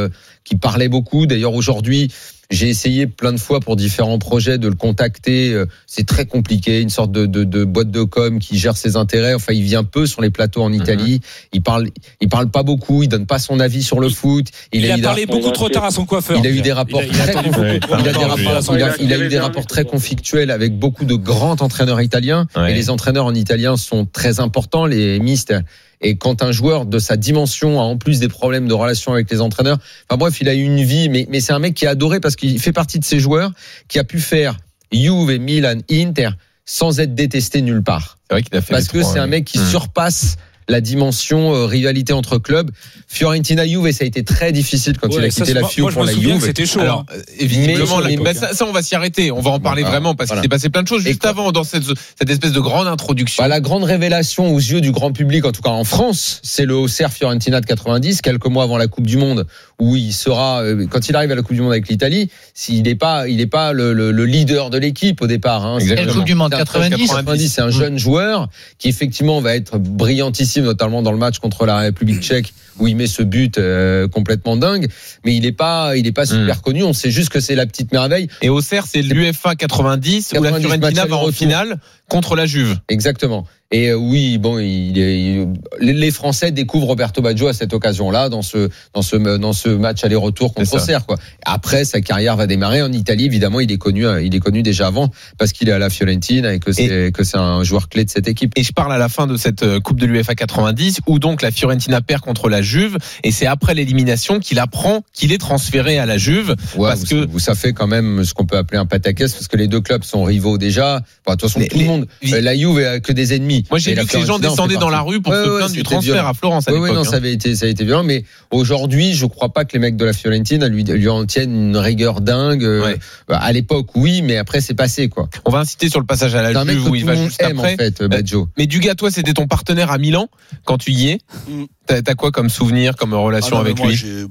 qui parlait beaucoup. D'ailleurs, aujourd'hui, j'ai essayé plein de fois pour différents projets de le contacter. C'est très compliqué, une sorte de, de, de boîte de com qui gère ses intérêts. Enfin, il vient peu sur les plateaux en Italie. Mm-hmm. Il parle, il parle pas beaucoup. Il donne pas son avis sur le foot. Il, il a, a parlé beaucoup trop tard à son coiffeur. Il a eu des rapports il a, très, il a, il a des rapports, il a, il a eu des rapports très conflictuels avec beaucoup de grands entraîneurs italiens. Ouais. Et les entraîneurs en italien sont très importants, les mystères. Et quand un joueur de sa dimension a en plus des problèmes de relation avec les entraîneurs, enfin bref, il a eu une vie, mais, mais c'est un mec qui est adoré parce qu'il fait partie de ces joueurs qui a pu faire Juve, Milan, Inter sans être détesté nulle part. C'est vrai qu'il a fait parce que c'est un mec qui mmh. surpasse la dimension euh, rivalité entre clubs. Fiorentina Juve, ça a été très difficile quand ouais, il a quitté ça, la F I O pour la Juve. C'était chaud. Alors, hein. évidemment, mais, mais ça, ça, on va s'y arrêter. On va en parler voilà, vraiment parce voilà. qu'il s'est passé plein de choses juste Et avant dans cette, cette espèce de grande introduction. Bah, la grande révélation aux yeux du grand public, en tout cas en France, c'est le Auxerre Fiorentina de quatre-vingt-dix, quelques mois avant la Coupe du Monde, où il sera, euh, quand il arrive à la Coupe du Monde avec l'Italie, s'il n'est pas, il n'est pas le, le, le leader de l'équipe au départ. Hein. Quelle Coupe du Monde quatre-vingt-dix, quatre-vingt-dix, c'est un jeune joueur qui effectivement va être brillantissime, notamment dans le match contre la République tchèque où il met ce but euh, complètement dingue, mais il est pas, il est pas super mmh. connu. On sait juste que c'est la petite merveille. Et Auxerre, c'est l'UEFA quatre-vingt-dix, où la Fiorentina va en finale contre la Juve. Exactement. Et euh, oui, bon, il est, il, les Français découvrent Roberto Baggio à cette occasion-là, dans ce, dans ce, dans ce match aller-retour contre Auxerre, quoi. Après, sa carrière va démarrer en Italie. Évidemment, il est connu, il est connu déjà avant parce qu'il est à la Fiorentina et que c'est, et, que c'est un joueur clé de cette équipe. Et je parle à la fin de cette Coupe de l'UEFA quatre-vingt-dix, où donc la Fiorentina perd contre la Juve, et c'est après l'élimination qu'il apprend qu'il est transféré à la Juve. Ouais, parce vous, que vous, ça fait quand même ce qu'on peut appeler un pataquès, parce que les deux clubs sont rivaux déjà. Enfin, de toute façon, les, tout les, le monde, les, la Juve a que des ennemis. Moi, j'ai vu que les gens descendaient dans la rue pour ouais, se plaindre ouais, du transfert violent. À Florence à ouais, l'époque. Oui, non, hein. ça avait été, ça a été violent, mais aujourd'hui, je crois pas que les mecs de la Fiorentina lui, lui en tiennent une rigueur dingue. Ouais. À l'époque, oui, mais après, c'est passé, quoi. On va insister sur le passage à la c'est Juve où il va juste aime, après. En fait, Baggio. Mais Dugas, toi, c'était ton partenaire à Milan quand tu y es. Mm. T'as, t'as quoi comme souvenir, comme relation ah non, avec moi, lui? J'ai...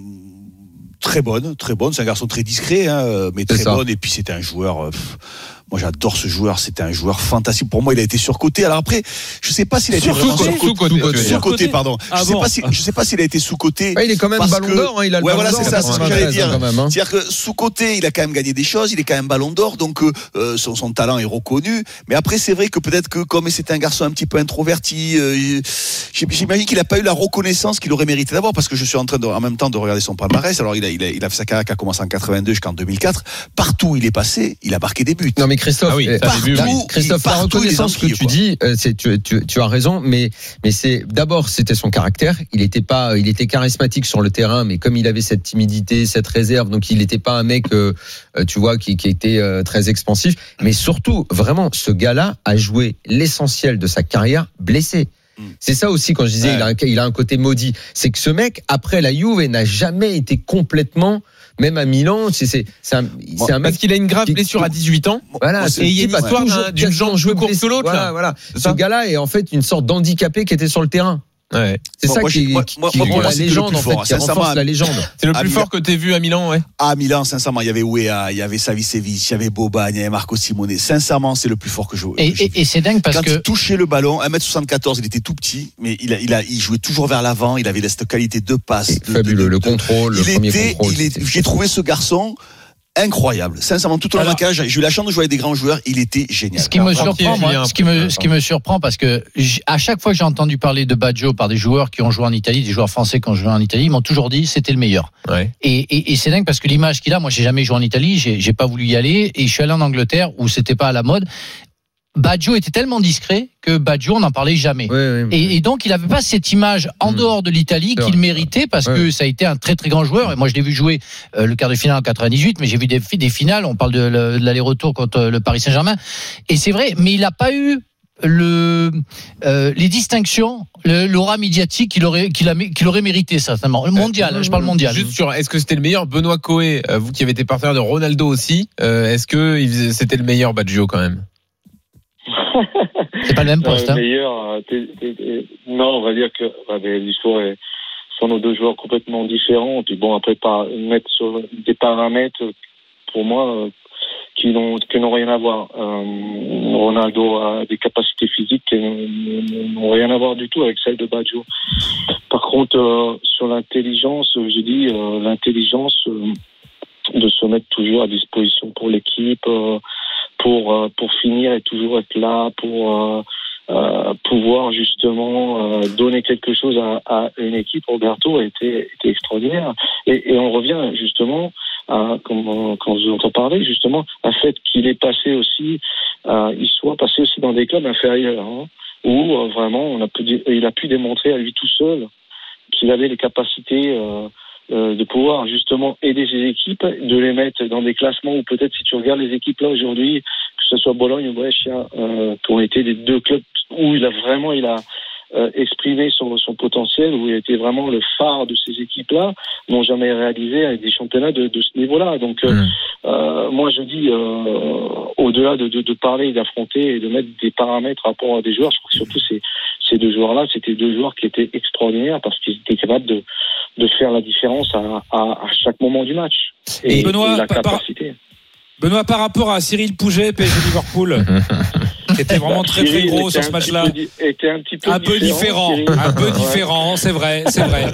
Très bonne, très bonne. C'est un garçon très discret, hein, mais très bonne. Et puis c'était un joueur. Pff, moi, j'adore ce joueur. C'était un joueur fantastique. Pour moi, il a été surcoté. Alors après, je sais pas s'il a été vraiment sous-coté. Sous-coté, pardon. Ah je sais bon. pas si, je sais pas s'il a été sous-coté. Ouais, il est quand même ballon que, d'or. Hein, il a le ouais, ballon voilà, d'or. c'est ça, c'est ce que j'allais dire. Quand même, hein. C'est-à-dire que sous-coté, il a quand même gagné des choses. Il est quand même ballon d'or, donc euh, son, son talent est reconnu. Mais après, c'est vrai que peut-être que comme c'était un garçon un petit peu introverti, euh, j'imagine qu'il a pas eu la reconnaissance qu'il aurait mérité d'avoir, parce que je suis en train de, en même temps de regarder son palmarès. Alors, il a, il a, il a fait sa carrière qui a commencé en quatre-vingt-deux jusqu'en deux mille quatre. Partout où il est passé, il a marqué des buts. Non, mais Christophe, ah oui, euh, partout, Christophe, la reconnaissance que tu dis, euh, c'est, tu, tu, tu as raison, mais, mais c'est, d'abord, c'était son caractère. Il était pas, il était charismatique sur le terrain, mais comme il avait cette timidité, cette réserve, donc il n'était pas un mec, euh, tu vois, qui, qui était euh, très expansif. Mais surtout, vraiment, ce gars-là a joué l'essentiel de sa carrière blessé. C'est ça aussi quand je disais ouais. il, a un, il a un côté maudit. C'est que ce mec, après la Juve, n'a jamais été complètement, même à Milan, c'est, c'est, c'est un, c'est un mec. Parce qu'il a une grave blessure à dix-huit ans. Voilà. Et il y a une histoire d'un, d'une jambe jouée pour que l'autre. Voilà, voilà. Ce gars-là est en fait une sorte d'handicapé qui était sur le terrain. Ouais. C'est bon, ça moi, qui, moi, qui, moi, qui moi, moi, la légende en fait, fort, qui renforce la légende. C'est le plus à fort Milan. que t'aies vu à Milan, ouais. À Milan, sincèrement, il y avait Ouéa, il y avait Savicevic, il y avait Boban, il y avait Marco Simone. Sincèrement, c'est le plus fort que je. Et, que j'ai et, et c'est dingue parce quand que il touchait le ballon, un mètre soixante-quatorze, il était tout petit, mais il a, il a, il jouait toujours vers l'avant. Il avait cette qualité de passe, de, fabuleux, de, de, le contrôle, il le premier était, contrôle. Il est, j'ai trouvé ce garçon incroyable. Sincèrement, tout au long de ma carrière, j'ai eu la chance de jouer avec des grands joueurs. Il était génial. Ce qui me surprend, moi, ce qui me, ce qui me surprend, parce que à chaque fois que j'ai entendu parler de Baggio par des joueurs qui ont joué en Italie, des joueurs français qui ont joué en Italie, ils m'ont toujours dit c'était le meilleur. Ouais. Et, et, et c'est dingue parce que l'image qu'il a, moi, j'ai jamais joué en Italie, j'ai, j'ai pas voulu y aller, et je suis allé en Angleterre où c'était pas à la mode. Baggio était tellement discret que Baggio on n'en parlait jamais. Oui, oui, oui. Et, et donc il avait pas cette image en mmh. dehors de l'Italie qu'il méritait parce oui. que ça a été un très très grand joueur. Et moi je l'ai vu jouer euh, le quart de finale en quatre-vingt-dix-huit, mais j'ai vu des, des finales. On parle de, de, de l'aller-retour contre le Paris Saint-Germain. Et c'est vrai, mais il n'a pas eu le euh, les distinctions, le, l'aura médiatique qu'il aurait qu'il, a, qu'il aurait mérité certainement. Le mondial, euh, je parle mondial. Juste sur, est-ce que c'était le meilleur Benoît Coé, euh, vous qui avez été partenaire de Ronaldo aussi, euh, est-ce que il, c'était le meilleur Baggio quand même? C'est pas le même poste. Euh, hein. meilleur, t'es, t'es, t'es, non, on va dire que bah, l'histoire est, sont nos deux joueurs complètement différents. Puis bon, après, pas mettre sur des paramètres pour moi euh, qui qui n'ont, qui n'ont rien à voir. Euh, Ronaldo a des capacités physiques qui n'ont rien à voir du tout avec celles de Baggio. Par contre, euh, sur l'intelligence, j'ai dit euh, l'intelligence euh, de se mettre toujours à disposition pour l'équipe, euh, pour euh, pour finir et toujours être là, pour euh, euh, pouvoir justement euh, donner quelque chose à, à une équipe. Roberto a été, été extraordinaire. Et, et on revient justement à, comme, quand je vous entends parler, justement, à fait qu'il est passé aussi, euh, il soit passé aussi dans des clubs inférieurs, hein, où euh, vraiment on a pu, il a pu démontrer à lui tout seul qu'il avait les capacités euh, euh, de pouvoir justement aider ses équipes, de les mettre dans des classements où peut-être si tu regardes les équipes là aujourd'hui, que ce soit Bologne ou Brescia, euh, qui ont été les deux clubs où il a vraiment il a euh, exprimé son, son potentiel, où il était vraiment le phare de ces équipes-là, n'ont jamais réalisé avec des championnats de, de ce niveau-là. Donc euh, mmh. euh, moi je dis euh, au-delà de, de, de parler, d'affronter et de mettre des paramètres par rapport à des joueurs, je crois que surtout ces, ces deux joueurs-là, c'était deux joueurs qui étaient extraordinaires parce qu'ils étaient capables de, de faire la différence à, à, à chaque moment du match. Et, et Benoît, et la par, capacité. Benoît, par rapport à Cyril Pouget, P S G Liverpool, qui était vraiment très très gros sur ce match-là, était un petit peu un peu différent, différent un peu différent, c'est vrai, c'est vrai.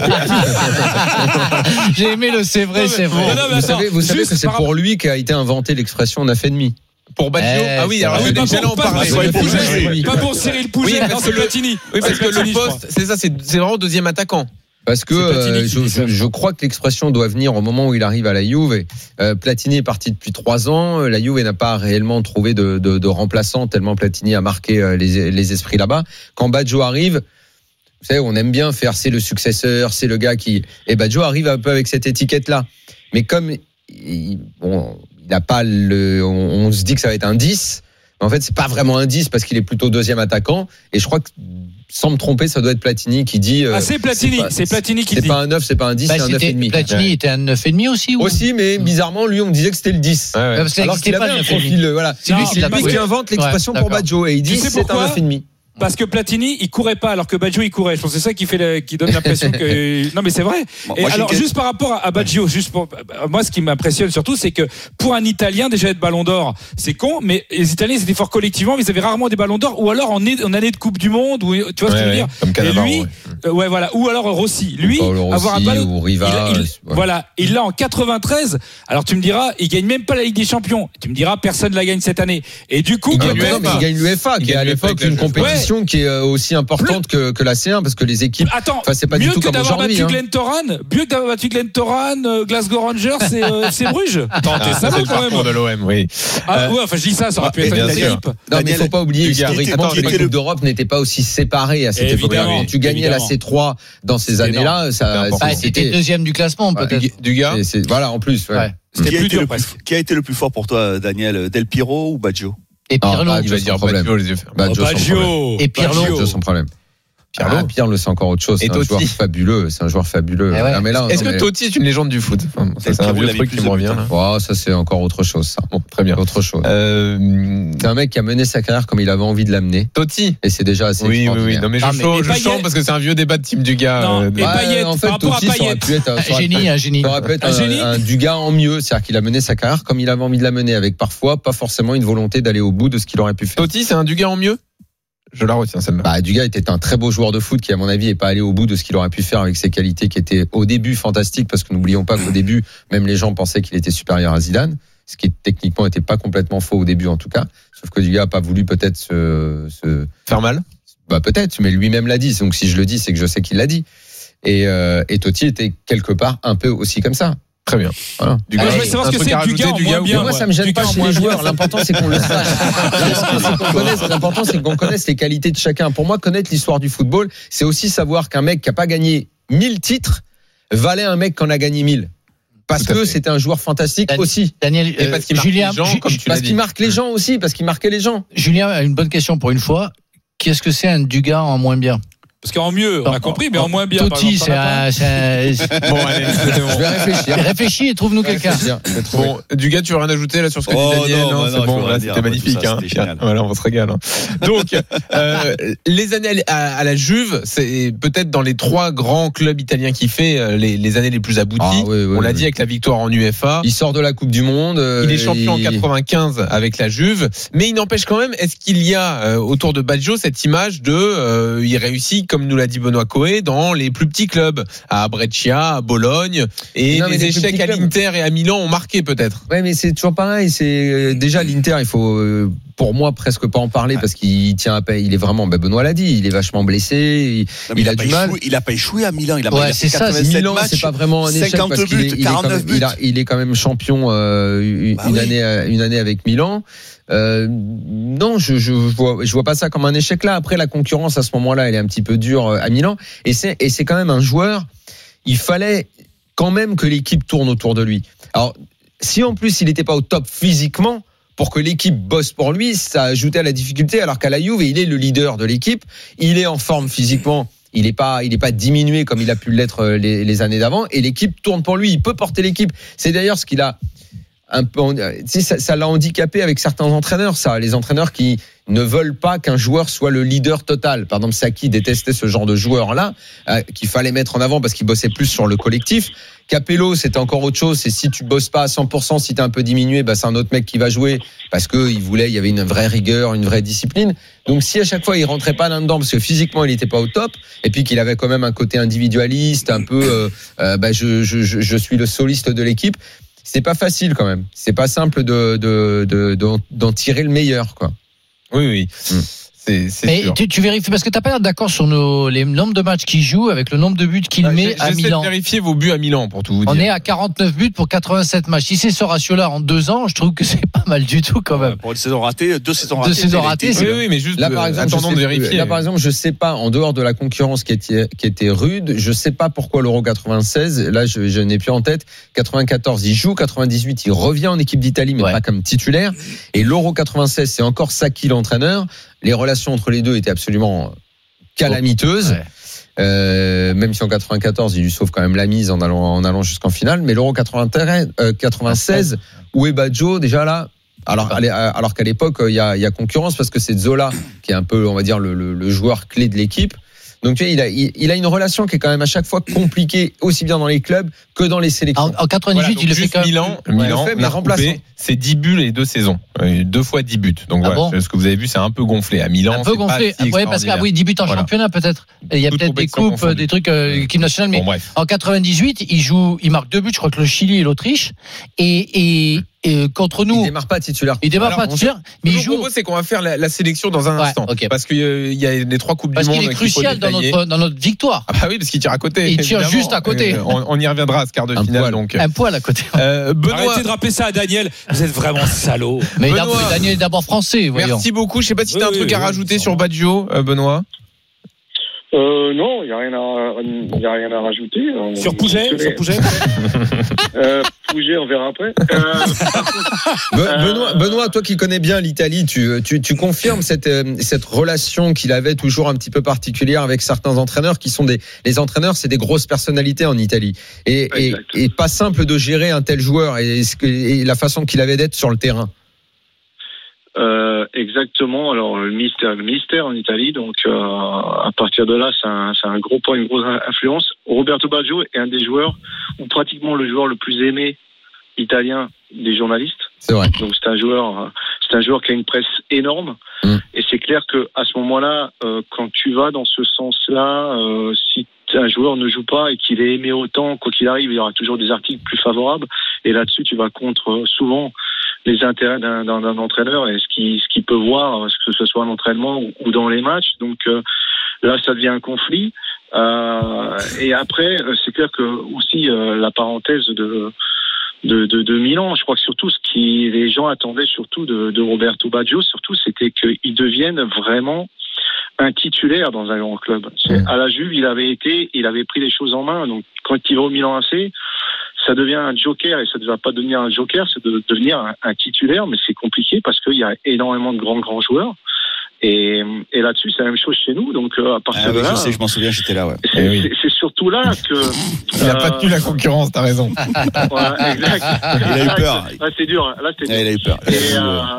J'ai aimé le c'est vrai, c'est vrai. Non, non, vous attends, savez, vous savez que c'est pour lui qu'a été inventé l'expression on a fait demi. Pour Baggio, eh, ah oui, alors oui, j'allais en parler. Pas pour Cyril Pouget, non, c'est Platini. Oui, parce que le poste, c'est ça, c'est vraiment deuxième attaquant. Parce que euh, je, je, je crois que l'expression doit venir au moment où il arrive à la Juve. Euh, Platini est parti depuis trois ans. La Juve n'a pas réellement trouvé de, de, de remplaçant tellement Platini a marqué les, les esprits là-bas. Quand Baggio arrive, vous savez, on aime bien faire c'est le successeur, c'est le gars qui. Et Baggio arrive un peu avec cette étiquette-là. Mais comme il, bon, il n'a pas le, on, on se dit que ça va être un dix. Mais en fait, c'est pas vraiment un dix parce qu'il est plutôt deuxième attaquant. Et je crois que, sans me tromper, ça doit être Platini qui dit. Euh, ah, c'est Platini, c'est, pas, c'est Platini qui c'est dit. C'est pas un neuf, c'est pas un dix, bah, c'est un neuf virgule cinq. Platini ouais. était un neuf virgule cinq aussi ou... Aussi, mais bizarrement, lui, on me disait que c'était le dix. Ouais, ouais. Parce Alors qu'il avait un profil, voilà. C'est lui, c'est lui qui invente l'expression ouais, pour Baggio et il dit c'est un neuf virgule cinq. Parce que Platini, il courait pas, alors que Baggio, il courait. Je pense que c'est ça qui fait, le, qui donne l'impression que. Non, mais c'est vrai. Bon, et moi, alors, juste par rapport à Baggio, juste pour, moi, ce qui m'impressionne surtout, c'est que pour un Italien, déjà être Ballon d'Or, c'est con, mais les Italiens, ils étaient forts collectivement, mais ils avaient rarement des Ballons d'Or, ou alors en, en année de Coupe du Monde, ou, tu vois ouais, ce que je veux dire. Comme Cannavaro, et lui, ouais. Euh, ouais, voilà. Ou alors Rossi. Lui, Rossi, avoir un ballon. Ou Riva, il, il, ouais. Voilà. Il l'a en quatre-vingt-treize. Alors, tu me diras, il gagne même pas la Ligue des Champions. Tu me diras, personne la gagne cette année. Et du coup, il gagne, non, mais il gagne l'UEFA, qui est à l'époque une compétition qui est aussi importante que, que la C un parce que les équipes. Attends, c'est pas mieux du tout que comme d'avoir aujourd'hui. battu Hein. Glentoran, mieux que d'avoir battu Glentoran, euh, Glasgow Rangers, c'est euh, c'est Bruges. Attends, t'es ah, salaud quand même. De l'O M, oui. Ah euh, ouais, enfin je dis ça, ça aurait pu être une équipe. Non, mais il faut pas oublier historiquement que les coupes d'Europe n'étaient pas aussi séparées à cette époque. Quand tu gagnais la C trois dans ces années-là, ça. C'était deuxième du classement peut-être. Du gars. Voilà, en plus. C'était plus dur presque. Qui a été le plus fort pour toi, Daniel, Del Piero ou Baggio? Et Pirlo. Il va dire Baggio, les yeux fermés. Baggio. Et Pirlo, sans problème. Pirlo, ah, Pirlo, c'est encore autre chose. C'est et un Totti. Joueur fabuleux. C'est un joueur fabuleux. Eh ouais. Ah, mais là, Est-ce non, que mais... Totti est une légende du foot? Enfin, ça, c'est un vieux truc qui me revient. Là. Oh, ça, c'est encore autre chose. Ça. Bon, très bien. Autre chose. Euh... C'est un mec qui a mené sa carrière comme il avait envie de l'amener. Totti. Et c'est déjà assez. Oui, oui, oui. Non, mais je, ah, mais, chaud, je chante parce que c'est un vieux débat de Team Dugas. Non, euh, et Payet, en fait, Totti, ça aurait pu être un génie, un génie. Ça aurait pu être un Dugas en mieux. C'est-à-dire qu'il a mené sa carrière comme il avait envie de la mener, avec parfois pas forcément une volonté d'aller au bout de ce qu'il aurait pu faire. Totti, c'est un Dugas en mieux? Je la retiens celle-là. Bah, Dugas était un très beau joueur de foot qui, à mon avis, n'est pas allé au bout de ce qu'il aurait pu faire avec ses qualités qui étaient au début fantastiques, parce que n'oublions pas qu'au début, même les gens pensaient qu'il était supérieur à Zidane, ce qui techniquement n'était pas complètement faux au début en tout cas. Sauf que Dugas n'a pas voulu peut-être se, se faire mal. Bah peut-être, mais lui-même l'a dit. Donc si je le dis, c'est que je sais qu'il l'a dit. Et, euh, et Totti était quelque part un peu aussi comme ça. Très bien. Voilà. Dugas, ah, je veux savoir ce que c'est Dugas en moins bien. Moi, ça me gêne pas chez les joueurs. L'important, c'est qu'on le sache. L'important, c'est qu'on connaisse les qualités de chacun. Pour moi, connaître l'histoire du football, c'est aussi savoir qu'un mec qui a pas gagné mille titres valait un mec qui en a gagné mille. Parce que c'était un joueur fantastique Dan- aussi. Daniel, et parce qu'il euh, Julien, marque les gens, comme tu parce qu'il marque les gens aussi, parce qu'il marquait les gens. Julien a une bonne question pour une fois. Qu'est-ce que c'est un Dugas en moins bien? Parce qu'en mieux, on a compris, mais en moins bien. Totti, c'est un, c'est un... Bon, allez, c'est bon. Je vais réfléchir. Réfléchis et trouve-nous quelqu'un. Bon, Dugas, tu veux rien ajouter là sur ce que Oh, dit Daniel? non, Non, bah c'est non, bon, je peux là, rien dire, c'était après magnifique. tout ça, Hein. c'était génial. Voilà, on se régale. Hein. Donc, euh, les années à, à la Juve, c'est peut-être dans les trois grands clubs italiens qui fait euh, les, les années les plus abouties. Ah, oui, oui, on l'a oui. dit avec la victoire en U F A. Il sort de la Coupe du Monde. euh, Il est champion il- en quatre-vingt-quinze avec la Juve, mais il n'empêche quand même. Est-ce qu'il y a euh, autour de Baggio cette image de euh, il réussit, comme nous l'a dit Benoît Coé, dans les plus petits clubs, à Brescia, à Bologne, et Non, mais les les plus échecs petits à clubs. l'Inter et à Milan ont marqué peut-être. Ouais, mais c'est toujours pareil. C'est euh, déjà l'Inter. Il faut, euh, pour moi, presque pas en parler parce qu'il tient à paix. Il est vraiment. Ben Benoît l'a dit. Il est vachement blessé. Il, Non, mais il a, pas du mal. échoué, il a pas échoué à Milan. Il a, Ouais, il a c'est fait ça, quatre-vingt-sept Milan, matchs, c'est pas vraiment un échec cinquante parce qu'il buts, est, il est quand quarante-neuf même, buts. il, a- il est quand même champion euh, une, Bah une oui. année, euh, une année avec Milan. Euh, non, je, je vois, je vois pas ça comme un échec là. Après, la concurrence à ce moment-là, elle est un petit peu dure euh, à Milan. Et c'est, et c'est quand même un joueur. Il fallait quand même que l'équipe tourne autour de lui. Alors, si en plus il n'était pas au top physiquement, pour que l'équipe bosse pour lui, ça ajoutait à la difficulté. Alors qu'à la Juve, il est le leader de l'équipe. Il est en forme physiquement. Il n'est pas, il est pas diminué comme il a pu l'être les, les années d'avant. Et l'équipe tourne pour lui. Il peut porter l'équipe. C'est d'ailleurs ce qu'il a un peu, tu sais, ça, ça l'a handicapé avec certains entraîneurs, ça. Les entraîneurs qui ne veulent pas qu'un joueur soit le leader total. Par exemple, Saki détestait ce genre de joueur-là, euh, qu'il fallait mettre en avant parce qu'il bossait plus sur le collectif. Capello, c'était encore autre chose. C'est si tu bosses pas à cent pour cent, si t'es un peu diminué, bah, c'est un autre mec qui va jouer parce que il voulait, il y avait une vraie rigueur, une vraie discipline. Donc, si à chaque fois il rentrait pas là-dedans parce que physiquement il était pas au top et puis qu'il avait quand même un côté individualiste, un peu, euh, euh, bah, je, je, je, je suis le soliste de l'équipe. C'est pas facile quand même. C'est pas simple de, de, de, de d'en tirer le meilleur, quoi. Oui, oui. Mm. C'est, c'est Mais sûr. tu, tu vérifies parce que t'as pas l'air d'accord sur nos, les nombres de matchs qu'il joue avec le nombre de buts qu'il Ah, met j'ai- à j'essaie Milan. de vérifier vos buts à Milan pour tout vous dire. On est à quarante-neuf buts pour quatre-vingt-sept matchs. Si c'est ce ratio-là en deux ans, je trouve que c'est pas mal du tout quand même. Pour une saison ratée, deux saisons ratées. Deux saisons il a ratées, été- c'est- Oui, oui, mais juste Là, par euh, exemple, attendons je de sais, vérifier. là, par exemple, je sais pas, en dehors de la concurrence qui était, qui était rude, je sais pas pourquoi l'Euro quatre-vingt-seize, là, je, je n'ai plus en tête, quatre-vingt-quatorze, il joue, quatre-vingt-dix-huit, il revient en équipe d'Italie, mais Ouais. pas comme titulaire. Et l'Euro quatre-vingt-seize, c'est encore Saki l'entraîneur. Les relations entre les deux étaient absolument calamiteuses. Ouais. Euh, même si en quatre-vingt-quatorze, il lui sauve quand même la mise en allant, en allant jusqu'en finale. Mais l'Euro quatre-vingt-treize, euh, quatre-vingt-seize, où est Baggio déjà là? Alors, allez, alors qu'à l'époque, il y a, il y a concurrence parce que c'est Zola qui est un peu, on va dire, le, le, le joueur clé de l'équipe. Donc, tu vois, il a, il, il a une relation qui est quand même à chaque fois compliquée, aussi bien dans les clubs que dans les sélections. En, en quatre-vingt-dix-huit, Voilà, il le donc fait juste quand même. Milan, Ouais, Milan, fait, mais n'a remplaçant. coupé, c'est dix buts les deux saisons. Euh, Deux fois dix buts. Donc Ah voilà, bon ce que vous avez vu, c'est un peu gonflé. À Milan, Un peu c'est pas gonflé. si Ouais, parce que, ah oui, dix buts en Voilà. championnat peut-être. Et il y a Toutes peut-être des compétitions coupes, confondues. des trucs, euh, équipe nationale, mais Bon, bref. en quatre-vingt-dix-huit, il joue, il marque deux buts, je crois que le Chili et l'Autriche. Et, et, et contre nous. Il démarre pas titulaire. Il démarre Alors, pas on- titulaire, mais Ce il que je joue. propose, c'est qu'on va faire la, la sélection dans un Ouais, instant. ok. Parce qu'il y a les trois Coupes Parce du Monde. qu'il est qu'il faut crucial dans détailler. notre, dans notre victoire. Ah bah oui, parce qu'il tire à côté. Il tire évidemment. juste à côté. Euh, on, on y reviendra à ce quart de Un finale. poil. Donc, Un poil à côté. euh, Benoît, Arrêtez de rappeler ça à Daniel. Vous êtes vraiment salaud. Mais Benoît. d'abord, Daniel est d'abord français, voyons. merci beaucoup. Je sais pas si tu as un Oui, truc oui, à oui, rajouter oui, sur oui. Baggio, euh, Benoît. Euh, non, il n'y a rien à, il y a rien à rajouter. On- Sur Pouget, sur Pouget. Euh, Pouget, on verra après. Euh, Be- Benoît, Benoît, toi qui connais bien l'Italie, tu, tu, tu confirmes cette, euh, cette relation qu'il avait toujours un petit peu particulière avec certains entraîneurs qui sont des, les entraîneurs, c'est des grosses personnalités en Italie. Et, et, Exact. et pas simple de gérer un tel joueur et, ce que- et la façon qu'il avait d'être sur le terrain. Euh, exactement. Alors le mystère, le mystère en Italie. Donc euh, à partir de là, c'est un, c'est un gros point, une grosse influence. Roberto Baggio est un des joueurs, ou pratiquement le joueur le plus aimé italien des journalistes. C'est vrai. Donc c'est un joueur, euh, c'est un joueur qui a une presse énorme. Mm. Et c'est clair que à ce moment-là, euh, quand tu vas dans ce sens-là, euh, si un joueur ne joue pas et qu'il est aimé autant, quoi qu'il arrive, il y aura toujours des articles plus favorables. Et là-dessus, tu vas contre euh, souvent les intérêts d'un, d'un, d'un entraîneur et ce qu'il, ce qu'il peut voir, que ce soit en entraînement ou, ou dans les matchs. Donc euh, là, ça devient un conflit. Euh, et après, euh, c'est clair que aussi euh, la parenthèse de, de, de, de Milan, je crois que surtout ce qui les gens attendaient surtout de, de Roberto Baggio, surtout, c'était qu'il devienne vraiment un titulaire dans un grand club. C'est, à la Juve, il avait été, il avait pris les choses en main. Donc quand il va au Milan A C, ça devient un joker et ça ne va pas devenir un joker, c'est de devenir un, un titulaire, mais c'est compliqué parce qu'il y a énormément de grands grands joueurs Et, et là-dessus, c'est la même chose chez nous. Donc, euh, à partir ah, de oui, là. Je sais, je m'en souviens, j'étais là, ouais. C'est, eh oui. c'est, c'est surtout là que. Il n'a euh, pas tenu la concurrence, t'as raison. Ouais, exact. Il a eu peur. Là, c'est dur. Là, c'est dur. Ah, il a eu peur. Et,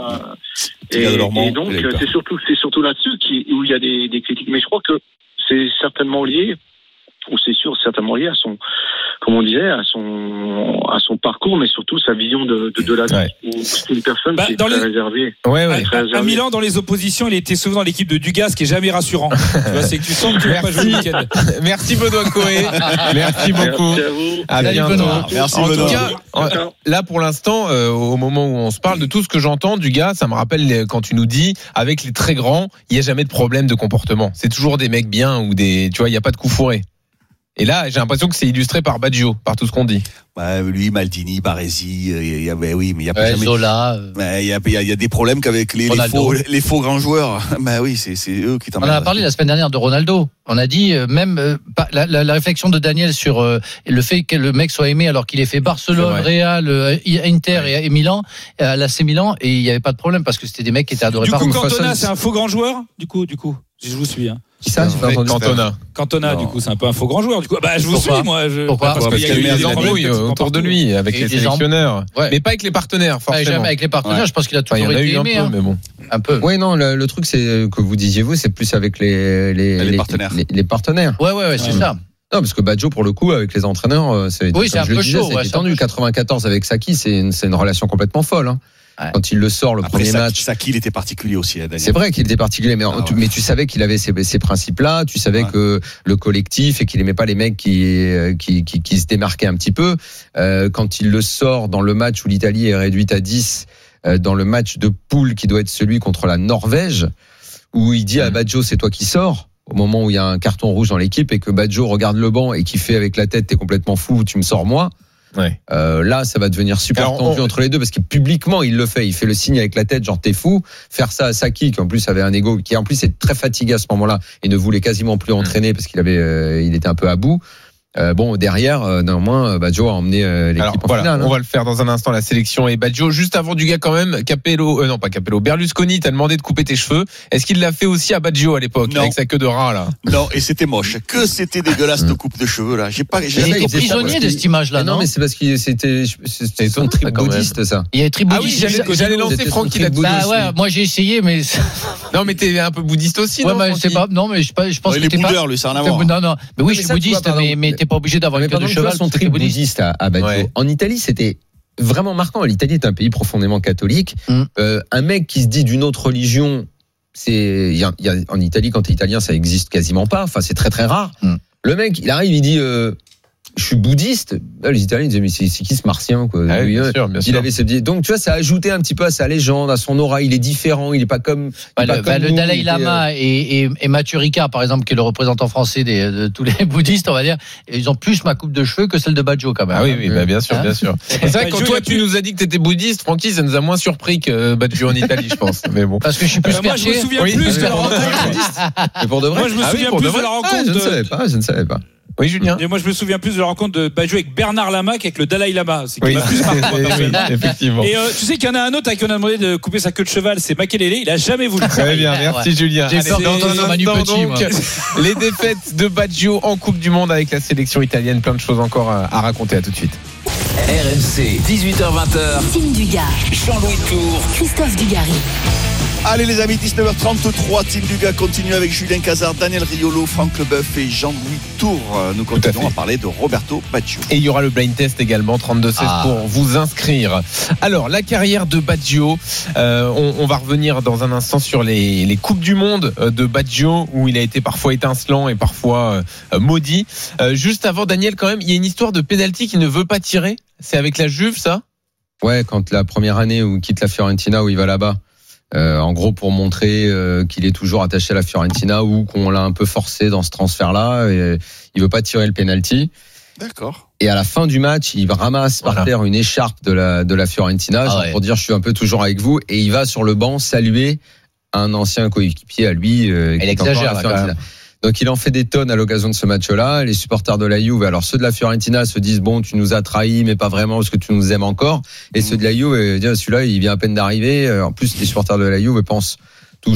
euh, et, et donc, c'est surtout, c'est surtout là-dessus qui, où il y a des, des critiques. Mais je crois que c'est certainement lié, ou c'est sûr, certainement lié à son, comme on disait, à son, à son parcours, mais surtout sa vision de, de, de la vie. Ouais. Où c'est une personne bah, qui est très les... réservée. Ouais, ouais. Très réservée. À Milan, dans les oppositions, il était souvent dans l'équipe de Dugas, qui est jamais rassurant. Tu vois, c'est que tu sens que tu vas pas jouer le week-end. Merci Benoît Coé. Merci beaucoup. Merci à vous. À Salut bientôt. Benoît. Merci en Benoît. tout cas, là pour l'instant, euh, au moment où on se parle, de tout ce que j'entends, Dugas, ça me rappelle les, quand tu nous dis, avec les très grands, il n'y a jamais de problème de comportement. C'est toujours des mecs bien ou des, tu vois, il n'y a pas de coup fourré. Et là, j'ai l'impression que c'est illustré par Baggio, par tout ce qu'on dit. Bah, lui, Maldini, Baresi, il y a, bah, oui, mais il y a pas ouais, jamais. Zola. Bah, il y a, il y a, il y a des problèmes qu'avec les, les faux, les faux grands joueurs. Bah oui, c'est, c'est eux qui t'emmènent. On en a parlé la semaine dernière de Ronaldo. On a dit euh, même euh, la, la, la réflexion de Daniel sur euh, le fait que le mec soit aimé alors qu'il ait fait Barcelone, Real, euh, Inter et, et Milan, à l'A C Milan, et il n'y avait pas de problème parce que c'était des mecs qui étaient adorés du par. Du coup, Cantona, c'est un faux grand joueur. Du coup, du coup, je vous suis. Hein. Qui ça, j'ai pas entendu. Cantona. Cantona, non. Du coup, c'est un peu un faux grand joueur. Du coup, bah, je vous Pourquoi suis, moi. Je... Pourquoi Parce, parce qu'il y a eu des embrouilles autour de lui, avec et les sélectionneurs. Ouais. Mais pas avec les partenaires, forcément. Ouais, jamais avec les partenaires, ouais. Je pense qu'il a toujours enfin, été aimé. Un peu, hein. mais bon. Un peu. Oui, non, le, le truc, c'est que vous disiez vous, c'est plus avec les, les, les, les partenaires. Les, les partenaires. Ouais, ouais, ouais, c'est ouais. ça. Non, parce que Baggio, pour le coup, avec les entraîneurs, c'est, oui, c'est un je peu le disais, chaud. c'est ouais, tendu. quatre-vingt-quatorze avec Saki, c'est une, c'est une relation complètement folle. Hein. Ouais. Quand il le sort le Après, premier Saki, match. Saki, il était particulier aussi, hein, Daniel. C'est vrai qu'il était particulier, mais, ah, ouais. tu, mais tu savais qu'il avait ces, ces principes-là, tu savais ouais. que le collectif et qu'il aimait pas les mecs qui, qui, qui, qui se démarquaient un petit peu. Euh, quand il le sort dans le match où l'Italie est réduite à dix, euh, dans le match de poule qui doit être celui contre la Norvège, où il dit mmh. à Baggio, c'est toi qui sors. Au moment où il y a un carton rouge dans l'équipe et que Baggio regarde le banc et qui fait avec la tête, t'es complètement fou, tu me sors moi. Ouais. Euh, là, ça va devenir super Alors, tendu on... entre les deux parce que publiquement, il le fait. Il fait le signe avec la tête, genre t'es fou. Faire ça à Saki, qui en plus avait un ego, qui en plus est très fatigué à ce moment-là et ne voulait quasiment plus entraîner parce qu'il avait, euh, il était un peu à bout. Euh, bon, derrière, euh, néanmoins, Baggio a emmené euh, l'équipe Alors, en voilà, finale. On hein. va le faire dans un instant, la sélection et Baggio. Juste avant Dugas, quand même, Capello, euh, non pas Capello, Berlusconi t'a demandé de couper tes cheveux. Est-ce qu'il l'a fait aussi à Baggio à l'époque, non. avec sa queue de rat là? Non, et c'était moche. Que c'était dégueulasse de coupe de cheveux là. J'ai pas. J'ai il était prisonnier de cette image-là, non? Non, mais c'est parce qu'il c'était, c'était son trip bouddhiste, ça. Il y a trip bouddhiste. Ah oui, j'allais, j'allais lancer Francky là-dessus. Bah ouais, moi j'ai essayé, mais. Non, mais t'es un peu bouddhiste aussi, non? Ouais, mais c'est pas. Non, mais je pense que t'es pas. Il est boudeur, lui, ça n'a rien à voir. Non, non. Mais oui, je suis bouddhiste, mais t'es pas obligé d'avoir une queue de cheval. Bouddhiste à, à Baggio. Ouais. En Italie, c'était vraiment marquant. L'Italie est un pays profondément catholique. Mm. Euh, un mec qui se dit d'une autre religion, c'est, y a, y a, en Italie, quand t'es italien, ça existe quasiment pas. Enfin, c'est très très rare. Mm. Le mec, il arrive, il dit, euh, je suis bouddhiste. Là, les Italiens ils disaient mais c'est, c'est qui ce martien quoi. Ah oui, bien sûr, bien il sûr. avait ce donc tu vois ça a ajouté un petit peu à sa légende, à son aura. Il est différent, il est pas comme. Bah, pas le, comme bah, nous, le Dalai Lama était, euh... et, et, et Mathieu Ricard par exemple qui est le représentant français des, de tous les bouddhistes on va dire, ils ont plus ma coupe de cheveux que celle de Baggio quand même. Ah oui oui bah, bien sûr hein bien sûr. C'est vrai que quand toi tu nous as dit que t'étais bouddhiste, Francky, ça nous a moins surpris que Baggio en Italie je pense. Mais bon. Parce que je suis plus moi je me souviens plus de la rencontre. Mais pour de vrai. Moi je me souviens plus de la rencontre. Je ne savais pas, je ne savais pas. Oui, Julien. Et moi, je me souviens plus de la rencontre de Baggio avec Bernard Lama qu'avec le Dalai Lama. C'est qui oui. m'a plus marqué, moi, personnellement. Oui, effectivement. Et euh, tu sais qu'il y en a un autre à qui on a demandé de couper sa queue de cheval, c'est Makelele. Il a jamais voulu. Très bien, merci ouais. Julien. J'ai peur d'entendre Manu Petit, moi. Les défaites de Baggio en Coupe du Monde avec la sélection italienne. Plein de choses encore à raconter. À tout de suite. R M C, dix-huit heures vingt. Tim Dugas. Jean-Louis Tour. Christophe Dugarry. Allez les amis, dix-neuf heures trente-trois, Tim Dugas continue avec Julien Cazard, Daniel Riolo, Franck Leboeuf et Jean-Louis Tour. Nous continuons à, à parler de Roberto Baggio. Et il y aura le blind test également, trente-deux seize ah. pour vous inscrire. Alors, la carrière de Baggio, euh, on, on va revenir dans un instant sur les, les Coupes du Monde de Baggio, où il a été parfois étincelant et parfois euh, maudit. Euh, juste avant, Daniel, quand même, il y a une histoire de pénalty qui ne veut pas tirer. C'est avec la Juve, ça ? Ouais, quand la première année où il quitte la Fiorentina, où il va là-bas. Euh, en gros pour montrer euh, qu'il est toujours attaché à la Fiorentina ou qu'on l'a un peu forcé dans ce transfert-là et il veut pas tirer le penalty. D'accord. Et à la fin du match, il ramasse par voilà. terre une écharpe de la de la Fiorentina ah ouais. pour dire je suis un peu toujours avec vous et il va sur le banc saluer un ancien coéquipier à lui euh, qui Elle exagère là, quand même. Donc il en fait des tonnes à l'occasion de ce match-là. Les supporters de la Juve, alors ceux de la Fiorentina se disent bon, tu nous as trahis, mais pas vraiment parce que tu nous aimes encore. Et mmh. ceux de la Juve disent celui-là, il vient à peine d'arriver. En plus, les supporters de la Juve pensent toujours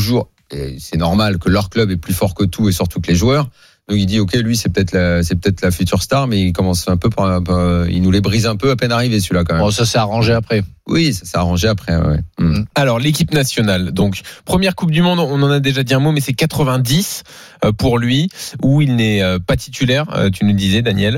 et c'est normal que leur club est plus fort que tout et surtout que les joueurs. Donc il dit ok, lui c'est peut-être la, c'est peut-être la future star, mais il commence un peu par, par il nous les brise un peu à peine arrivé celui-là quand même. Bon, ça s'est arrangé après. Oui, ça s'est arrangé après. Ouais. Mm. Alors l'équipe nationale, donc première Coupe du Monde, on en a déjà dit un mot, mais c'est quatre-vingt-dix pour lui, où il n'est pas titulaire. Tu nous disais, Daniel,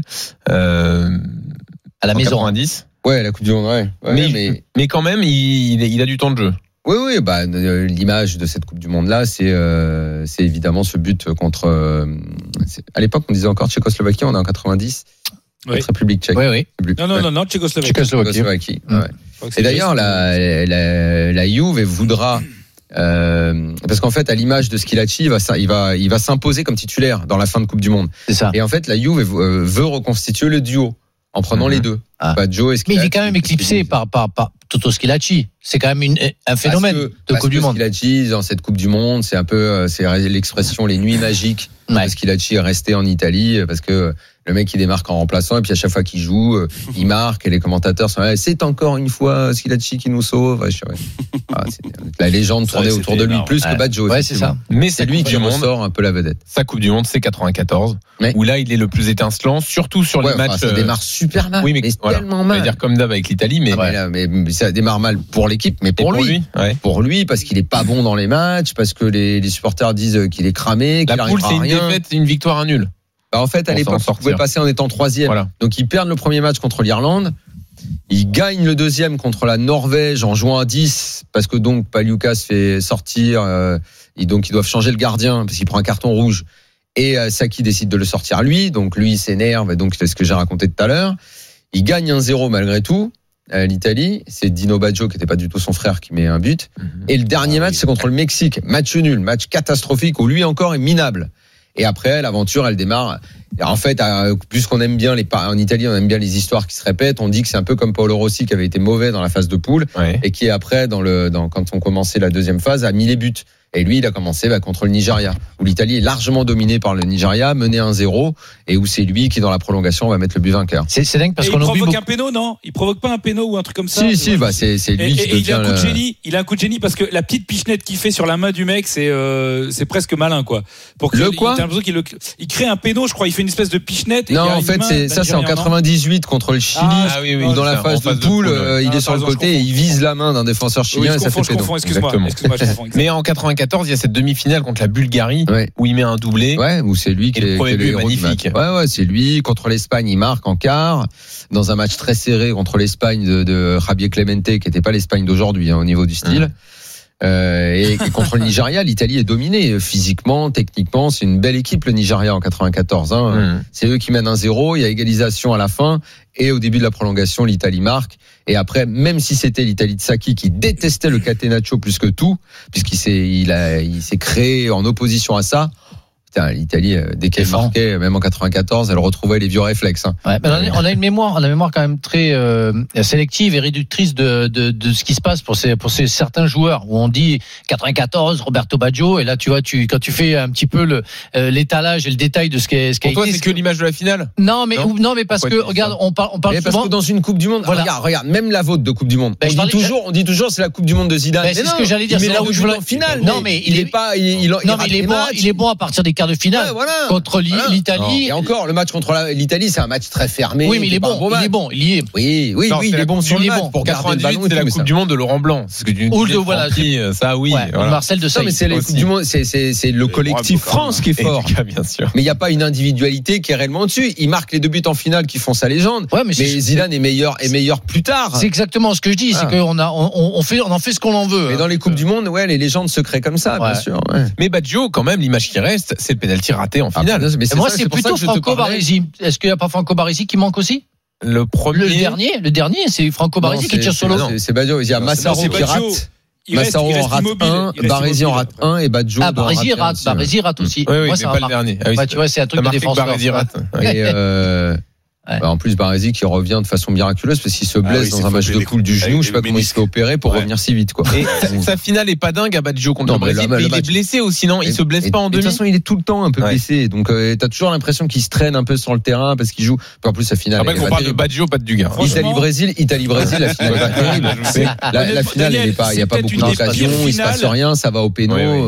euh, à la maison. quatre-vingt-dix. Ouais, la Coupe du Monde. Ouais. ouais mais, mais mais quand même, il, il a du temps de jeu. Oui, oui, bah l'image de cette Coupe du Monde là, c'est euh, c'est évidemment ce but contre. Euh, à l'époque, on disait encore Tchécoslovaquie, on est en quatre-vingt-dix. Oui. République tchèque. Oui, oui. Non, non, non, non, Tchécoslovaquie. Tchécoslovaquie. Ouais. Ouais. Et d'ailleurs, la, la, la Juve voudra, euh, parce qu'en fait, à l'image de Schillaci, il va, il va, il va s'imposer comme titulaire dans la fin de Coupe du Monde. C'est ça. Et en fait, la Juve veut reconstituer le duo en prenant mmh. les deux. Ah. Baggio et Schillaci. Mais il est quand même éclipsé par, par, par Toto Schillaci. C'est quand même une, un phénomène que, de Coupe du Monde. Schillaci, dans cette Coupe du Monde, c'est un peu, c'est l'expression les nuits magiques. Ouais. Schillaci est resté en Italie parce que le mec il démarque en remplaçant et puis à chaque fois qu'il joue, il marque et les commentateurs sont là, c'est encore une fois Schillaci qui nous sauve. Ouais, ah, la légende tournait autour de lui plus ouais. que Baggio. Ouais, c'est ça. Mais c'est lui qui ressort un peu la vedette. Sa Coupe du Monde, c'est quatre-vingt-quatorze, ouais. où là il est le plus étincelant, surtout sur ouais, les enfin, matchs. Ça démarre super mal. Oui, mais, mais voilà. tellement mal. On va dire comme d'hab avec l'Italie, mais, ah, ouais. là, mais ça démarre mal pour l'équipe, mais pour, pour lui. lui ouais. Pour lui, parce qu'il est pas bon dans les matchs, parce que les, les supporters disent qu'il est cramé, qu'il la poule, c'est une rien. défaite, une victoire, un nul. Bah en fait, à l'époque, il pouvait passer en étant troisième. Voilà. Donc, ils perdent le premier match contre l'Irlande. Ils gagnent le deuxième contre la Norvège en jouant à dix, parce que donc Paliuka se fait sortir. Euh, et donc, ils doivent changer le gardien, parce qu'il prend un carton rouge. Et euh, Saki décide de le sortir lui. Donc, lui, il s'énerve. Et donc, c'est ce que j'ai raconté tout à l'heure. Ils gagnent un zéro malgré tout. À l'Italie, c'est Dino Baggio qui n'était pas du tout son frère qui met un but. Mm-hmm. Et le dernier ah, match, oui. c'est contre le Mexique. Match nul, match catastrophique où lui encore est minable. Et après, l'aventure, elle démarre. Et en fait, puisqu'on aime bien les, en Italie, on aime bien les histoires qui se répètent. On dit que c'est un peu comme Paolo Rossi qui avait été mauvais dans la phase de poule ouais. et qui après, dans le, dans, quand on commençait la deuxième phase, a mis les buts. Et lui, il a commencé bah, contre le Nigeria, où l'Italie est largement dominée par le Nigeria, mené un zéro, et où c'est lui qui, dans la prolongation, va mettre le but vainqueur. C'est, c'est dingue parce et qu'on il provoque beaucoup... un péno, non? Il provoque pas un péno ou un truc comme ça? Si, si, bah, c'est, c'est lui et, qui et, et il a un coup de le... génie. Il a un coup de génie parce que la petite pichenette qu'il fait sur la main du mec, c'est, euh, c'est presque malin, quoi. Pour que le il, quoi? T'as l'impression qu'il le, il crée un péno, je crois. Il fait une espèce de pichenette. Non, en fait, c'est, ça, c'est en quatre-vingt-dix-huit contre le Chili, ah, oui, oui, où dans la phase de poule, il est sur le côté et il vise la main d'un défenseur chilien et ça fait péno. Mais en quatre-vingt-quatorze, il y a cette demi-finale contre la Bulgarie ouais. où il met un doublé. Ouais, où c'est lui qui est, le, qui est le héros magnifique. Ouais, ouais, c'est lui. Contre l'Espagne, il marque en quart dans un match très serré contre l'Espagne de, de Javier Clemente, qui n'était pas l'Espagne d'aujourd'hui hein, au niveau du style. Mmh. Euh, et, et contre le Nigeria, l'Italie est dominée physiquement, techniquement. C'est une belle équipe le Nigeria en quatre-vingt-quatorze. Hein. Mmh. C'est eux qui mènent un zéro. Il y a égalisation à la fin et au début de la prolongation, l'Italie marque. Et après, même si c'était l'Italie de Sacchi qui détestait le catenaccio plus que tout, puisqu'il s'est, il a, il s'est créé en opposition à ça. Putain, l'Italie, dès qu'elle marquait, même en quatre-vingt-quatorze, elle retrouvait les vieux réflexes. Hein. Ouais, mais on a une mémoire, on a une mémoire quand même très euh, sélective et réductrice de, de, de ce qui se passe pour ces, pour ces certains joueurs où on dit quatre-vingt-quatorze, Roberto Baggio, et là tu vois, tu quand tu fais un petit peu le euh, l'étalage et le détail de ce qui est, ce qui a pour été. Toi, c'est que l'image de la finale. Non, mais non, ou, non mais parce Pourquoi que regarde, on parle, on parle mais souvent. Parce que dans une Coupe du Monde, voilà. regarde, regarde, même la vôtre de Coupe du Monde, ben, on dit toujours, on dit toujours, c'est la Coupe du Monde de Zidane. Ben, c'est non, ce que j'allais dire. C'est là où je voulais en finale. Non, mais il est pas, il, il, non, mais il est bon, il est bon à partir des quarts de finale. Contre voilà. l'Italie. Et encore, le match contre la, l'Italie, c'est un match très fermé. Oui, mais il est bon. Il est bon. Il y est. Oui, oui, non, oui, il est bon sur le match. Pour quatre-vingt-dix-huit, c'est la Coupe du Monde de Laurent Blanc. C'est ce que tu dis. Voilà. Ça, oui. Ouais, voilà. Marcel de Sailly. Non, mais c'est la Coupe du Monde. C'est, c'est, c'est le collectif France qui est fort. Bien sûr. Mais il n'y a pas une individualité qui est réellement dessus. Il marque les deux buts en finale qui font sa légende. Ouais, mais, mais Zidane est meilleur, est meilleur plus tard. C'est exactement ce que je dis. Ah. C'est qu'on a, on, on fait, on en fait ce qu'on en veut. Mais dans les Coupes du Monde, ouais, les légendes se créent comme ça, ouais. bien sûr. Ouais. Mais Baggio, quand même, l'image qui reste, c'est le pénalty raté en finale. Ah, mais c'est moi, ça, c'est, c'est plutôt Franco Baresi. Est-ce qu'il n'y a pas Franco Baresi qui manque aussi? Le premier. Le dernier, le dernier, c'est Franco Baresi qui tire sur l'eau. C'est Baggio. Il y a Massaro qui rate. Massaro en rate un, Baresi en rate un et Baggio. Ah, Baresi rate, Baresi rate aussi. Oui, oui, mais pas le dernier. Tu vois, c'est un truc de défenseur. Baresi rate. Et Ouais. Bah en plus, Baresi qui revient de façon miraculeuse parce qu'il se blesse ah oui, dans un match de poule du genou. Je sais pas comment il se fait opérer pour ouais. revenir si vite, quoi. Et sa, sa finale est pas dingue à Baggio contre le Brésil, mais il est blessé aussi, non? Il et, se blesse et, pas en demi. De toute façon, il est tout le temps un peu ouais. blessé. Donc, euh, t'as toujours l'impression qu'il se traîne un peu sur le terrain parce qu'il joue. En plus, sa finale. Après qu'on parle de Baggio, pas de Dugas. Italie-Brésil, Italie-Brésil, la finale est pas terrible. La, la finale, il n'y a pas beaucoup d'occasions, il se passe rien, ça va au péno.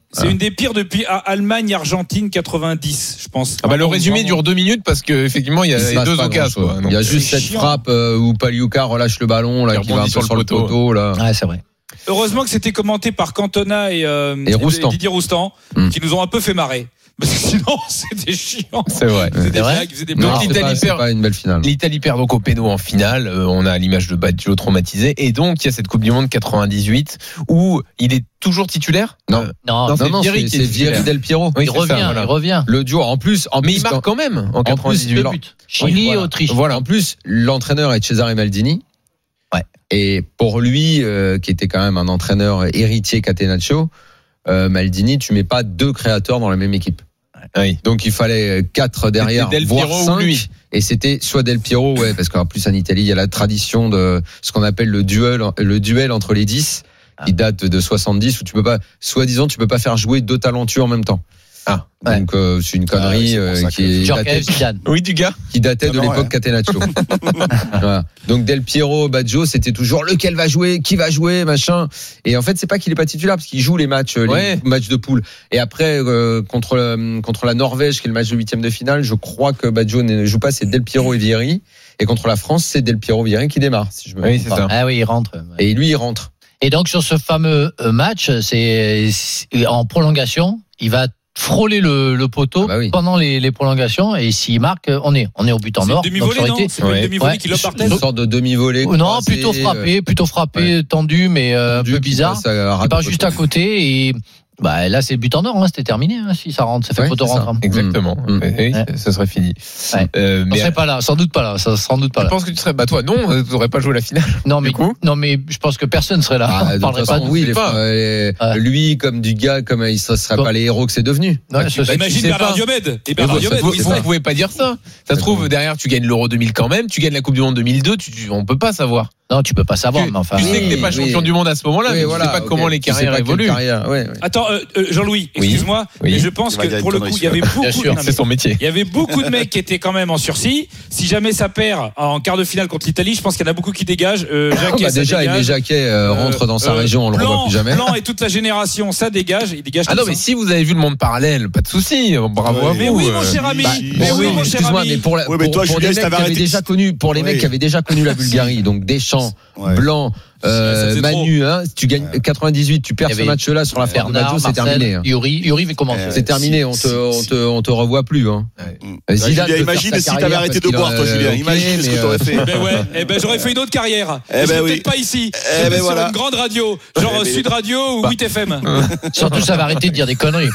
C'est ah. une des pires depuis Allemagne-Argentine quatre-vingt-dix, je pense. Ah bah le résumé dure deux minutes parce que effectivement il y a, il y a deux occasions. Il y a juste cette chiant. frappe euh, où Paliuca relâche le ballon là, qui va un peu sur, sur le poteau. poteau là. Ouais, c'est vrai. Heureusement que c'était commenté par Cantona et, euh, et, et Didier Roustan, mmh. qui nous ont un peu fait marrer. Parce que sinon, c'était chiant. C'est vrai. C'est des vrai. blagues, c'est des blagues. Non, l'Italie c'est pas, perd. C'est pas une belle finale. L'Italie perd donc au péno en finale. Euh, on a l'image de Baggio traumatisé. Et donc, il y a cette Coupe du Monde quatre-vingt-dix-huit où il est toujours titulaire. Non, euh, non, non, c'est, non, Vieri c'est, c'est Vieri Del Piero. Oui, il revient, ça, voilà. il revient. Le duo, en plus, en mais plus, il marque quand même en quatre-vingt-dix-huit. En plus, Chili, voilà. Autriche. Voilà. En plus, l'entraîneur est Cesare Maldini. Ouais. Et pour lui, euh, qui était quand même un entraîneur héritier Catenaccio, euh, Maldini, tu mets pas deux créateurs dans la même équipe. Oui. Donc il fallait quatre derrière, Del voire Piero cinq. Ou lui. Et c'était soit Del Piero, ouais, parce qu'en plus en Italie il y a la tradition de ce qu'on appelle le duel, le duel entre les dix, qui date de soixante-dix, où tu peux pas, soi-disant, tu peux pas faire jouer deux talentueux en même temps. Ah, donc ouais. euh, c'est une connerie ah, ouais, euh, qui, est datait, oui, du gars. qui datait non, de non, l'époque ouais. Catenaccio. Voilà. Donc Del Piero, Baggio, c'était toujours lequel va jouer, qui va jouer, machin. Et en fait, c'est pas qu'il est pas titulaire parce qu'il joue les matchs, les ouais. matchs de poule. Et après, euh, contre le, contre la Norvège, qui est le match de huitième de finale, je crois que Baggio ne joue pas, c'est Del Piero et Vieri. Et contre la France, c'est Del Piero Vieri qui démarre, si je me oui, trompe c'est pas. ça. Ah oui, il rentre. Ouais. Et lui, il rentre. Et donc sur ce fameux match, c'est, c'est en prolongation, il va frôler le, le poteau ah bah oui. pendant les, les prolongations, et s'il marque, on est on est au but en or. C'est une demi-volée, non été... C'est ouais. une demi-volée ouais. qui lobe par terre. Une sorte de demi-volée. Non, croisée, plutôt frappé, plutôt frappé, ouais. tendu, mais euh, tendu, un peu bizarre. Il part juste à côté et bah là c'est le but en or, hein, c'était terminé hein, si ça rentre, ça fait ouais, poteau rentre. Hein. Exactement. Mmh. Oui, ouais. Ça serait fini. Ouais. Euh, mais on serait pas là, sans doute pas là, ça, sans doute pas. Je là. pense que tu serais, bah toi non, tu n'aurais pas joué la finale. Non mais non mais je pense que personne serait là. Ah, on parlerait façon, pas. Oui, les, pas. Les, ouais. Lui comme du gars, comme il ne serait bon. pas les héros que c'est devenu. Non, bah, tu, bah, imagine Bernard Diomède. Et Bernard Diomède. Vous ne pouvez pas dire ça. Ça se trouve derrière, tu gagnes l'Euro deux mille quand même, tu gagnes la Coupe du Monde deux mille deux, on peut pas savoir. Non, tu peux pas savoir, tu, mais enfin. Tu sais que t'es pas champion oui. du monde à ce moment-là, oui, mais voilà, tu sais pas okay. comment les carrières évoluent. Carrière. Ouais, ouais. Attends, euh, Jean-Louis, excuse-moi, oui. mais je pense que pour le coup, il y avait beaucoup. Bien sûr, c'est son métier. Il y avait beaucoup de mecs qui étaient quand même en sursis. Si jamais ça perd en quart de finale contre l'Italie, je pense qu'il y en a beaucoup qui dégagent. Euh, Jacquet, bah déjà, Aimé Jacquet euh, rentre dans sa euh, région, on le revoit plus jamais. Blanc et toute la génération, ça dégage, il dégage. Ah non, mais si vous avez vu le monde parallèle, pas de souci, bravo à vous. Mais oui, mon cher ami. Mais oui, mon cher ami. Mais pour les mecs qui avaient déjà connu, pour les mecs qui avaient déjà connu la Bulgarie, donc Deschamps, Blanc. Euh, Manu, hein, tu gagnes quatre-vingt-dix-huit, tu perds ce match-là sur la fin de Baggio, c'est terminé. Hein. Yuri, Yuri va commencer. C'est terminé, on te, on te, on te revoit plus. Hein. Ouais. Zidane, Julien, imagine si t'avais arrêté de boire, toi, Julien. Imagine ce que t'aurais fait. Ben ouais, eh ben j'aurais fait une autre carrière. Eh ben oui. Peut-être pas ici. Eh ben voilà. Sur une grande radio, genre Sud Radio ou huit F M. Surtout, ça va arrêter de dire des conneries.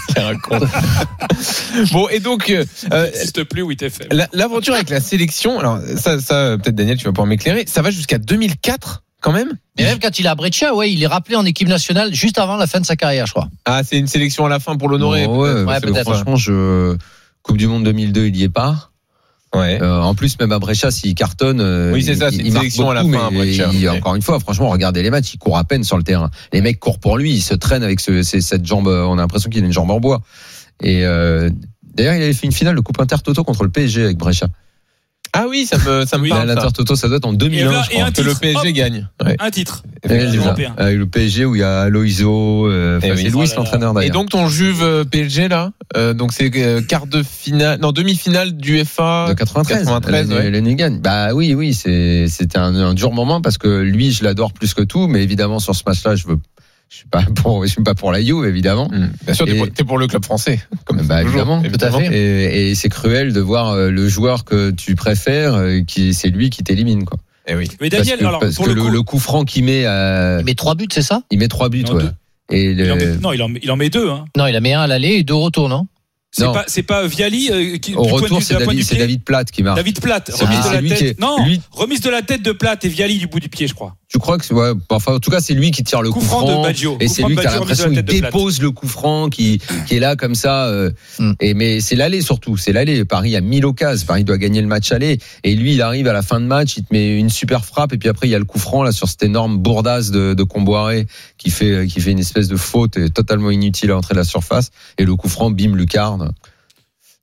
Bon, et donc, euh, s'il te plaît, huit F M. L'aventure avec la sélection, alors ça, ça, peut-être Daniel, tu vas pouvoir m'éclairer. Ça va jusqu'à deux mille quatre. Quand même. Et même quand il est à Brescia, ouais, il est rappelé en équipe nationale juste avant la fin de sa carrière, je crois. Ah, c'est une sélection à la fin pour l'honorer. Oh, ouais, ouais, peut-être. Franchement, je Coupe du Monde deux mille deux, il y est pas. Ouais. Euh, en plus, même à Brescia, s'il cartonne, oui, c'est ça, c'est il, une sélection à la fin. Mais il, ouais. Encore une fois, franchement, regardez les matchs, il court à peine sur le terrain. Les mecs courent pour lui, il se traîne avec ce, cette jambe. On a l'impression qu'il a une jambe en bois. Et euh, d'ailleurs, il avait fait une finale de Coupe Intertoto contre le P S G avec Brescia. Ah oui, ça me, ça me oui, parle. L'Intertoto, ça doit être en deux mille un, je crois. Un que le P S G hop, gagne. Ouais. Un titre. Européen. Avec le P S G où il y a Aloiso, euh, c'est oui, Louis, oh l'entraîneur d'ailleurs. Et donc ton Juve P S G là, euh, donc c'est euh, quart de finale, non demi-finale du F A de quatre-vingt-treize. quatre-vingt-treize, ouais. L'année gagne. Bah oui, oui, c'est c'était un, un dur moment parce que lui, je l'adore plus que tout, mais évidemment sur ce match-là, je veux. Je suis pas pour, je suis pas pour la Juve évidemment. Mmh. Bien sûr, t'es pour, t'es pour le club français. Comme bah évidemment, évidemment. Tout à fait. Et, et c'est cruel de voir le joueur que tu préfères, qui c'est lui qui t'élimine quoi. Eh oui. Mais Daniel, parce que, alors parce pour que le, coup... le coup franc qu'il met, à... il met trois buts, c'est ça? Il met trois buts, non, ouais. Et le... il en met, non, il en, il en met deux. Hein. Non, il en met un à l'aller et deux au retour, non? C'est pas, c'est pas Viali euh, qui, au retour, c'est David, c'est David Platt qui marque. David Platt, remise ah, de la tête. Est, non, lui... remise de la tête de Platt et Viali du bout du pied, je crois. Tu crois que c'est, ouais, enfin, en tout cas, c'est lui qui tire le coup, coup franc. De Baggio. Et coup c'est lui qui a l'impression qu'il dépose le coup franc, qui, qui est là comme ça. Euh, mm. Et mais c'est l'aller surtout, c'est l'aller. Paris a mille occasions. Paris doit gagner le match aller. Et lui, il arrive à la fin de match, il te met une super frappe. Et puis après, il y a le coup franc là sur cette énorme bourdasse de, de Comboiré qui fait, qui fait une espèce de faute totalement inutile à l'entrée de la surface. Et le coup franc, bim, lucarne.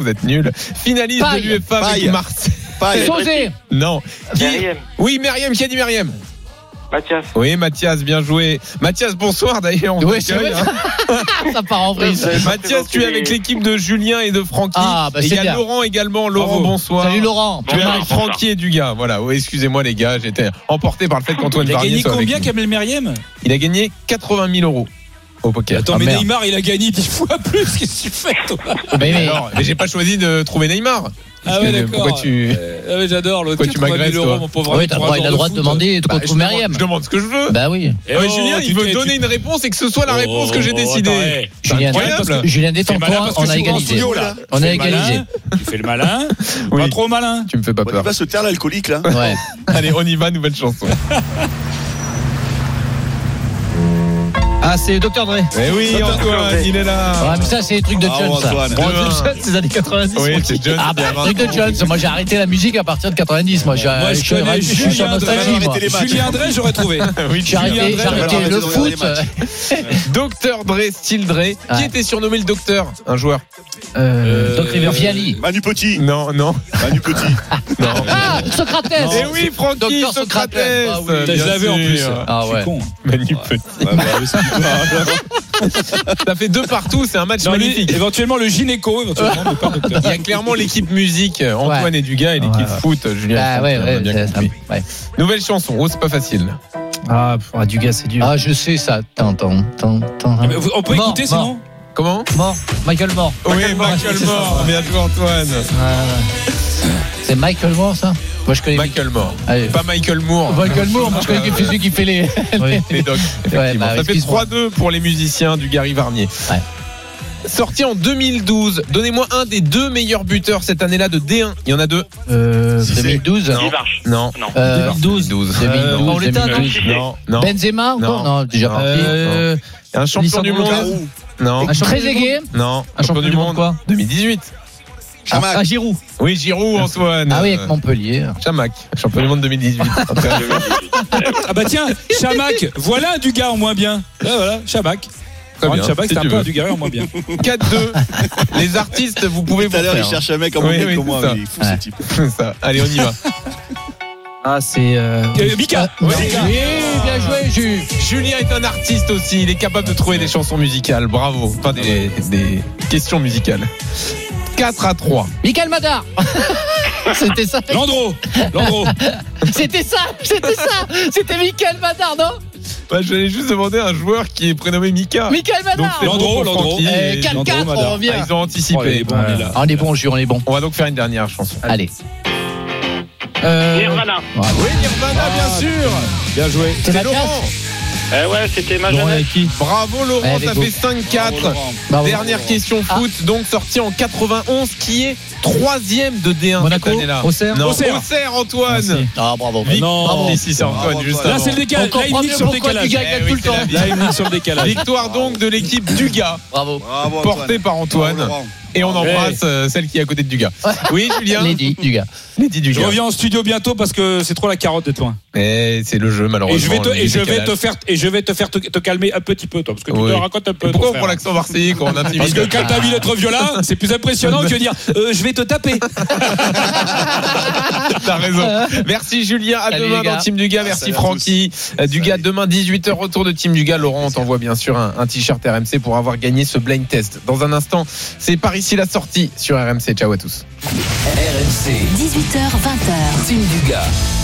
vous êtes nuls. Finaliste Paille. de l'UEFA avec Paille. Marseille. Paille. Sauzé. Non. Qui... Meriem. Oui, Meriem, qui a dit Meriem? Mathias. Oui, Mathias, bien joué. Mathias, bonsoir d'ailleurs. on Oui, t'accueille, c'est vrai. hein. Ça part en vrille. Mathias, tu es avec l'équipe de Julien et de Francky. Ah, bah, et il c'est y a bien. Laurent également. Laurent, Bravo. bonsoir. Salut, Laurent. Tu es Bonsoir. avec Francky et Dugas. Voilà. Oui, excusez-moi les gars, j'étais emporté par le fait qu'Antoine Il a Varnier gagné soit avec combien, nous. Kamel Meriem? Il a gagné quatre-vingt mille euros au poker. Attends, Ah, mais merde. Neymar, il a gagné dix fois plus. Qu'est-ce que tu fais, toi? Mais, mais... Alors, mais j'ai pas choisi de trouver Neymar. Ah ouais, Parce que, d'accord. Pourquoi tu. Ah ouais, j'adore l'autre. Pourquoi tu m'agresses, toi? Mon pauvre Oui, ami, t'as pour droit, un il a joueur le droit de foot. demander de Bah, quoi je, trouve demande, Meriem. je demande ce que je veux. Bah oui. Eh Ah ouais, oh, Julien, tu il veut t'es- donner tu- une réponse et que ce soit la Oh, réponse que j'ai attends, décidée. ouais. C'est Julien, incroyable. Julien, Fais détends-toi, malin parce que on je a suis en égalisé. studio, là. On Tu a fais le égalisé. malin, Tu fais le malin. Oui. Pas trop malin. Tu me fais pas Bon, il peur. va se taire l'alcoolique là. Ouais. Allez, on y va, nouvelle chanson. Ah, c'est docteur Dre. Eh oui, Antoine, il est là. Ouais, mais ça, c'est les trucs de Bravo, Jones, ça. Antoine. Bon, Demain. Jones, c'est les années quatre-vingt-dix. Oui, Francky. c'est John. Ah bah, truc de Jones. Moi, j'ai arrêté la musique à partir de quatre-vingt-dix. Moi, j'ai, Moi, je suis- connais je suis sur Julien nostalgie, Dre. moi. les matchs. Julien Dre, j'aurais trouvé. Oui, J'ai arrêté, Julien j'ai Dre, arrêté arrêté le de regarder foot. les Docteur Dre, style Dre. Qui Ouais. était surnommé le docteur? Un joueur. Euh, Doc Rivers. Viali. Manu Petit. Non, non. Manu Petit. non. Ah, Socrates. Eh oui, Francky, Docteur Socrates. Socrates. Ah oui. bien Je l'avais en sûr. plus. Ah Je suis ouais. con. Manu Petit. Ouais, bah, c'est- Ça fait deux partout, c'est un match Non, lui, magnifique. éventuellement le gynéco, éventuellement, mais pas le docteur. Il y a clairement l'équipe musique, Antoine Ouais. et Dugas, et l'équipe Ouais. foot, Julien. Ah ouais, on a ouais, bien c'est- compris. ouais. Nouvelle chanson, oh, c'est pas facile. Ah, pff, ah, Dugas, c'est dur. Ah, je sais ça. Tant, tant, tant, tant. Mais vous- On peut Mort, écouter mort. sinon? Comment? Mort. Michael Moore. Oui, Michael Moore. Bien joué, Antoine. C'est Michael Moore, ça? Moi, je connais. Michael Moore. Allez. Pas Michael Moore. Michael Moore, moi, je connais celui qui fait les. Oui. Les docs, effectivement. Ouais, bah, Ça fait excuse-moi. trois deux pour les musiciens du Gary Varnier. Ouais. Sorti en deux mille douze, donnez-moi un des deux meilleurs buteurs cette année-là de D un. Il y en a deux. Euh, Si, deux mille douze. Guy Varche. Non. Non. Euh, deux mille douze. deux mille douze. Euh, Paoletta, non Non. Non. Benzema encore? Non, déjà Non. parti. Euh, Un champion du Lisandro monde. Giroud. Non. Un champion Très du aigué. Non. Un champion du monde, quoi? deux mille dix-huit. Chamac. Ah, Giroud. Oui, Giroud, Antoine. Ah oui, avec Montpellier. Chamac, champion du monde deux mille dix-huit. Ah bah tiens, Chamac, voilà du gars en moins bien. Ah, voilà, Chamac. Très bien, Chamac, si c'est un tu peu veux. un du gars en moins bien. quatre deux. Les artistes, vous pouvez vous Tout à l'heure, il faire. cherche un mec en Oui, moins oui, que moi. c'est ça. Il est fou Ouais. ce type. C'est ça. Allez, on y va. Ah, c'est. euh, Euh, Mika. Oui, Mika. bien joué, Jules. Julien est un artiste aussi. Il est capable de trouver des chansons musicales. Bravo. Enfin, des, des questions musicales. quatre à trois. Michael Madar. C'était ça. Landreau. Landreau. C'était ça. C'était ça. C'était Michael Madar, non? Bah, je vais juste demander un joueur qui est prénommé Mika. Michael Donc, Madar. c'est bon Landreau, pour Landreau. Francky Eh, et quatre Landreau, quatre, Madar. on revient. Ah, ils ont anticipé. Oh, il est bon, il est là. On est bon, Jules, on est bon. On va donc faire une dernière chanson. Allez. euh, Nirvana. Oui, Nirvana, bien sûr. Bien joué. C'est C'est Mathias. Laurent. Eh ouais, c'était ma Laurent jeunesse. avec qui? Bravo Laurent, Ouais, avec ça vous. fait cinq quatre. Bravo. Dernière question Ah. foot, donc sorti en quatre-vingt-onze, qui est troisième de D un Monaco, cette année-là. Auxerre. Non, Auxerre. Auxerre, Antoine. Merci. Ah, bravo. Vic- Non. Bravo. Si, si, c'est Antoine, Bravo, juste Antoine. Là, avant. c'est le On décalage. Là, il comprend nique mieux sur le pourquoi décalage. tu gagnes Eh oui, tout le c'est la temps. vie. Là, il nique sur le décalage. Victoire donc de l'équipe Dugas, Bravo. Bravo, Antoine. portée par Antoine. Bravo, Laurent. Et on embrasse euh, celle qui est à côté de Dugas. Oui, Julien. Lady, du gars. Lady Je Dugas. reviens en studio bientôt parce que c'est trop la carotte d'être loin. Et c'est le jeu, malheureusement. Et je vais te, le et je vais décalage. te faire, et je vais te faire te, te calmer un petit peu, toi, parce que tu Oui. te racontes un peu. Et ton pourquoi on frère. prend l'accent marseillais quand on intimide Parce que quand t'as envie d'être violent, c'est plus impressionnant que de dire euh, je vais te taper. T'as raison. Merci Julien, à Salut, demain les gars. dans Team Dugas. Merci Salut à Francky. Euh, Dugas, demain dix-huit heures, retour de Team Dugas. Laurent, on t'envoie bien sûr un, un t-shirt R M C pour avoir gagné ce blind test. Dans un instant, c'est par ici la sortie sur R M C. Ciao à tous. R M C, dix-huit heures vingt. Team Dugas.